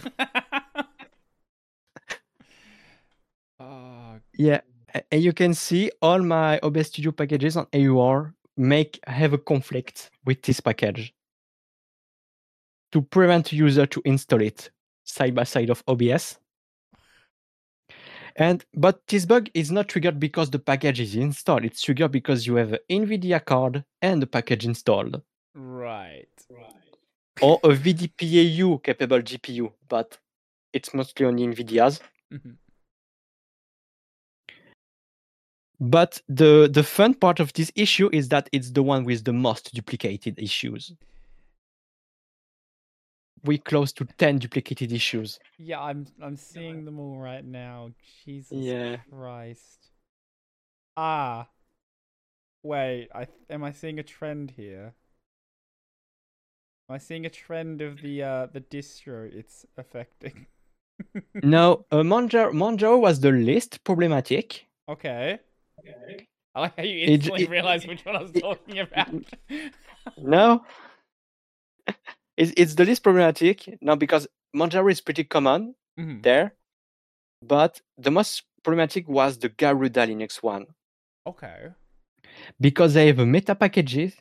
Oh, Yeah, a- and you can see all my O B S Studio packages on A U R make have a conflict with this package to prevent user to install it side by side of O B S. And but this bug is not triggered because the package is installed. It's triggered because you have an NVIDIA card and the package installed, right. or a V D P A U capable G P U, but it's mostly on NVIDIA's. Mhm. But the the fun part of this issue is that it's the one with the most duplicated issues. We close to ten duplicated issues. Yeah, I'm I'm seeing them all right now. Jesus Yeah. Christ. Ah. Wait, I am I seeing a trend here? Am I seeing a trend of the uh the distro it's affecting? No, uh, Manjaro, Manjaro was the least problematic. Okay. I like how you It- instantly it- realized which one I was it- talking about. No, it's, it's the least problematic. No, because Manjaro is pretty common Mhm. there, but the most problematic was the Garuda Linux one Okay. because they have a meta packages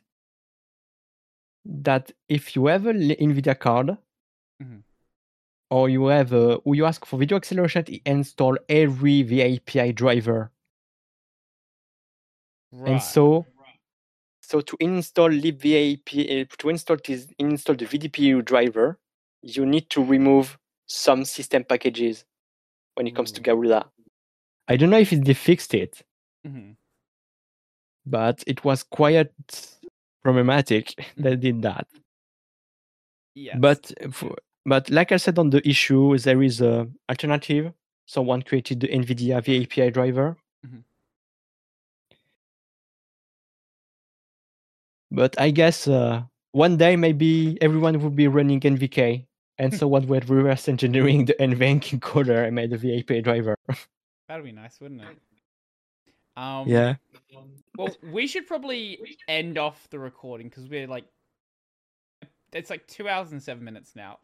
that if you have a li- NVIDIA card Mhm. or you have a, or you ask for video acceleration, it install every V A P I driver. Right. And so, so to install libVAP, uh, to install this, install the V D P U driver, you need to remove some system packages when it comes to Ooh. Garuda. I don't know if they fixed it, Mhm. but it was quite problematic they did that. Yes. But for, but like I said on the issue, there is a alternative. Someone created the NVIDIA V A P I driver. Mhm. But I guess uh, one day maybe everyone will be running N V K, and someone will reverse engineering the N V E N C encoder and made the V A P I driver. That'd be nice, wouldn't it? Um Yeah. Well, we should probably end off the recording because we're like it's like two hours and seven minutes now.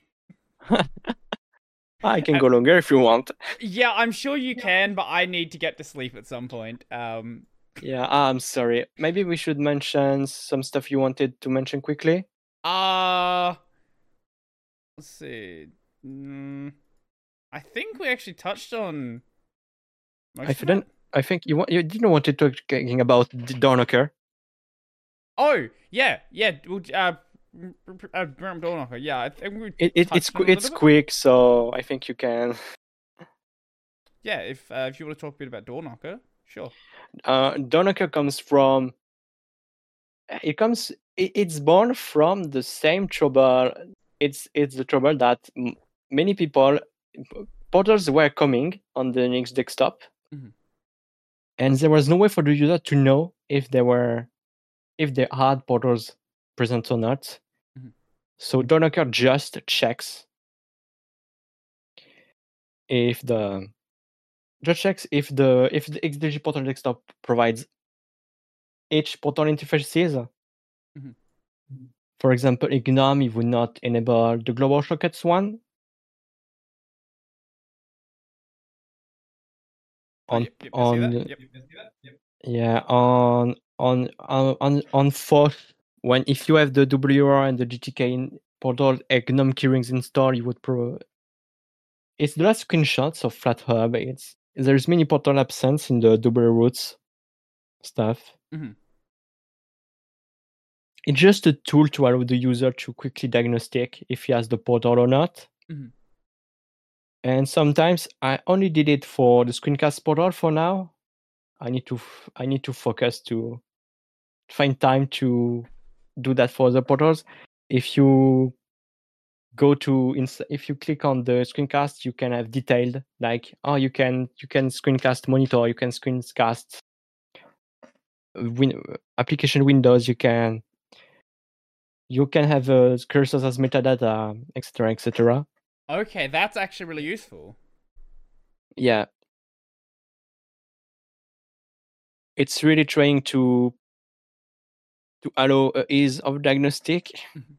I can go longer if you want. Yeah, I'm sure you can, but I need to get to sleep at some point. Um Yeah, I'm sorry. Maybe we should mention some stuff you wanted to mention quickly. Uh let's see. Mm, I think we actually touched on most I of didn't. it. I think you want, you didn't want to talk talking about the Doorknocker. Oh, yeah, yeah. well, Uh, uh, Graham Doorknocker, yeah. I think we It, it, it's touched on qu- it a it's little bit. quick, so I think you can. Yeah, if uh, if you want to talk a bit about Doorknocker, sure. Uh, Doorknocker comes from. It comes. It, it's born from the same trouble. It's it's the trouble that m- many people portals were coming on the Linux desktop, Mhm. and there was no way for the user to know if they were if they had portals present or not. Mhm. So Doorknocker just checks if the just checks if the if the X D G portal desktop provides each portal interfaces. Mhm. For example, in GNOME, it would not enable the global shortcuts one. Oh, On yep, yep, I see on that. Yep. yeah on on on on on fourth, when if you have the W R and the G T K in portal uh, GNOME keyrings installed, you would pro. It's the last screenshots of FlatHub. It's there's many portal absence in the W roots stuff. Mhm. it's just a tool to allow the user to quickly diagnostic if he has the portal or not. Mhm. And sometimes I only did it for the screencast portal for now. I need to f- I need to focus to find time to do that for the portals. If you go to ins- if you click on the screencast, you can have detailed, like, oh, you can you can screencast monitor, you can screencast win- application windows, you can you can have uh, cursors as metadata, etc, etc. Okay, that's actually really useful. Yeah, it's really trying to to allow uh, ease of diagnostic. Mhm.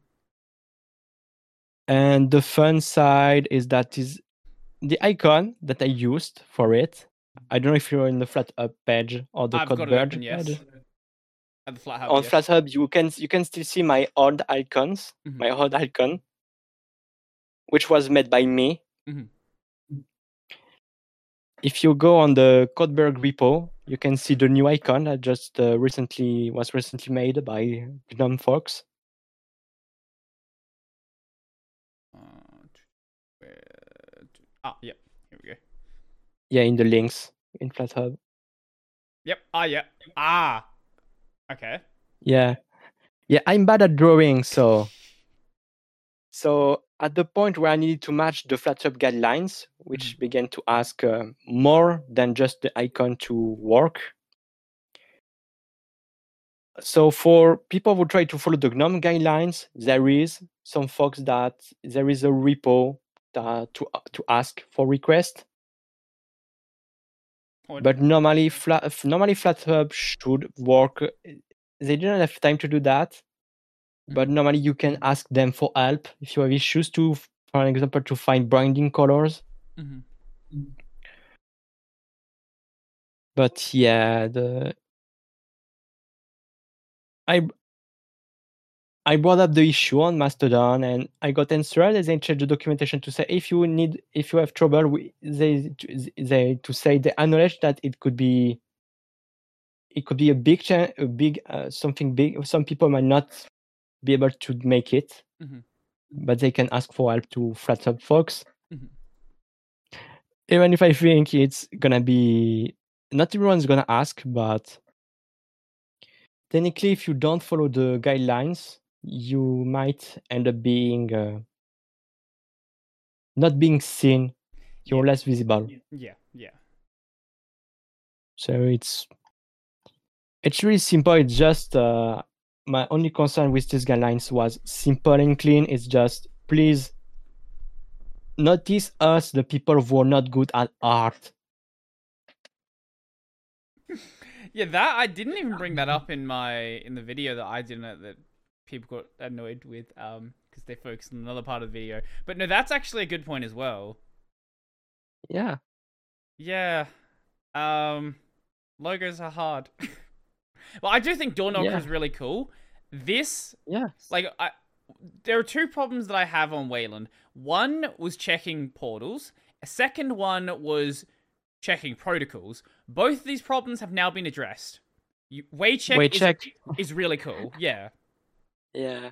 And the fun side is that is the icon that I used for it. I don't know if you're in the FlatHub page or the I've got it open, CodeBurg yes. page. At the FlatHub, On yes. FlatHub, you can you can still see my old icons, Mhm. my old icon, which was made by me. Mhm. If you go on the CodeBurg repo, you can see the new icon that just uh, recently was recently made by Gnome Fox. Uh, where- Ah, yep. Here we go. Yeah, in the links in FlatHub. Yep. Ah, yeah. Ah. Okay. Yeah, yeah. I'm bad at drawing, so so at the point where I needed to match the FlatHub guidelines, which Mhm. began to ask uh, more than just the icon to work. So for people who try to follow the GNOME guidelines, there is some folks that there is a repo that, to to ask for request. What- But normally, flat normally FlatHub should work. They didn't have time to do that, but Mhm. normally you can ask them for help if you have issues to, for example, to find binding colors. Mhm. But yeah, the I I brought up the issue on Mastodon, and I got answered. And they changed the documentation to say if you need, if you have trouble, we, they they to say they acknowledge that it could be, it could be a big cha- a big uh, something big. Some people might not be able to make it, Mhm. but they can ask for help to FlatHub folks. Mhm. Even if I think it's gonna be, not everyone's gonna ask, but technically, if you don't follow the guidelines, you might end up being uh, not being seen. You're Yeah. less visible. Yeah. Yeah. So it's it's really simple. It's just uh, my only concern with these guidelines was simple and clean. It's just please notice us, the people who are not good at art. Yeah, that I didn't even bring that up in my in the video that I did that people got annoyed with um because they focused on another part of the video. But no, that's actually a good point as well. Yeah. Yeah. Um logos are hard. Well, I do think Door Knocker Yeah. is really cool. This Yeah. like I there are two problems that I have on Wayland. One was checking portals. A second one was checking protocols. Both of these problems have now been addressed. You, Waycheck, Waycheck. Is, is really cool. Yeah. Yeah.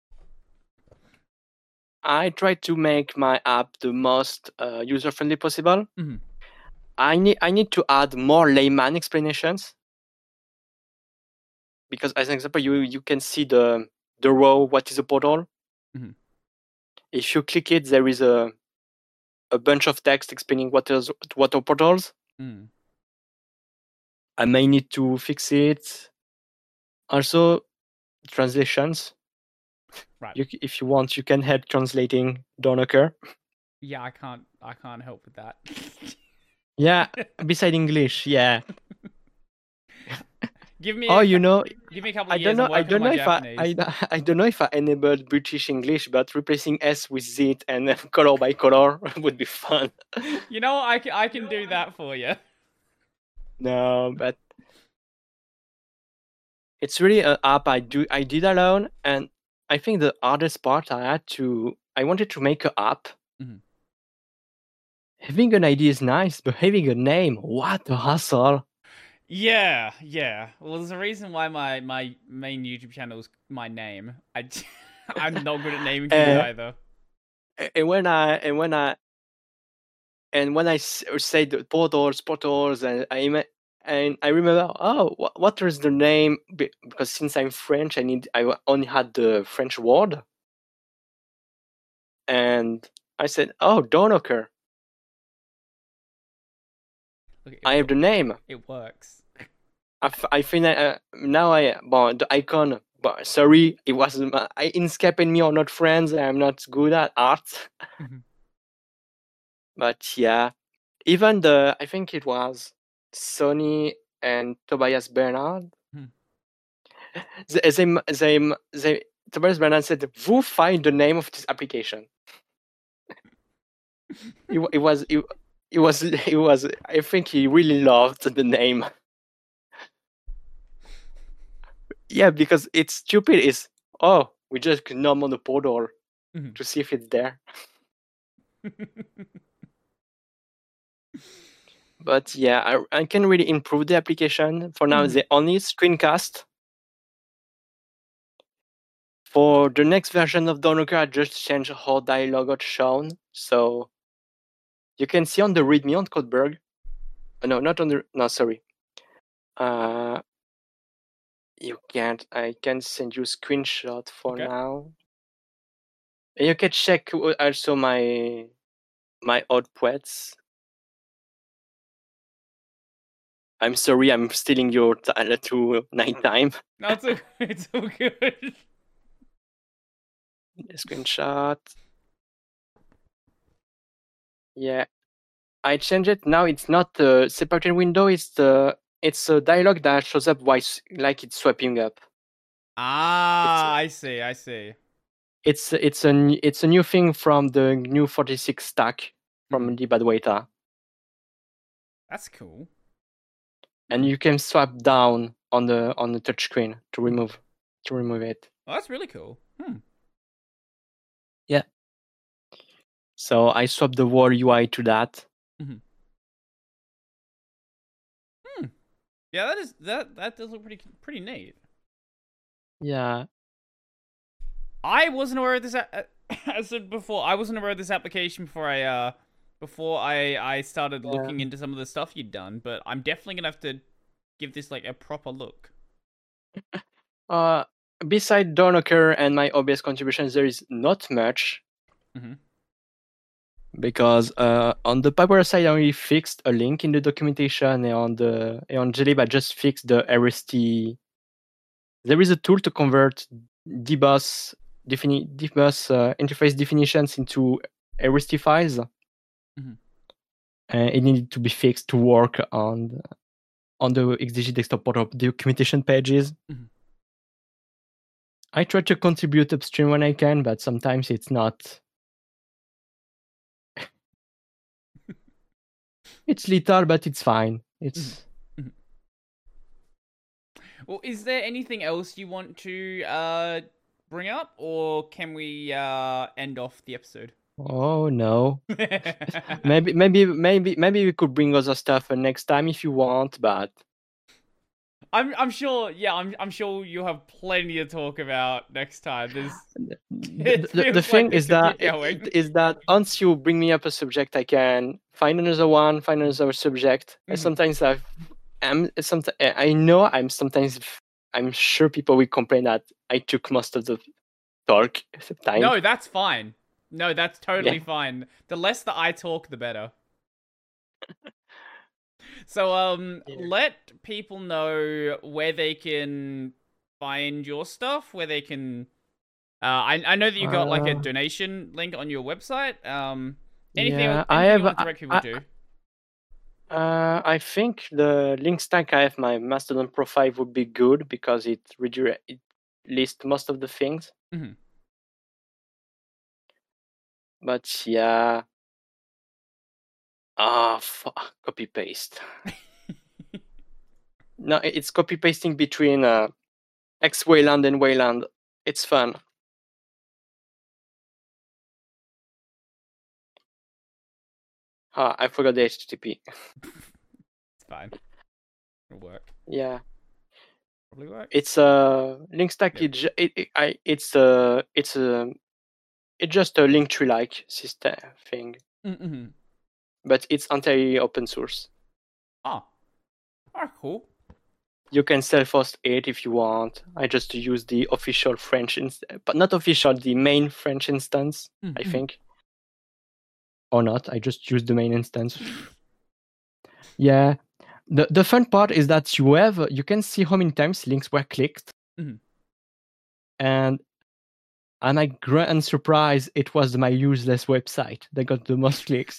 I tried to make my app the most uh, user-friendly possible. Mhm. I need I need to add more layman explanations, because as an example, you you can see the the row what is a portal. Mhm. If you click it, there is a a bunch of text explaining what is what are portals. Mm. I may need to fix it. Also, translations. Right. You, if you want, you can help translating Door Knocker. Yeah, I can't. I can't help with that. Yeah, beside English, yeah. Give me. Oh, a, you know, Give me a couple I of don't years. know. I'm I working don't on know my if I, Japanese. I, I don't know if I enabled British English, but replacing S with Z and uh, color by color would be fun. You know, I can, I can do that for you. No, but it's really an app I do I did alone, and I think the hardest part I had to I wanted to make an app. Mhm. Having an idea is nice, but having a name, what a hassle! Yeah, yeah. Well, there's a reason why my my main YouTube channel is my name. I I'm not good at naming things Uh, either. and when I and when I and when I s- say the portals, portals, and I ima- and I remember, oh, what, what is the name? Be- Because since I'm French, I need I wa- only had the French word, and I said, oh, Donoker. Look, it, I have wo- the name. it works. I, f- I think I, uh, now I well, the icon. But sorry, it wasn't. my- I Inkscape and me are not friends. I'm not good at art. Mhm. But yeah, even the I think it was Sony and Tobias Bernard. Hmm. They, they, they, they, Tobias Bernard said, "Who find the name of this application?" it, wa- it was it, it was it was. I think he really loved the name. Yeah, because it's stupid. Is oh, we just nom on the portal Mhm. to see if it's there. But yeah, I, I can really improve the application. For now, Mhm. the only screencast. For the next version of Donoker, I just changed how dialogue got shown. So you can see on the README on Codeberg. Uh, no, not on the. No, sorry. Uh, you can't. I can send you a screenshot for Okay. now. And you can check w- also my my outputs. I'm sorry, I'm stealing your t- uh, to night time. No, it's all, it's all good. Screenshot. Yeah, I changed it. Now it's not a separated window. It's the it's a dialog that shows up while s- like it's swapping up. It's Ah, I see, I see. it's it's a n- it's a new thing from the new forty-six stack from Mhm. the Badwaita, That's cool. and Hmm. you can swap down on the on the touchscreen to Mhm. remove to remove it. Oh, that's really cool. Hmm. So I swapped the whole U I to that. Hmm. Hmm. Yeah, that is that that does look pretty pretty neat. Yeah, I wasn't aware of this. a- As I said before, I wasn't aware of this application before I uh before I I started yeah. looking into some of the stuff you'd done. But I'm definitely gonna have to give this like a proper look. Uh, beside Donoker and my O B S contributions, there is not much. Mhm. Because uh, on the Power side, I only fixed a link in the documentation, and on the and on Glib, I just fixed the R S T. There is a tool to convert dbus defini- dbus uh, interface definitions into R S T files, Mhm. and it needed to be fixed to work on on the X D G desktop portal documentation pages. Mhm. I try to contribute upstream when I can, but sometimes it's not. It's little, but it's fine. It's Mhm. Well, is there anything else you want to uh bring up, or can we uh end off the episode? oh no. maybe maybe maybe maybe we could bring other stuff uh, next time if you want, but I'm I'm sure. Yeah, I'm I'm sure you'll have plenty to talk about next time. There's the, it the, the feels thing like we is could that keep going. is that once you bring me up a subject, I can find another one, find another subject. And Mhm. sometimes I am sometimes I know I'm sometimes I'm sure people will complain that I took most of the talk time. No, that's fine. No, that's totally Yeah. fine. The less that I talk, the better. So um, Yeah. let people know where they can find your stuff, where they can. Uh, I I know that you got like a Uh, donation link on your website. Um, anything yeah, else, I anything have. you want to I, direct people I, to? Uh, I think the link stack I have my Mastodon profile would be good because it redirect it lists most of the things. Mhm. But yeah, ah, fuck, copy paste. No, it- it's copy pasting between uh, X Wayland and Wayland. It's fun. Ah, I forgot the H T T P. It's fine. It'll work. Yeah. Probably work. It's a link stack. Yep. It, j- it, it I it's a it's a it's just a link tree like system thing, Mm-hmm. but it's entirely open source. Oh. Oh, cool. You can self-host it if you want. I just use the official French, inst- but not official, the main French instance, Mm-hmm. I think. Or not. I just use the main instance. Yeah. The the fun part is that you have you can see how many times links were clicked. Mhm. And and my grand surprise, it was my useless website that got the most clicks.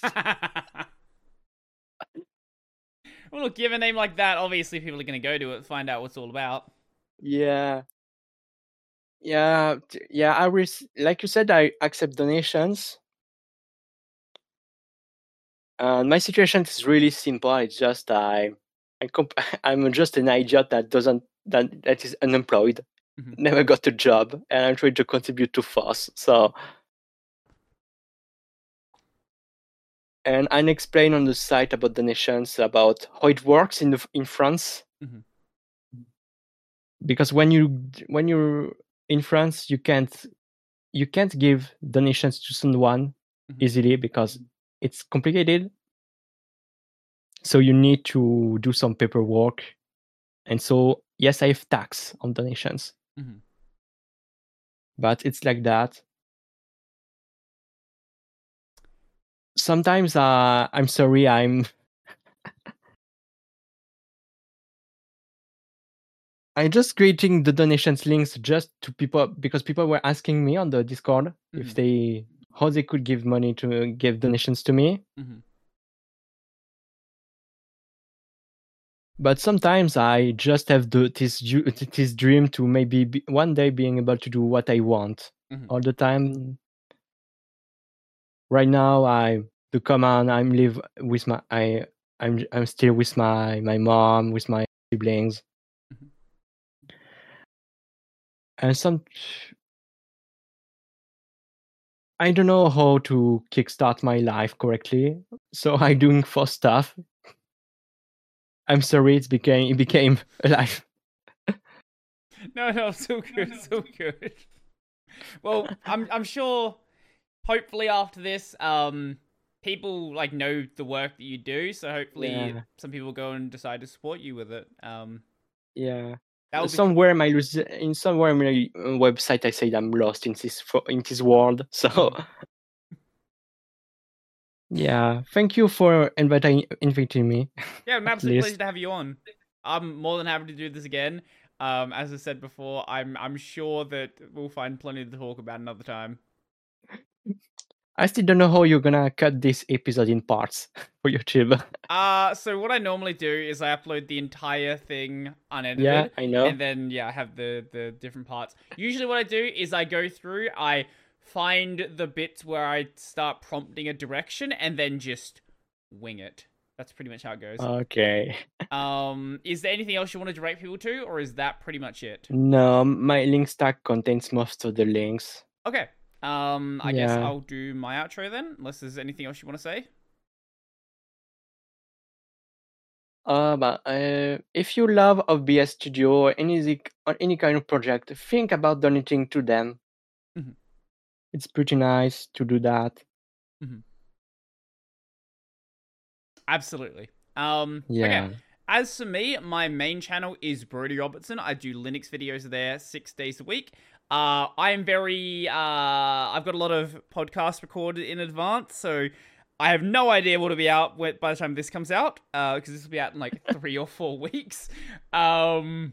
Well, look, you have a name like that, obviously people are going to go to it, find out what it's all about. Yeah. Yeah, t- yeah. I res- like you said, I accept donations. And my situation is really simple. It's just I, I comp- I'm just an idiot that doesn't that that is unemployed, Mhm. never got a job, and I'm trying to contribute to FOSS. So, and I explain on the site about donations, about how it works in the, in France. Mhm. Because when you when you're in France, you can't you can't give donations to someone Mhm. easily because it's complicated. So you need to do some paperwork. And so yes, I have tax on donations. Mhm. But it's like that. Sometimes uh, I'm sorry, I'm I'm just creating the donations links just to people because people were asking me on the Discord Mhm. if they how they could give money to give donations to me. Mhm. But sometimes I just have the this ju- this dream to maybe be, one day being able to do what I want. Mhm. All the time. Right now, I the command I'm live with my I I'm I'm still with my my mom, with my siblings. Mhm. And some I don't know how to kickstart my life correctly, so I'm doing for stuff. I'm sorry, it became it became a life. No, no, so good, so good. Well, I'm I'm sure. Hopefully, after this, um, people like know the work that you do. So hopefully, Yeah. some people go and decide to support you with it. Um, Yeah. that would be Somewhere my lose- in somewhere on my uh, website I said I'm lost in this fo- in this world. So yeah, thank you for inviting inviting me. Yeah, an At absolute pleasure least. to have you on. I'm more than happy to do this again. Um, as I said before, I'm I'm sure that we'll find plenty to talk about another time. I still don't know how you're gonna cut this episode in parts for YouTube. Uh, so what I normally do is I upload the entire thing unedited. Yeah, I know. And then, yeah, I have the, the different parts. Usually what I do is I go through, I find the bits where I start prompting a direction and then just wing it. That's pretty much how it goes. Okay. Um, is there anything else you want to direct people to, or is that pretty much it? No, my link stack contains most of the links. Okay. Um, I guess Yeah. I'll do my outro then, unless there's anything else you want to say. Uh, but uh, if you love O B S Studio or any or any kind of project, think about donating to them. Mhm. It's pretty nice to do that. Absolutely. Um, Yeah. Okay. As for me, my main channel is Brody Robertson. I do Linux videos there six days a week. Uh, I am very, uh, I've got a lot of podcasts recorded in advance, so I have no idea what will be out by the time this comes out, uh, because this will be out in like three or four weeks. Um,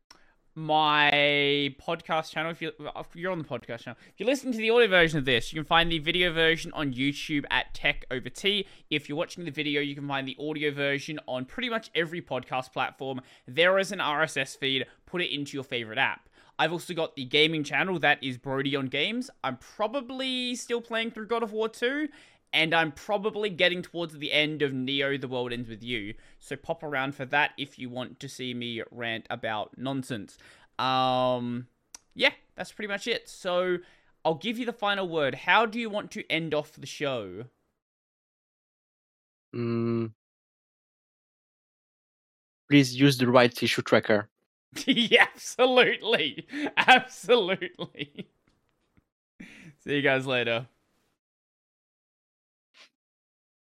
my podcast channel, if you're, if you're on the podcast channel, if you're listening to the audio version of this, you can find the video version on YouTube at Tech Over Tea. If you're watching the video, you can find the audio version on pretty much every podcast platform. There is an R S S feed. Put it into your favorite app. I've also got the gaming channel that is Brody on Games. I'm probably still playing through God of War two, and I'm probably getting towards the end of Neo The World Ends With You. So pop around for that if you want to see me rant about nonsense. Um, yeah, that's pretty much it. So I'll give you the final word. How do you want to end off the show? Mm. please use the right issue tracker. Yeah, absolutely. Absolutely. See you guys later.